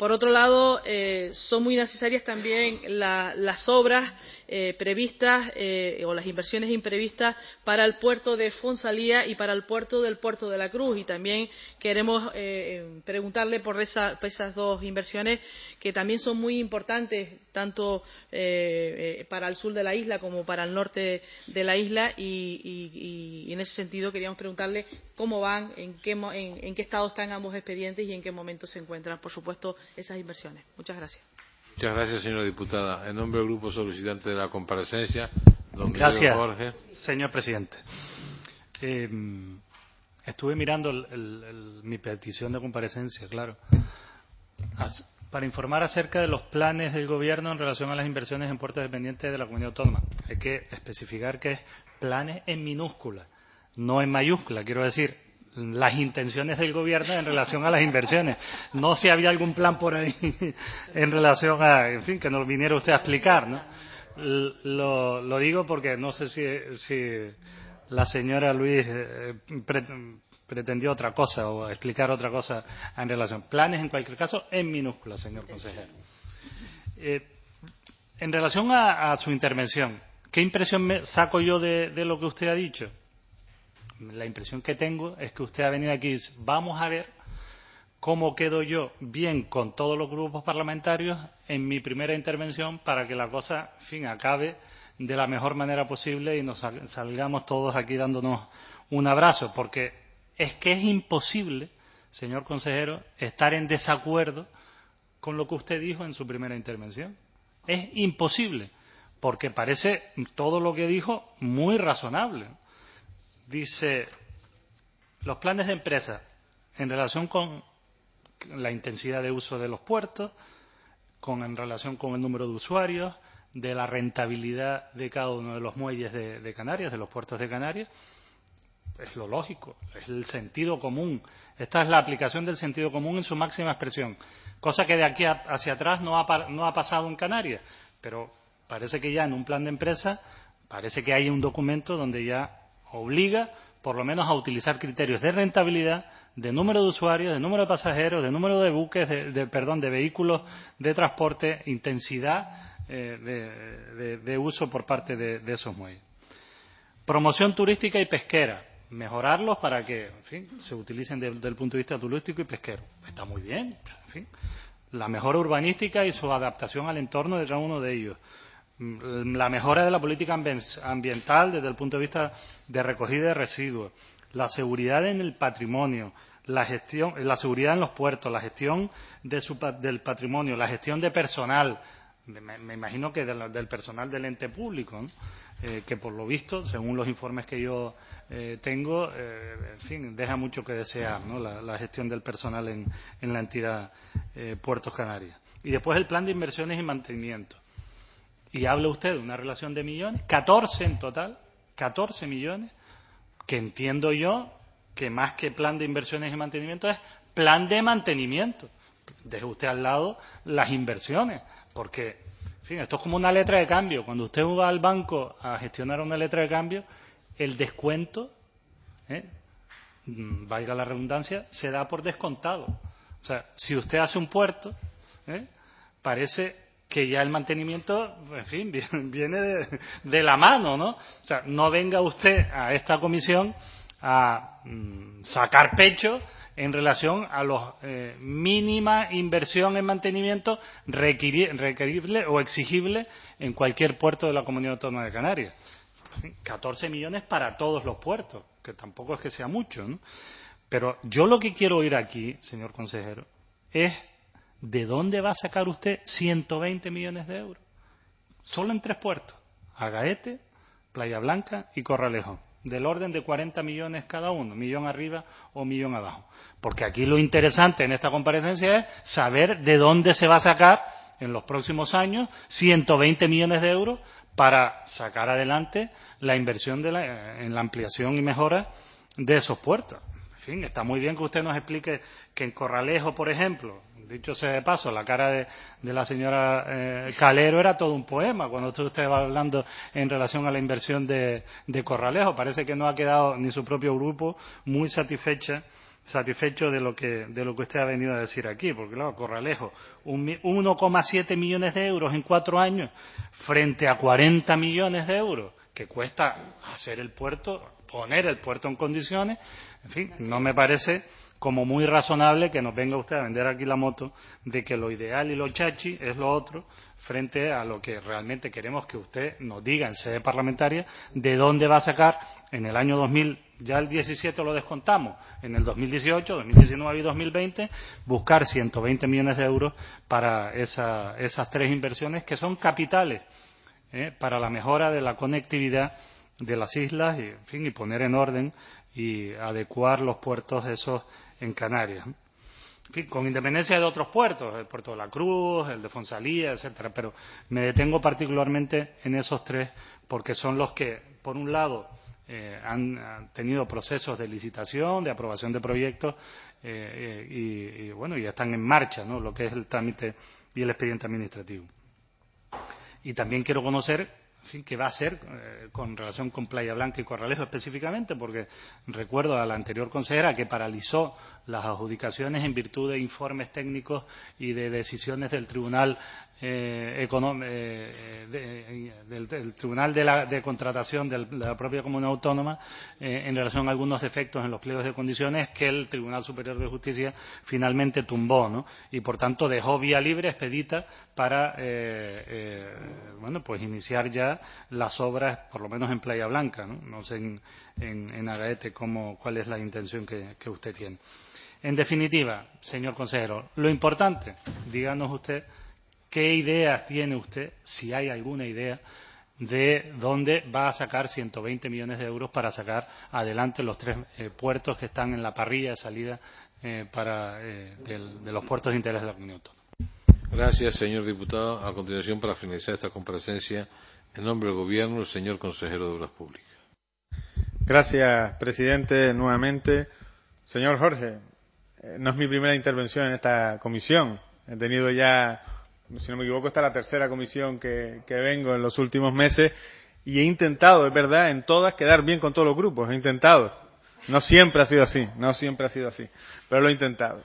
Por otro lado, son muy necesarias también las obras previstas o las inversiones imprevistas para el puerto de Fonsalía y para el puerto de la Cruz. Y también queremos preguntarle por esas dos inversiones, que también son muy importantes, tanto para el sur de la isla como para el norte de la isla. Y en ese sentido queríamos preguntarle cómo van, en qué estado están ambos expedientes y en qué momento se encuentran, por supuesto, esas inversiones. Muchas gracias. Muchas gracias, señora diputada. En nombre del grupo solicitante de la comparecencia, don Gracias, Jorge. señor presidente. Estuve mirando mi petición de comparecencia, claro, para informar acerca de los planes del Gobierno en relación a las inversiones en puertos dependientes de la Comunidad Autónoma. Hay que especificar que es planes en minúscula, no en mayúscula. Quiero decir, las intenciones del Gobierno en relación a las inversiones. No si había algún plan por ahí en relación a, en fin, que nos viniera usted a explicar, ¿no? Lo digo porque no sé si la señora Luis pretendió otra cosa o explicar otra cosa en relación. Planes, en cualquier caso, en minúsculas, señor consejero. En relación a su intervención, ¿qué impresión saco yo de lo que usted ha dicho? La impresión que tengo es que usted ha venido aquí y dice, vamos a ver cómo quedo yo bien con todos los grupos parlamentarios en mi primera intervención para que la cosa, en fin, acabe de la mejor manera posible y nos salgamos todos aquí dándonos un abrazo, porque es que es imposible, señor consejero, estar en desacuerdo con lo que usted dijo en su primera intervención. Es imposible, porque parece todo lo que dijo muy razonable. Dice, los planes de empresa en relación con la intensidad de uso de los puertos, en relación con el número de usuarios, de la rentabilidad de cada uno de los muelles de Canarias, de los puertos de Canarias, es lo lógico, es el sentido común. Esta es la aplicación del sentido común en su máxima expresión, cosa que de aquí hacia atrás no ha pasado en Canarias, pero parece que ya en un plan de empresa, parece que hay un documento donde ya obliga por lo menos a utilizar criterios de rentabilidad, de número de usuarios, de número de pasajeros, de número de buques, de vehículos de transporte, intensidad de uso por parte de esos muelles. Promoción turística y pesquera, mejorarlos para que, en fin, se utilicen desde el punto de vista turístico y pesquero. Está muy bien, en fin. La mejora urbanística y su adaptación al entorno de cada uno de ellos. La mejora de la política ambiental desde el punto de vista de recogida de residuos, la seguridad en el patrimonio, la seguridad en los puertos, la gestión del patrimonio, la gestión de personal, me imagino que del personal del ente público, ¿no? Que por lo visto, según los informes que yo tengo, en fin, deja mucho que desear, ¿no? La gestión del personal en la entidad Puertos Canarias. Y después el plan de inversiones y mantenimiento. Y habla usted de una relación de millones, 14 en total, 14 millones, que entiendo yo que más que plan de inversiones y mantenimiento es plan de mantenimiento. Deje usted al lado las inversiones, porque, en fin, esto es como una letra de cambio. Cuando usted va al banco a gestionar una letra de cambio, el descuento, valga la redundancia, se da por descontado. O sea, si usted hace un puerto, parece que ya el mantenimiento, en fin, viene de la mano, ¿no? O sea, no venga usted a esta comisión a sacar pecho en relación a la mínima inversión en mantenimiento requerible o exigible en cualquier puerto de la Comunidad Autónoma de Canarias. 14 millones para todos los puertos, que tampoco es que sea mucho, ¿no? Pero yo lo que quiero oír aquí, señor consejero, es ¿de dónde va a sacar usted 120 millones de euros? Solo en 3 puertos, Agaete, Playa Blanca y Corralejo, del orden de 40 millones cada uno, millón arriba o millón abajo. Porque aquí lo interesante en esta comparecencia es saber de dónde se va a sacar en los próximos años 120 millones de euros para sacar adelante la inversión en la ampliación y mejora de esos puertos. En fin, está muy bien que usted nos explique que en Corralejo, por ejemplo, dicho sea de paso, la cara de la señora Calero era todo un poema cuando usted va hablando en relación a la inversión de Corralejo. Parece que no ha quedado ni su propio grupo muy satisfecha satisfecho de lo que usted ha venido a decir aquí, porque claro, Corralejo, 1,7 millones de euros en 4 años frente a 40 millones de euros que cuesta hacer el puerto, poner el puerto en condiciones. En fin, no me parece como muy razonable que nos venga usted a vender aquí la moto de que lo ideal y lo chachi es lo otro, frente a lo que realmente queremos que usted nos diga en sede parlamentaria de dónde va a sacar en el año 2000, ya el 17 lo descontamos, en el 2018, 2019 y 2020, buscar 120 millones de euros para esas 3 inversiones que son capitales para la mejora de la conectividad de las islas y, en fin, y poner en orden y adecuar los puertos esos en Canarias. En fin, con independencia de otros puertos, el puerto de la Cruz, el de Fonsalía, etcétera, pero me detengo particularmente en esos 3 porque son los que, por un lado, han tenido procesos de licitación, de aprobación de proyectos y bueno, ya están en marcha, ¿no?, lo que es el trámite y el expediente administrativo. Y también quiero conocer, en fin, qué va a hacer con relación con Playa Blanca y Corralejo específicamente, porque recuerdo a la anterior consejera que paralizó las adjudicaciones en virtud de informes técnicos y de decisiones del Tribunal del Tribunal de Contratación de la propia Comunidad Autónoma en relación a algunos defectos en los pliegos de condiciones que el Tribunal Superior de Justicia finalmente tumbó, ¿no? Y por tanto dejó vía libre, expedita, para bueno, pues iniciar ya las obras, por lo menos en Playa Blanca, ¿no? No sé en Agaete cuál es la intención que usted tiene. En definitiva, señor consejero, lo importante, díganos usted qué ideas tiene usted, si hay alguna idea, de dónde va a sacar 120 millones de euros para sacar adelante los 3 puertos que están en la parrilla de salida de los puertos de interés de la Comunidad Autónoma. Gracias, señor diputado. A continuación, para finalizar esta comparecencia, en nombre del Gobierno, el señor consejero de Obras Públicas. Gracias, presidente, nuevamente. Señor Jorge, no es mi primera intervención en esta comisión. He tenido ya, si no me equivoco, esta es la 3ª comisión que vengo en los últimos meses y he intentado, es verdad, en todas quedar bien con todos los grupos. He intentado. No siempre ha sido así, pero lo he intentado.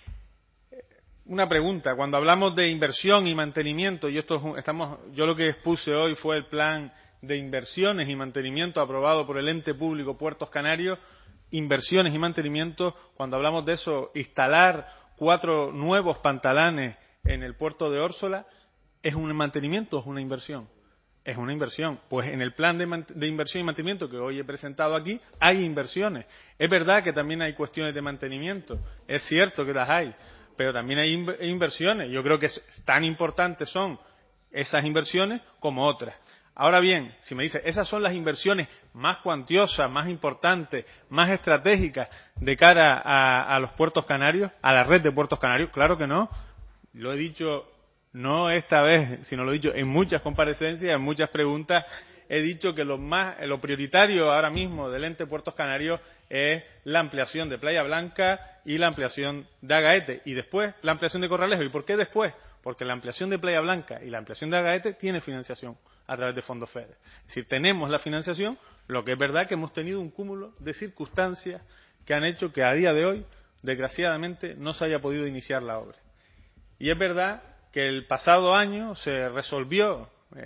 Una pregunta. Cuando hablamos de inversión y mantenimiento, yo lo que expuse hoy fue el plan de inversiones y mantenimiento aprobado por el ente público Puertos Canarios. Inversiones y mantenimiento, cuando hablamos de eso, instalar 4 nuevos pantalanes en el puerto de Órsola, ¿es un mantenimiento o es una inversión? Es una inversión. Pues en el plan de inversión y mantenimiento que hoy he presentado aquí hay inversiones. Es verdad que también hay cuestiones de mantenimiento, es cierto que las hay, pero también hay inversiones. Yo creo que tan importantes son esas inversiones como otras. Ahora bien, si me dice, esas son las inversiones más cuantiosas, más importantes, más estratégicas de cara a los puertos canarios, a la red de puertos canarios, claro que no. Lo he dicho no esta vez, sino lo he dicho en muchas comparecencias, en muchas preguntas. He dicho que lo prioritario ahora mismo del ente Puertos Canarios es la ampliación de Playa Blanca y la ampliación de Agaete y después la ampliación de Corralejo. ¿Y por qué después? Porque la ampliación de Playa Blanca y la ampliación de Agaete tiene financiación a través de fondos FEDER. Es decir, tenemos la financiación, lo que es verdad que hemos tenido un cúmulo de circunstancias que han hecho que a día de hoy, desgraciadamente, no se haya podido iniciar la obra. Y es verdad que el pasado año se resolvió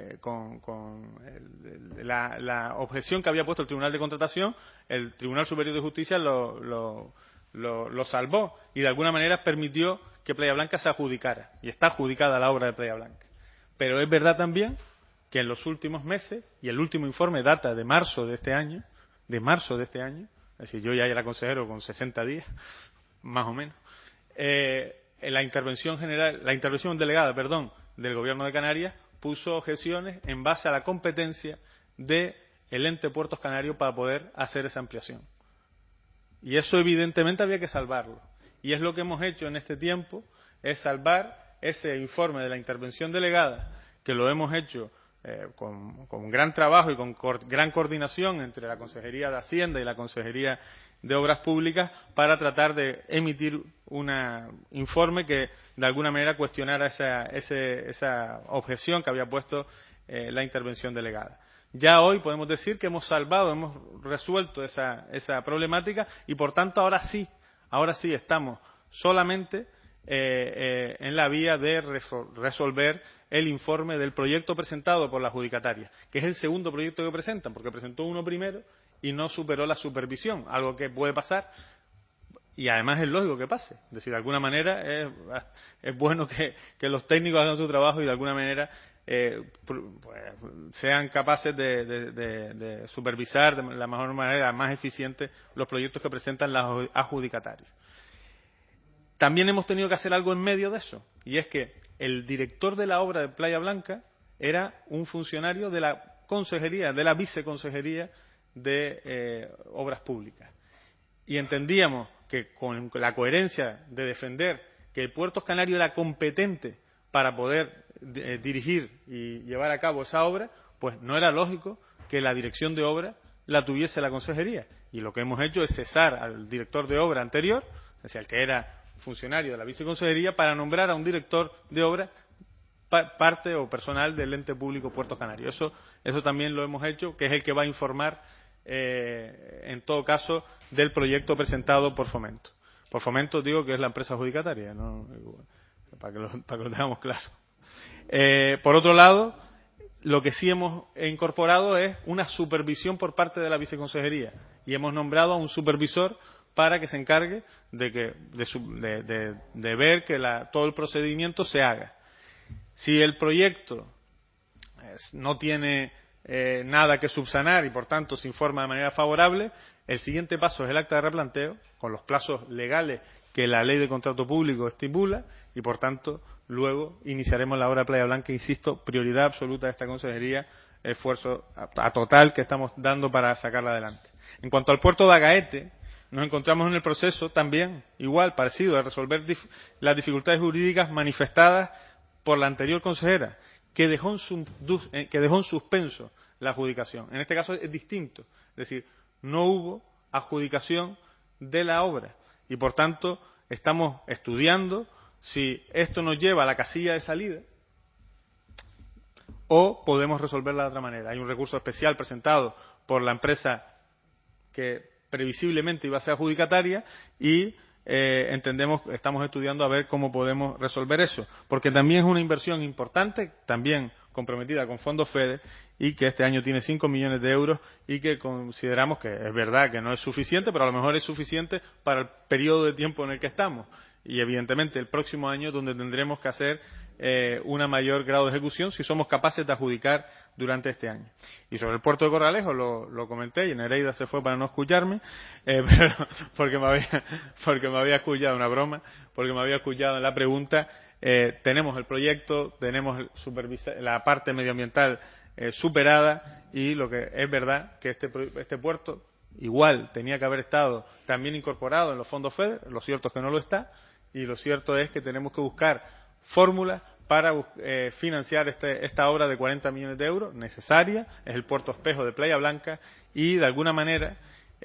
con la objeción que había puesto el Tribunal de Contratación, el Tribunal Superior de Justicia lo salvó y de alguna manera permitió que Playa Blanca se adjudicara. Y está adjudicada la obra de Playa Blanca. Pero es verdad también que en los últimos meses, y el último informe data de marzo de este año, es decir, yo ya era consejero con 60 días, más o menos, la intervención delegada, del Gobierno de Canarias puso objeciones en base a la competencia del ente Puertos Canarios para poder hacer esa ampliación. Y eso evidentemente había que salvarlo. Y es lo que hemos hecho en este tiempo, es salvar ese informe de la intervención delegada, que lo hemos hecho con gran trabajo y con gran coordinación entre la Consejería de Hacienda y la Consejería de Obras Públicas para tratar de emitir un informe que de alguna manera cuestionara esa objeción que había puesto la intervención delegada. Ya hoy podemos decir que hemos resuelto esa problemática y por tanto ahora sí Ahora sí estamos solamente en la vía de resolver el informe del proyecto presentado por la adjudicataria, que es el segundo proyecto que presentan, porque presentó uno primero y no superó la supervisión, algo que puede pasar y además es lógico que pase. Es decir, de alguna manera es bueno que los técnicos hagan su trabajo y de alguna manera sean capaces de supervisar de la mejor manera, más eficiente, los proyectos que presentan los adjudicatarios. También hemos tenido que hacer algo en medio de eso, y es que el director de la obra de Playa Blanca era un funcionario de la consejería, de la viceconsejería de Obras Públicas. Y entendíamos que con la coherencia de defender que el Puertos Canarios era competente para poder dirigir y llevar a cabo esa obra, pues no era lógico que la dirección de obra la tuviese la consejería. Y lo que hemos hecho es cesar al director de obra anterior, es decir, el que era funcionario de la viceconsejería, para nombrar a un director de obra parte o personal del ente público Puertos Canarios. Eso también lo hemos hecho, que es el que va a informar en todo caso del proyecto presentado por Fomento. Por Fomento digo que es la empresa adjudicataria, ¿no? Para que lo tengamos claro. Por otro lado, lo que sí hemos incorporado es una supervisión por parte de la viceconsejería y hemos nombrado a un supervisor para que se encargue de ver que todo el procedimiento se haga. Si el proyecto no tiene nada que subsanar y por tanto se informa de manera favorable, el siguiente paso es el acta de replanteo con los plazos legales que la ley de contrato público estipula y por tanto luego iniciaremos la obra de Playa Blanca. Insisto, prioridad absoluta de esta consejería, esfuerzo a total que estamos dando para sacarla adelante. En cuanto al puerto de Agaete, nos encontramos en el proceso también igual, parecido, de resolver las dificultades jurídicas manifestadas por la anterior consejera, que dejó en suspenso la adjudicación. En este caso es distinto, es decir, no hubo adjudicación de la obra y por tanto estamos estudiando si esto nos lleva a la casilla de salida o podemos resolverla de otra manera. Hay un recurso especial presentado por la empresa que previsiblemente iba a ser adjudicataria y estamos estudiando a ver cómo podemos resolver eso, porque también es una inversión importante, también comprometida con fondos FEDER y que este año tiene 5 millones de euros y que consideramos que es verdad que no es suficiente, pero a lo mejor es suficiente para el periodo de tiempo en el que estamos y evidentemente el próximo año donde tendremos que hacer un mayor grado de ejecución si somos capaces de adjudicar durante este año. Y sobre el puerto de Corralejo lo comenté y Nereida se fue para no escucharme, pero porque me había escuchado una broma, porque me había escuchado en la pregunta. Tenemos el proyecto, tenemos la parte medioambiental superada y lo que es verdad que este puerto igual tenía que haber estado también incorporado en los fondos FEDER, lo cierto es que no lo está y lo cierto es que tenemos que buscar fórmulas para financiar esta obra de 40 millones de euros necesaria, es el puerto espejo de Playa Blanca y de alguna manera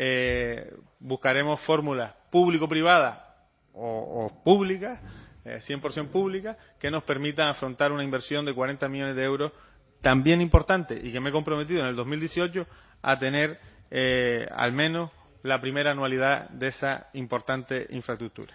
buscaremos fórmulas público-privadas o públicas, 100% públicas, que nos permitan afrontar una inversión de 40 millones de euros también importante y que me he comprometido en el 2018 a tener al menos la primera anualidad de esa importante infraestructura.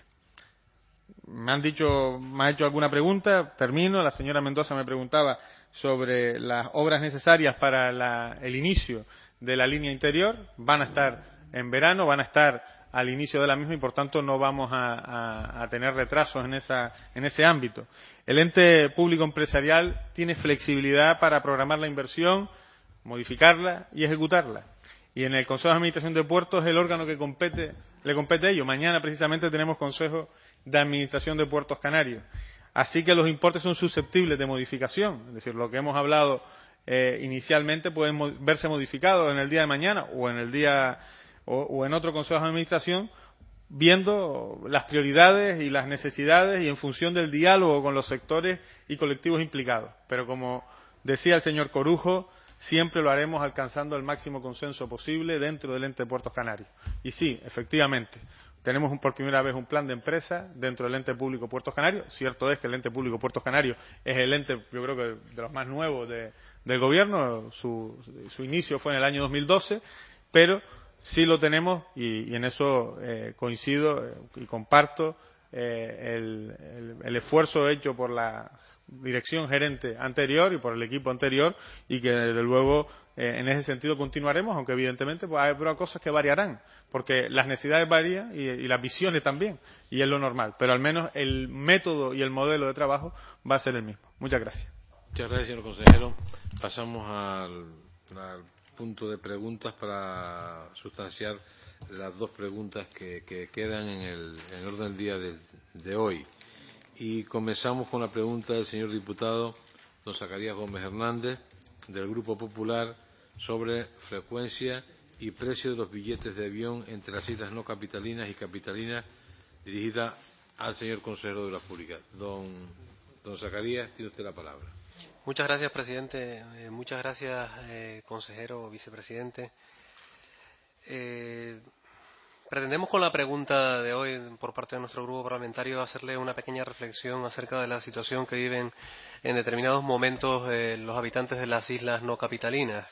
Me ha hecho alguna pregunta, termino. La señora Mendoza me preguntaba sobre las obras necesarias para el inicio de la línea interior. Van a estar en verano, van a estar al inicio de la misma y por tanto no vamos a tener retrasos en ese ámbito. El ente público empresarial tiene flexibilidad para programar la inversión, modificarla y ejecutarla. Y en el Consejo de Administración de Puertos es el órgano que le compete a ello. Mañana precisamente tenemos Consejo de Administración de Puertos Canarios. Así que los importes son susceptibles de modificación. Es decir, lo que hemos hablado inicialmente puede verse modificado en el día de mañana o en el día o en otro Consejo de Administración, viendo las prioridades y las necesidades y en función del diálogo con los sectores y colectivos implicados. Pero como decía el señor Corujo, siempre lo haremos alcanzando el máximo consenso posible dentro del ente de Puertos Canarios. Y sí, efectivamente, tenemos por primera vez un plan de empresa dentro del ente público Puertos Canarios. Cierto es que el ente público Puertos Canarios es el ente, yo creo que de los más nuevos del gobierno. Su inicio fue en el año 2012, pero sí lo tenemos y en eso coincido y comparto el esfuerzo hecho por la dirección gerente anterior y por el equipo anterior, y que desde luego en ese sentido continuaremos, aunque evidentemente pues habrá cosas que variarán, porque las necesidades varían y las visiones también, y es lo normal, pero al menos el método y el modelo de trabajo va a ser el mismo. Muchas gracias. Muchas gracias, señor consejero. Pasamos al punto de preguntas para sustanciar las dos preguntas que quedan en el orden del día de hoy. Y comenzamos con la pregunta del señor diputado don Zacarías Gómez Hernández, del Grupo Popular, sobre frecuencia y precio de los billetes de avión entre las islas no capitalinas y capitalinas, dirigida al señor consejero de la Pública. Don Zacarías, tiene usted la palabra. Muchas gracias, presidente. Muchas gracias, consejero, vicepresidente. Pretendemos con la pregunta de hoy por parte de nuestro grupo parlamentario hacerle una pequeña reflexión acerca de la situación que viven en determinados momentos los habitantes de las islas no capitalinas.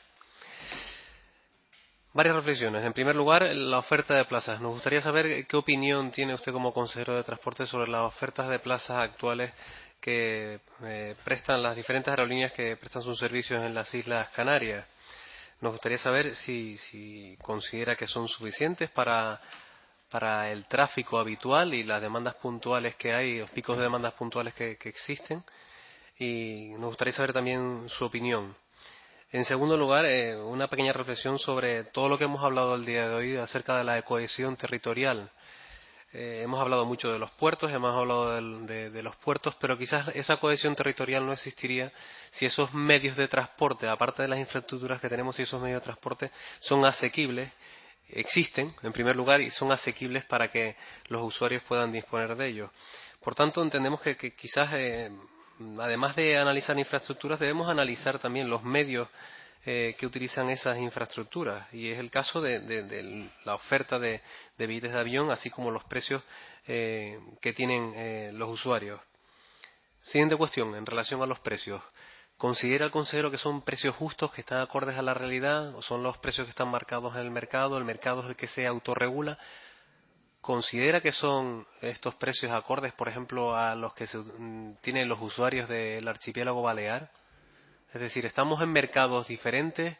Varias reflexiones. En primer lugar, la oferta de plazas. Nos gustaría saber qué opinión tiene usted como consejero de Transporte sobre las ofertas de plazas actuales que prestan las diferentes aerolíneas que prestan sus servicios en las Islas Canarias. Nos gustaría saber si considera que son suficientes para el tráfico habitual y las demandas puntuales que hay, los picos de demandas puntuales que existen. Y nos gustaría saber también su opinión. En segundo lugar, una pequeña reflexión sobre todo lo que hemos hablado el día de hoy acerca de la cohesión territorial. Hemos hablado mucho de los puertos, hemos hablado de los puertos, pero quizás esa cohesión territorial no existiría si esos medios de transporte, aparte de las infraestructuras que tenemos, si esos medios de transporte son asequibles, existen en primer lugar y son asequibles para que los usuarios puedan disponer de ellos. Por tanto, entendemos que quizás, además de analizar infraestructuras, debemos analizar también los medios que utilizan esas infraestructuras, y es el caso de la oferta de billetes de avión, así como los precios que tienen los usuarios. Siguiente cuestión, en relación a los precios. ¿Considera el consejero que son precios justos, que están acordes a la realidad, o son los precios que están marcados en el mercado es el que se autorregula? ¿Considera que son estos precios acordes, por ejemplo, a los que tienen los usuarios del archipiélago balear? Es decir, estamos en mercados diferentes.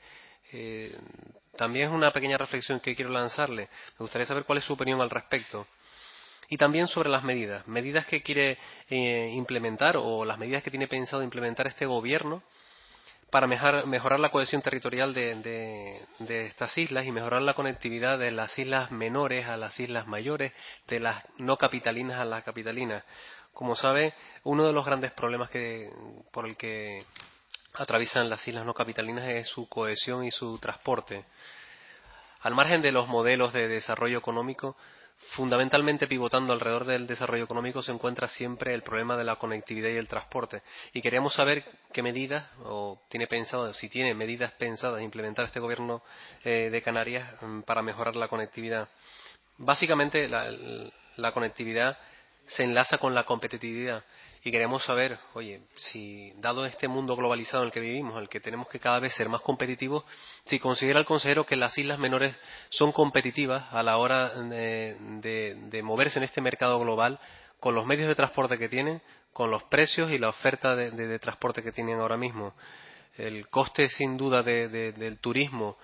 También es una pequeña reflexión que quiero lanzarle. Me gustaría saber cuál es su opinión al respecto. Y también sobre las medidas que quiere implementar, o las medidas que tiene pensado implementar este gobierno para mejorar la cohesión territorial de estas islas y mejorar la conectividad de las islas menores a las islas mayores, de las no capitalinas a las capitalinas. Como sabe, uno de los grandes problemas por el que atraviesan las islas no capitalinas es su cohesión y su transporte. Al margen de los modelos de desarrollo económico, fundamentalmente pivotando alrededor del desarrollo económico, se encuentra siempre el problema de la conectividad y el transporte. Y queríamos saber qué medidas, o si tiene medidas pensadas implementar este gobierno de Canarias para mejorar la conectividad. Básicamente la conectividad se enlaza con la competitividad. Y queremos saber, si dado este mundo globalizado en el que vivimos, en el que tenemos que cada vez ser más competitivos, si considera el consejero que las islas menores son competitivas a la hora de moverse en este mercado global, con los medios de transporte que tienen, con los precios y la oferta de transporte que tienen ahora mismo. El coste, sin duda, del turismo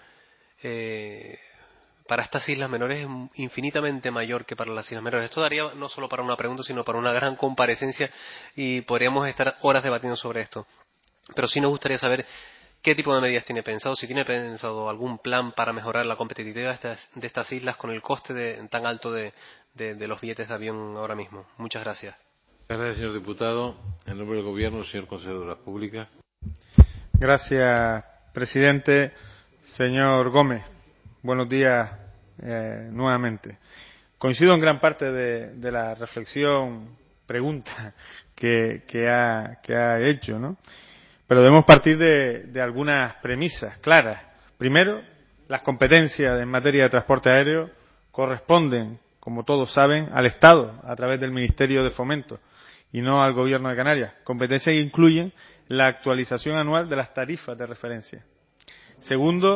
para estas islas menores es infinitamente mayor que para las islas menores. Esto daría no solo para una pregunta, sino para una gran comparecencia, y podríamos estar horas debatiendo sobre esto. Pero sí nos gustaría saber qué tipo de medidas tiene pensado, si tiene pensado algún plan para mejorar la competitividad de estas islas con el coste tan alto de los billetes de avión ahora mismo. Muchas gracias. Muchas gracias, señor diputado. En nombre del Gobierno, señor consejero de la Pública. Gracias, presidente. Señor Gómez, buenos días nuevamente. Coincido en gran parte de la reflexión, pregunta que ha hecho, ¿no? Pero debemos partir de algunas premisas claras. Primero, las competencias en materia de transporte aéreo corresponden, como todos saben, al Estado a través del Ministerio de Fomento y no al Gobierno de Canarias. Competencias que incluyen la actualización anual de las tarifas de referencia. Segundo,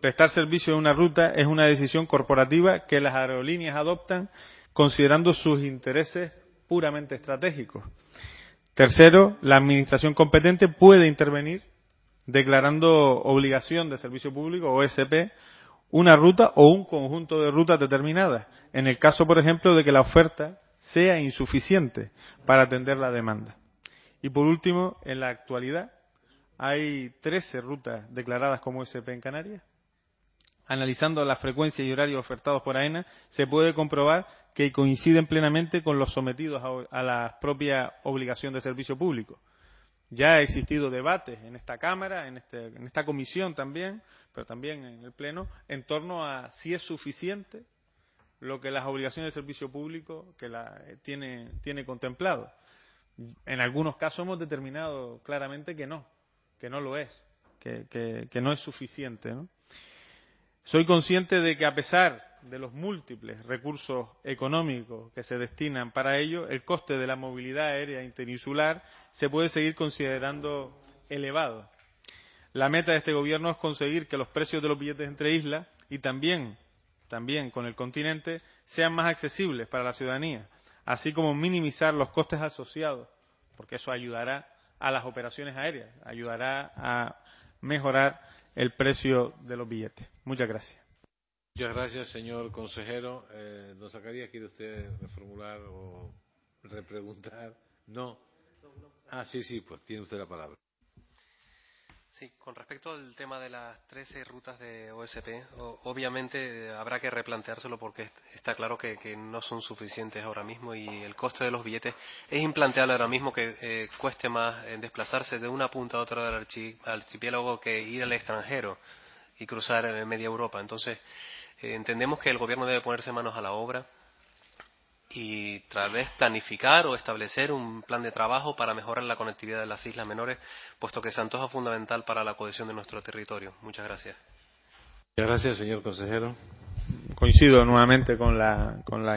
prestar servicio en una ruta es una decisión corporativa que las aerolíneas adoptan considerando sus intereses puramente estratégicos. Tercero, la administración competente puede intervenir declarando obligación de servicio público, OSP, una ruta o un conjunto de rutas determinadas, en el caso, por ejemplo, de que la oferta sea insuficiente para atender la demanda. Y por último, en la actualidad hay 13 rutas declaradas como OSP en Canarias. Analizando la frecuencia y horarios ofertados por AENA, se puede comprobar que coinciden plenamente con los sometidos a la propia obligación de servicio público. Ya ha existido debates en esta Cámara, en esta comisión también, pero también en el Pleno, en torno a si es suficiente lo que las obligaciones de servicio público que tiene contemplado. En algunos casos hemos determinado claramente que no lo es, que no es suficiente, ¿no? Soy consciente de que a pesar de los múltiples recursos económicos que se destinan para ello, el coste de la movilidad aérea interinsular se puede seguir considerando elevado. La meta de este Gobierno es conseguir que los precios de los billetes entre islas y también con el continente sean más accesibles para la ciudadanía, así como minimizar los costes asociados, porque eso ayudará a las operaciones aéreas, ayudará a mejorar el precio de los billetes. Muchas gracias. Muchas gracias, señor consejero. Don Zacarías, ¿quiere usted reformular o repreguntar? No. Sí, pues tiene usted la palabra. Sí, con respecto al tema de las 13 rutas de OSP, obviamente habrá que replanteárselo porque está claro que no son suficientes ahora mismo y el coste de los billetes es implanteable ahora mismo que cueste más desplazarse de una punta a otra del archipiélago que ir al extranjero y cruzar media Europa. Entonces, entendemos que el Gobierno debe ponerse manos a la obra y tal vez planificar o establecer un plan de trabajo para mejorar la conectividad de las islas menores, puesto que se antoja fundamental para la cohesión de nuestro territorio. Muchas gracias. Muchas gracias, señor consejero. Coincido nuevamente con la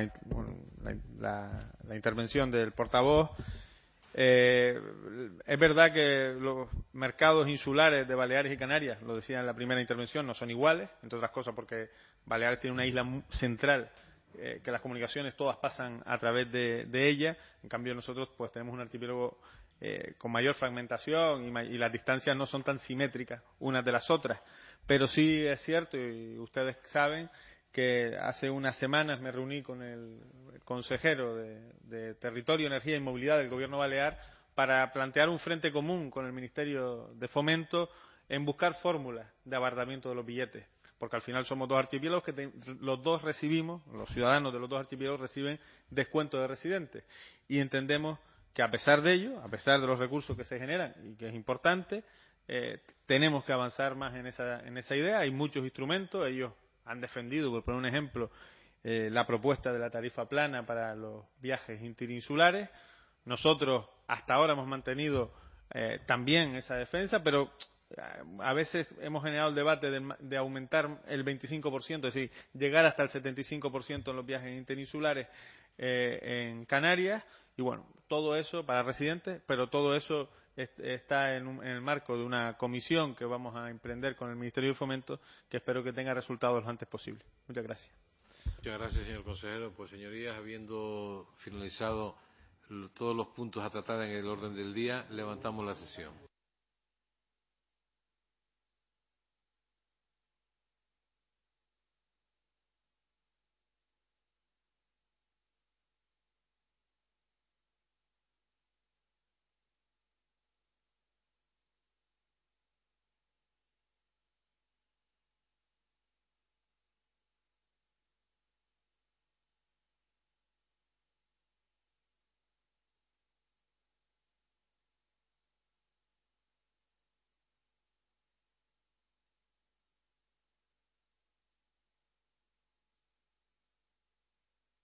intervención del portavoz. Es verdad que los mercados insulares de Baleares y Canarias, lo decía en la primera intervención, no son iguales, entre otras cosas porque Baleares tiene una isla central que las comunicaciones todas pasan a través de ella. En cambio nosotros pues tenemos un archipiélago con mayor fragmentación y las distancias no son tan simétricas unas de las otras, pero sí es cierto, y ustedes saben, que hace unas semanas me reuní con el consejero de Territorio, Energía y Movilidad del Gobierno Balear para plantear un frente común con el Ministerio de Fomento en buscar fórmulas de abaratamiento de los billetes, porque al final somos dos archipiélagos que los dos recibimos, los ciudadanos de los dos archipiélagos reciben descuento de residentes, y entendemos que a pesar de ello, a pesar de los recursos que se generan y que es importante, tenemos que avanzar más en esa idea. Hay muchos instrumentos, ellos han defendido, por poner un ejemplo, la propuesta de la tarifa plana para los viajes interinsulares. Nosotros hasta ahora hemos mantenido también esa defensa, pero a veces hemos generado el debate de aumentar el 25%, es decir, llegar hasta el 75% en los viajes interinsulares en Canarias. Y bueno, todo eso para residentes, pero todo eso está en el marco de una comisión que vamos a emprender con el Ministerio de Fomento, que espero que tenga resultados lo antes posible. Muchas gracias. Muchas gracias, señor consejero. Pues, señorías, habiendo finalizado todos los puntos a tratar en el orden del día, levantamos la sesión.